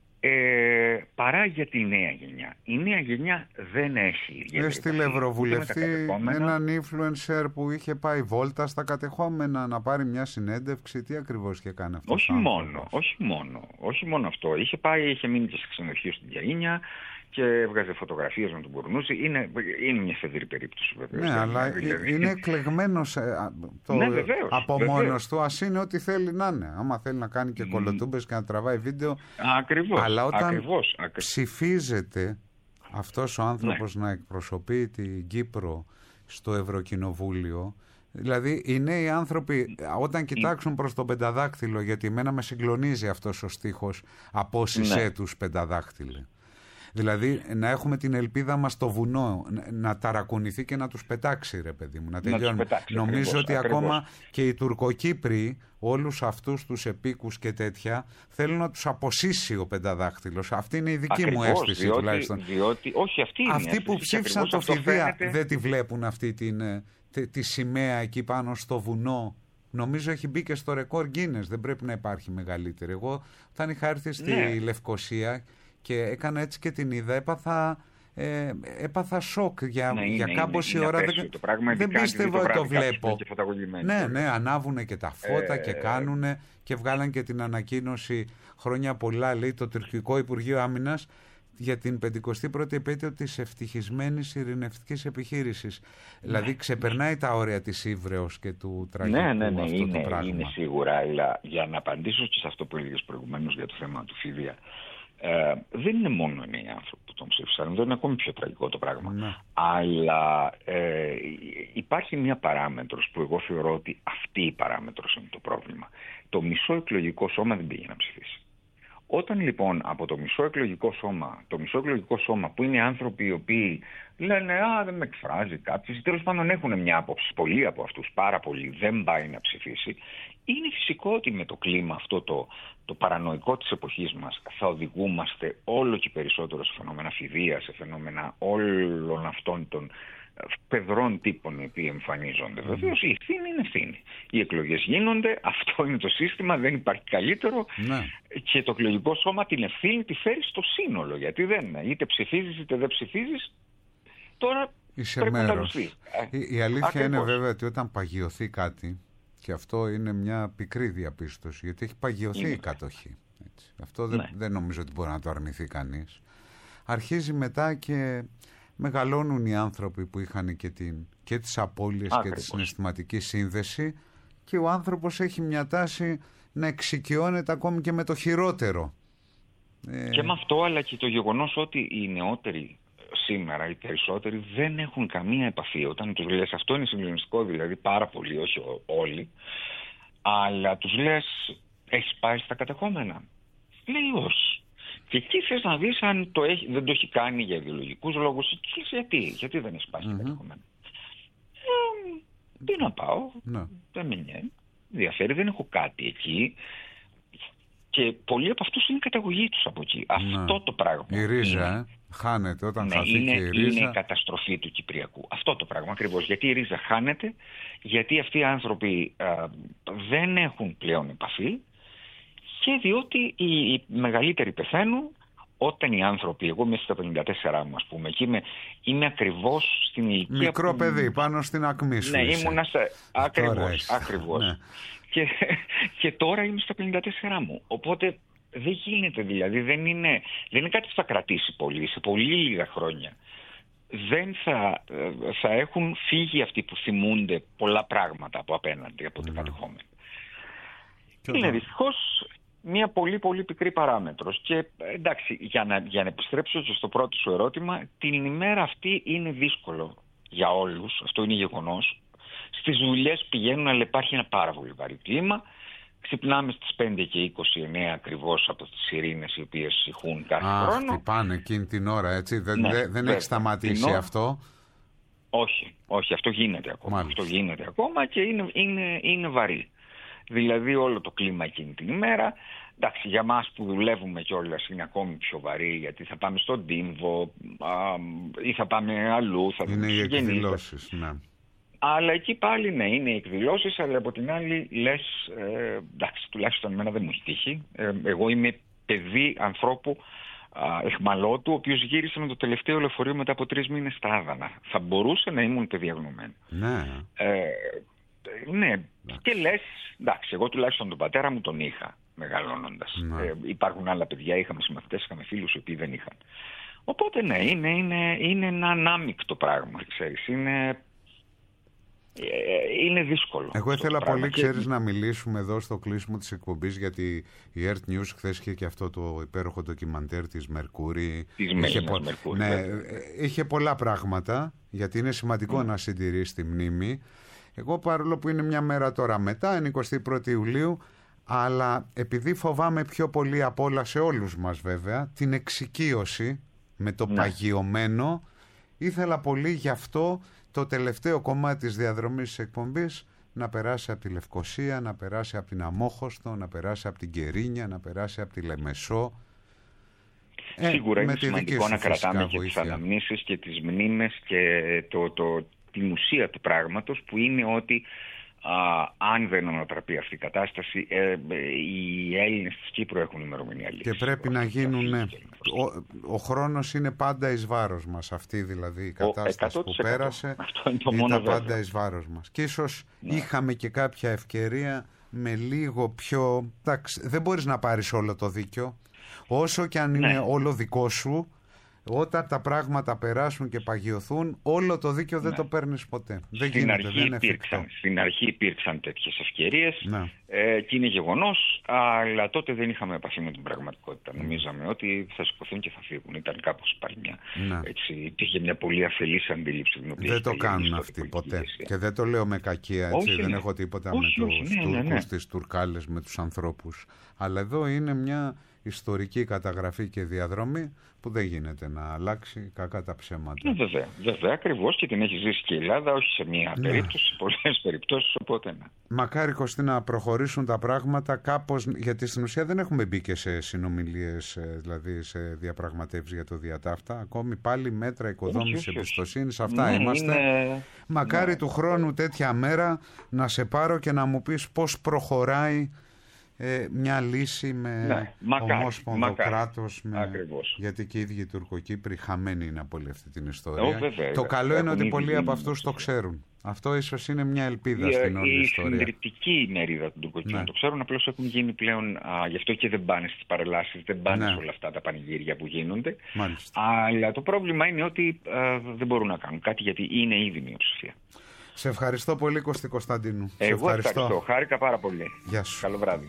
ε, παρά για τη νέα γενιά. Η νέα γενιά δεν έχει... Έστειλε ευρωβουλευτή έναν influencer που είχε πάει βόλτα στα κατεχόμενα να πάρει μια συνέντευξη. Τι ακριβώς είχε κάνει αυτό? Όχι μόνο, όχι μόνο, όχι μόνο αυτό. Είχε πάει, είχε μείνει και σε ξενοδοχείο στην Γιαΐνια και έβγαζε φωτογραφίες με τον Μπουρνούση. Είναι, είναι μια φεδρή περίπτωση βέβαια. Ναι, αλλά δηλαδή. Είναι εκλεγμένος το, ναι, βεβαίως, από βεβαίως. μόνος του, ας είναι ό,τι θέλει να είναι. Άμα θέλει να κάνει και mm. κολοτούμπες και να τραβάει βίντεο. Ακριβώς, αλλά όταν ακριβώς, ακριβώς. ψηφίζεται αυτός ο άνθρωπος ναι. να εκπροσωπεί την Κύπρο στο Ευρωκοινοβούλιο, δηλαδή οι νέοι άνθρωποι όταν κοιτάξουν προς το πενταδάκτυλο, γιατί εμένα με συγκλονίζει αυτός ο στίχος «Απόσυσέ ναι. τους πενταδάκτυλε». Δηλαδή να έχουμε την ελπίδα μας στο βουνό, να ταρακουνηθεί και να τους πετάξει, ρε παιδί μου, να τελειώνουμε. Νομίζω ακριβώς, ότι ακριβώς. ακόμα και οι Τουρκοκύπροι, όλους αυτούς τους επίκους και τέτοια, θέλουν να τους αποσύσει ο πενταδάχτυλος. Αυτή είναι η δική ακριβώς, μου αίσθηση διότι, τουλάχιστον. Διότι, όχι, αυτή είναι αυτοί που ψήφισαν το Φιδεία φαίνεται... δεν τη βλέπουν αυτή την, τη, τη σημαία εκεί πάνω στο βουνό. Νομίζω έχει μπει και στο ρεκόρ Guinness, δεν πρέπει να υπάρχει μεγαλύτερη. Εγώ όταν είχα έρθει στη ναι. Λευκοσία και έκανα έτσι και την είδα, έπαθα, ε, έπαθα σοκ για, ναι, για είναι, κάμποση είναι, ώρα. είναι δεν, πράγμα, δεν πίστευα ότι το βλέπω. Ναι, ναι, ανάβουνε και τα φώτα ε, και κάνουνε και βγάλαν και την ανακοίνωση χρόνια πολλά, λέει, το Τουρκικό Υπουργείο Άμυνας για την πεντηκοστή πρώτη επέτειο της ευτυχισμένης ειρηνευτικής επιχείρησης. Ναι. Δηλαδή ξεπερνάει τα όρια της ύβρεως και του τραγικού ναι, ναι, ναι, αυτό είναι, το πράγμα. Είναι σίγουρα, αλλά για να απαντήσω και σε αυτό που έλεγες προηγουμένως για το θέμα του Φιδεία, Ε, δεν είναι μόνο οι νέοι άνθρωποι που τον ψήφισαν, δεν είναι ακόμη πιο τραγικό το πράγμα. Ναι. Αλλά ε, υπάρχει μια παράμετρος που εγώ θεωρώ ότι αυτή η παράμετρος είναι το πρόβλημα. Το μισό εκλογικό σώμα δεν πήγε να ψηφίσει. Όταν λοιπόν από το μισό εκλογικό σώμα, το μισό εκλογικό σώμα που είναι άνθρωποι οι οποίοι λένε «Α, δεν με εκφράζει κάποιος», τέλος πάντων έχουν μια άποψη, πολλοί από αυτούς, πάρα πολλοί, δεν πάει να ψηφίσει, είναι φυσικό ότι με το κλίμα αυτό το, το παρανοϊκό της εποχής μας θα οδηγούμαστε όλο και περισσότερο σε φαινόμενα φιδείας, σε φαινόμενα όλων αυτών των πεδρών τύπων οι οποίοι εμφανίζονται. Mm. Βεβαίως η ευθύνη είναι ευθύνη. Οι εκλογές γίνονται, αυτό είναι το σύστημα, δεν υπάρχει καλύτερο. Mm. Και το εκλογικό σώμα την ευθύνη τη φέρει στο σύνολο. Γιατί δεν είναι. Είτε ψηφίζεις είτε δεν ψηφίζεις. Τώρα είσαι πρέπει μέρος. να ταλουστεί. Η, η αλήθεια Ακριβώς. είναι βέβαια ότι όταν παγιωθεί κάτι, και αυτό είναι μια πικρή διαπίστωση, γιατί έχει παγιωθεί είναι. η κατοχή. Έτσι. Αυτό δεν, ναι. δεν νομίζω ότι μπορεί να το αρνηθεί κανείς. Αρχίζει μετά και μεγαλώνουν οι άνθρωποι που είχαν και, την, και τις απώλειες Ακριβώς. και τη συναισθηματική σύνδεση, και ο άνθρωπος έχει μια τάση να εξοικειώνεται ακόμη και με το χειρότερο. Και με αυτό, αλλά και το γεγονός ότι οι νεότεροι σήμερα, οι περισσότεροι, δεν έχουν καμία επαφή. Όταν τους λες, αυτό είναι συγκλονιστικό, δηλαδή πάρα πολύ, όχι όλοι, αλλά τους λες, έχεις πάει στα κατεχόμενα? Λέει όχι. Και εκεί θες να δεις αν το έχει, δεν το έχει κάνει για ιδεολογικούς λόγους. Και λες, γιατί, γιατί δεν έχει πάει στα mm-hmm. κατεχόμενα? Ε, τι να πάω, no. δεν με ενδιαφέρει, δεν έχω κάτι εκεί. Και πολλοί από αυτούς είναι η καταγωγή τους από εκεί. No. Αυτό το πράγμα. Η ρίζα, είναι, ε, χάνεται όταν ναι, χαθεί είναι, και η ρίζα. Είναι η καταστροφή του Κυπριακού. Αυτό το πράγμα ακριβώς. Γιατί η ρίζα χάνεται, γιατί αυτοί οι άνθρωποι α, δεν έχουν πλέον επαφή, και διότι οι, οι μεγαλύτεροι πεθαίνουν όταν οι άνθρωποι, εγώ είμαι στα πενήντα τέσσερα μου, ας πούμε, και είμαι, είμαι ακριβώς στην ηλικία. Μικρό που... παιδί, πάνω στην ακμή σου. Ναι, ήμουνα σε... ακριβώς, ακριβώς. Ναι. Και, και τώρα είμαι στα πενήντα τέσσερα μου. Οπότε δεν γίνεται, δηλαδή, δεν είναι, δεν είναι κάτι που θα κρατήσει πολύ, σε πολύ λίγα χρόνια. Δεν θα, θα έχουν φύγει αυτοί που θυμούνται πολλά πράγματα από απέναντι, από την κατεχόμενη. Είναι δυστυχώς μια πολύ πολύ πικρή παράμετρος. Και εντάξει, για να, για να επιστρέψω και στο πρώτο σου ερώτημα, την ημέρα αυτή είναι δύσκολο για όλους, αυτό είναι γεγονός. Στις δουλειές πηγαίνουν, αλλά υπάρχει ένα πάρα πολύ βαρύ κλίμα. Ξυπνάμε στις πέντε και είκοσι εννέα ακριβώς από τις σιρήνες οι οποίες ηχούν κάθε Α, χρόνο. χτυπάνε εκείνη την ώρα, έτσι. Δεν, Ναι, δε, δεν βέβαια. έχει σταματήσει Την αυτό. Όχι, όχι, αυτό γίνεται ακόμα. Μάλιστα. Αυτό γίνεται ακόμα και είναι, είναι, είναι βαρύ. Δηλαδή όλο το κλίμα εκείνη την ημέρα. Εντάξει, για μας που δουλεύουμε κιόλας είναι ακόμη πιο βαρύ, γιατί θα πάμε στον Τίμβο α, ή θα πάμε αλλού. Θα Είναι οι τους γεννήτες. εκδηλώσεις, ναι. Αλλά εκεί πάλι ναι, είναι οι εκδηλώσεις, αλλά από την άλλη λες, ε, εντάξει, τουλάχιστον εμένα δεν μου έχει τύχει. Ε, εγώ είμαι παιδί ανθρώπου α, εχμαλώτου, ο οποίος γύρισε με το τελευταίο λεωφορείο μετά από τρεις μήνες στα Άδανα. Θα μπορούσε να ήμουν παιδί αγνωμένο. Ναι. Ε, ναι, και λες, εντάξει, εγώ τουλάχιστον τον πατέρα μου τον είχα μεγαλώνοντας. Ναι. Ε, υπάρχουν άλλα παιδιά, είχαμε συμμαθητές, είχαμε φίλους οι οποίοι δεν είχαν. Οπότε ναι, είναι, είναι, είναι ένα ανάμεικτο πράγμα, ξέρεις, είναι... Είναι δύσκολο. Εγώ ήθελα πολύ, και... ξέρεις, να μιλήσουμε εδώ στο κλείσιμο της εκπομπής, γιατί η Earth News χθες είχε και αυτό το υπέροχο ντοκιμαντέρ της Mercury. Της είχε, πο... Mercury, ναι, βέβαια. είχε πολλά πράγματα, γιατί είναι σημαντικό mm. να συντηρείς τη μνήμη. Εγώ, παρόλο που είναι μια μέρα τώρα μετά, είναι εικοστή πρώτη Ιουλίου, αλλά επειδή φοβάμαι πιο πολύ απ' όλα, σε όλους μας βέβαια, την εξοικείωση με το ναι. παγιωμένο, ήθελα πολύ γι' αυτό το τελευταίο κομμάτι της διαδρομής της εκπομπής να περάσει από τη Λευκοσία, να περάσει από την Αμόχωστο, να περάσει από την Κερίνια, να περάσει από τη Λεμεσό. Σίγουρα ε, είναι σημαντικό να κρατάμε και βοήθεια. τις αναμνήσεις και τις μνήμες και το, το, την ουσία του πράγματος, που είναι ότι α, αν δεν ανατραπεί αυτή η κατάσταση, ε, οι Έλληνες της Κύπρου έχουν ημερομηνία λήξη. Και πρέπει να γίνουν... Ναι. Ο, ο χρόνος είναι πάντα εις βάρος μας, αυτή δηλαδή η κατάσταση που πέρασε ήταν πάντα εις βάρος μας. Και ίσως ναι. είχαμε και κάποια ευκαιρία με λίγο πιο... Εντάξει, δεν μπορείς να πάρεις όλο το δίκιο, όσο και αν είναι ναι. όλο δικό σου. Όταν τα πράγματα περάσουν και παγιωθούν, όλο το δίκαιο δεν ναι. το παίρνεις ποτέ. Δεν στην, γίνεται, αρχή δεν είναι υπήρξαν, στην αρχή υπήρξαν τέτοιες ευκαιρίες ναι. ε, και είναι γεγονός, αλλά τότε δεν είχαμε επαφή με την πραγματικότητα. Mm. Νομίζαμε ότι θα σηκωθούν και θα φύγουν. Ήταν κάπως πάλι μια, ναι. έτσι, υπήρχε μια πολύ αφελής αντίληψη. Την οποία δεν το κάνουν αυτοί ποτέ. Ηγεσία. Και δεν το λέω με κακία, έτσι. Όχι, δεν ναι. έχω τίποτα όχι, με τους ναι, Τούρκους, ναι, ναι. τις Τουρκάλες, με τους ανθρώπους. Αλλά εδώ είναι μια ιστορική καταγραφή και διαδρομή που δεν γίνεται να αλλάξει, κακά τα ψέματα. Ναι, βέβαια, βέβαια, ακριβώς, και την έχει ζήσει και η Ελλάδα, όχι σε μία ναι. περίπτωση, σε πολλές περιπτώσεις, οπότε ναι. Μακάρι, Κωστή, να προχωρήσουν τα πράγματα κάπως, γιατί στην ουσία δεν έχουμε μπει και σε συνομιλίες, δηλαδή σε διαπραγματεύσεις για το διατάφτα. Ακόμη πάλι μέτρα οικοδόμησης εμπιστοσύνης, αυτά ναι, είμαστε. Είναι... Μακάρι ναι. του χρόνου τέτοια μέρα να σε πάρω και να μου πεις πώς προχωράει Ε, μια λύση με ναι, ομόσπονδο κράτος, με... γιατί και οι ίδιοι οι Τουρκοκύπροι χαμένοι είναι από όλη αυτή την ιστορία. Oh, βέβαια, το καλό είναι ότι πολλοί από αυτούς το ξέρουν. Αυτό ίσως είναι μια ελπίδα η, στην όλη η ιστορία. Η συντριπτική μερίδα των Τουρκοκύπρων ναι. το ξέρουν, απλώς έχουν γίνει πλέον, α, γι' αυτό και δεν πάνε στις παρελάσεις, δεν πάνε ναι. σε όλα αυτά τα πανηγύρια που γίνονται. Μάλιστα. Αλλά το πρόβλημα είναι ότι α, δεν μπορούν να κάνουν κάτι, γιατί είναι ήδη μειοψηφία. Σε ευχαριστώ πολύ, Κωστή Κωνσταντίνου. Εγώ σε ευχαριστώ. ευχαριστώ. Χάρηκα πάρα πολύ. Γεια σου. Καλό βράδυ.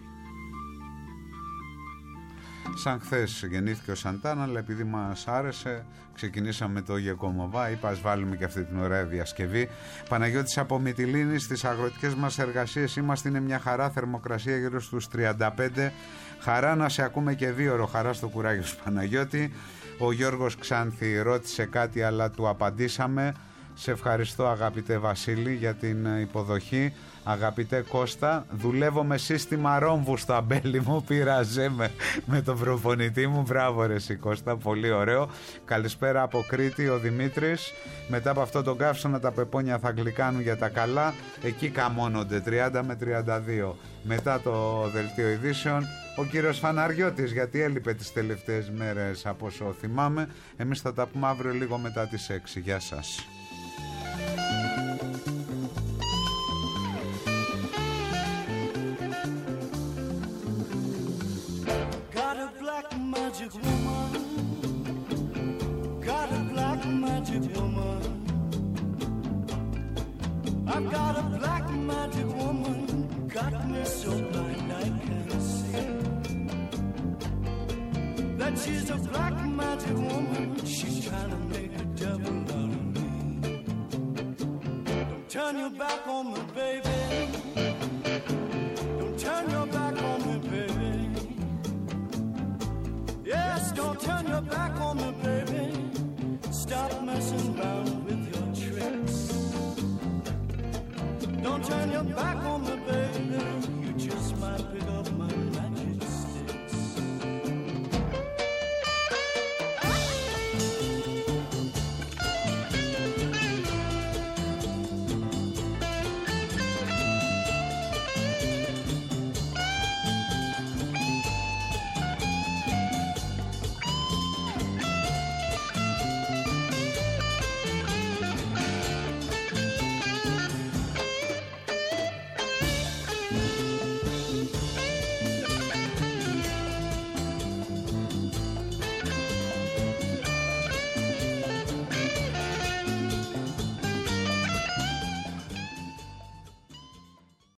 Σαν χθες γεννήθηκε ο Σαντάνα, αλλά επειδή μας άρεσε, ξεκινήσαμε το Όγιο Κομοβά. Είπα, ας βάλουμε και αυτή την ωραία διασκευή. Παναγιώτης από Μυτιλήνη, στις αγροτικές μας εργασίες είμαστε, είναι μια χαρά, θερμοκρασία γύρω στους τριάντα πέντε. Χαρά να σε ακούμε και δύο ώρο, χαρά στο κουράγιο σου, Παναγιώτη. Ο Γιώργος Ξάνθη ρώτησε κάτι, αλλά του απαντήσαμε. Σε ευχαριστώ, αγαπητέ Βασίλη, για την υποδοχή. Αγαπητέ Κώστα, δουλεύω με σύστημα ρόμβου στο αμπέλι μου. Πειράζε με, με τον προπονητή μου. Μπράβο ρε εσύ, Κώστα, πολύ ωραίο. Καλησπέρα από Κρήτη, ο Δημήτρης. Μετά από αυτό τον καύσωνα τα πεπόνια θα γλυκάνουν για τα καλά. Εκεί καμώνονται τριάντα με τριάντα δύο. Μετά το δελτίο ειδήσεων ο κύριος Φαναριώτης, γιατί έλειπε τις τελευταίες μέρες από όσο θυμάμαι. Εμείς θα τα πούμε αύριο λίγο μετά τις έξι. Γεια σας. Magic woman, got a black magic woman. I've got a black magic woman, got me so blind I can't see. That she's a black magic woman, she's trying to make a devil out of me. turn your back on me, baby. Don't turn your back on me, baby. Yes, don't turn your back on me, baby. Stop messing around with your tricks. Don't turn your back on me,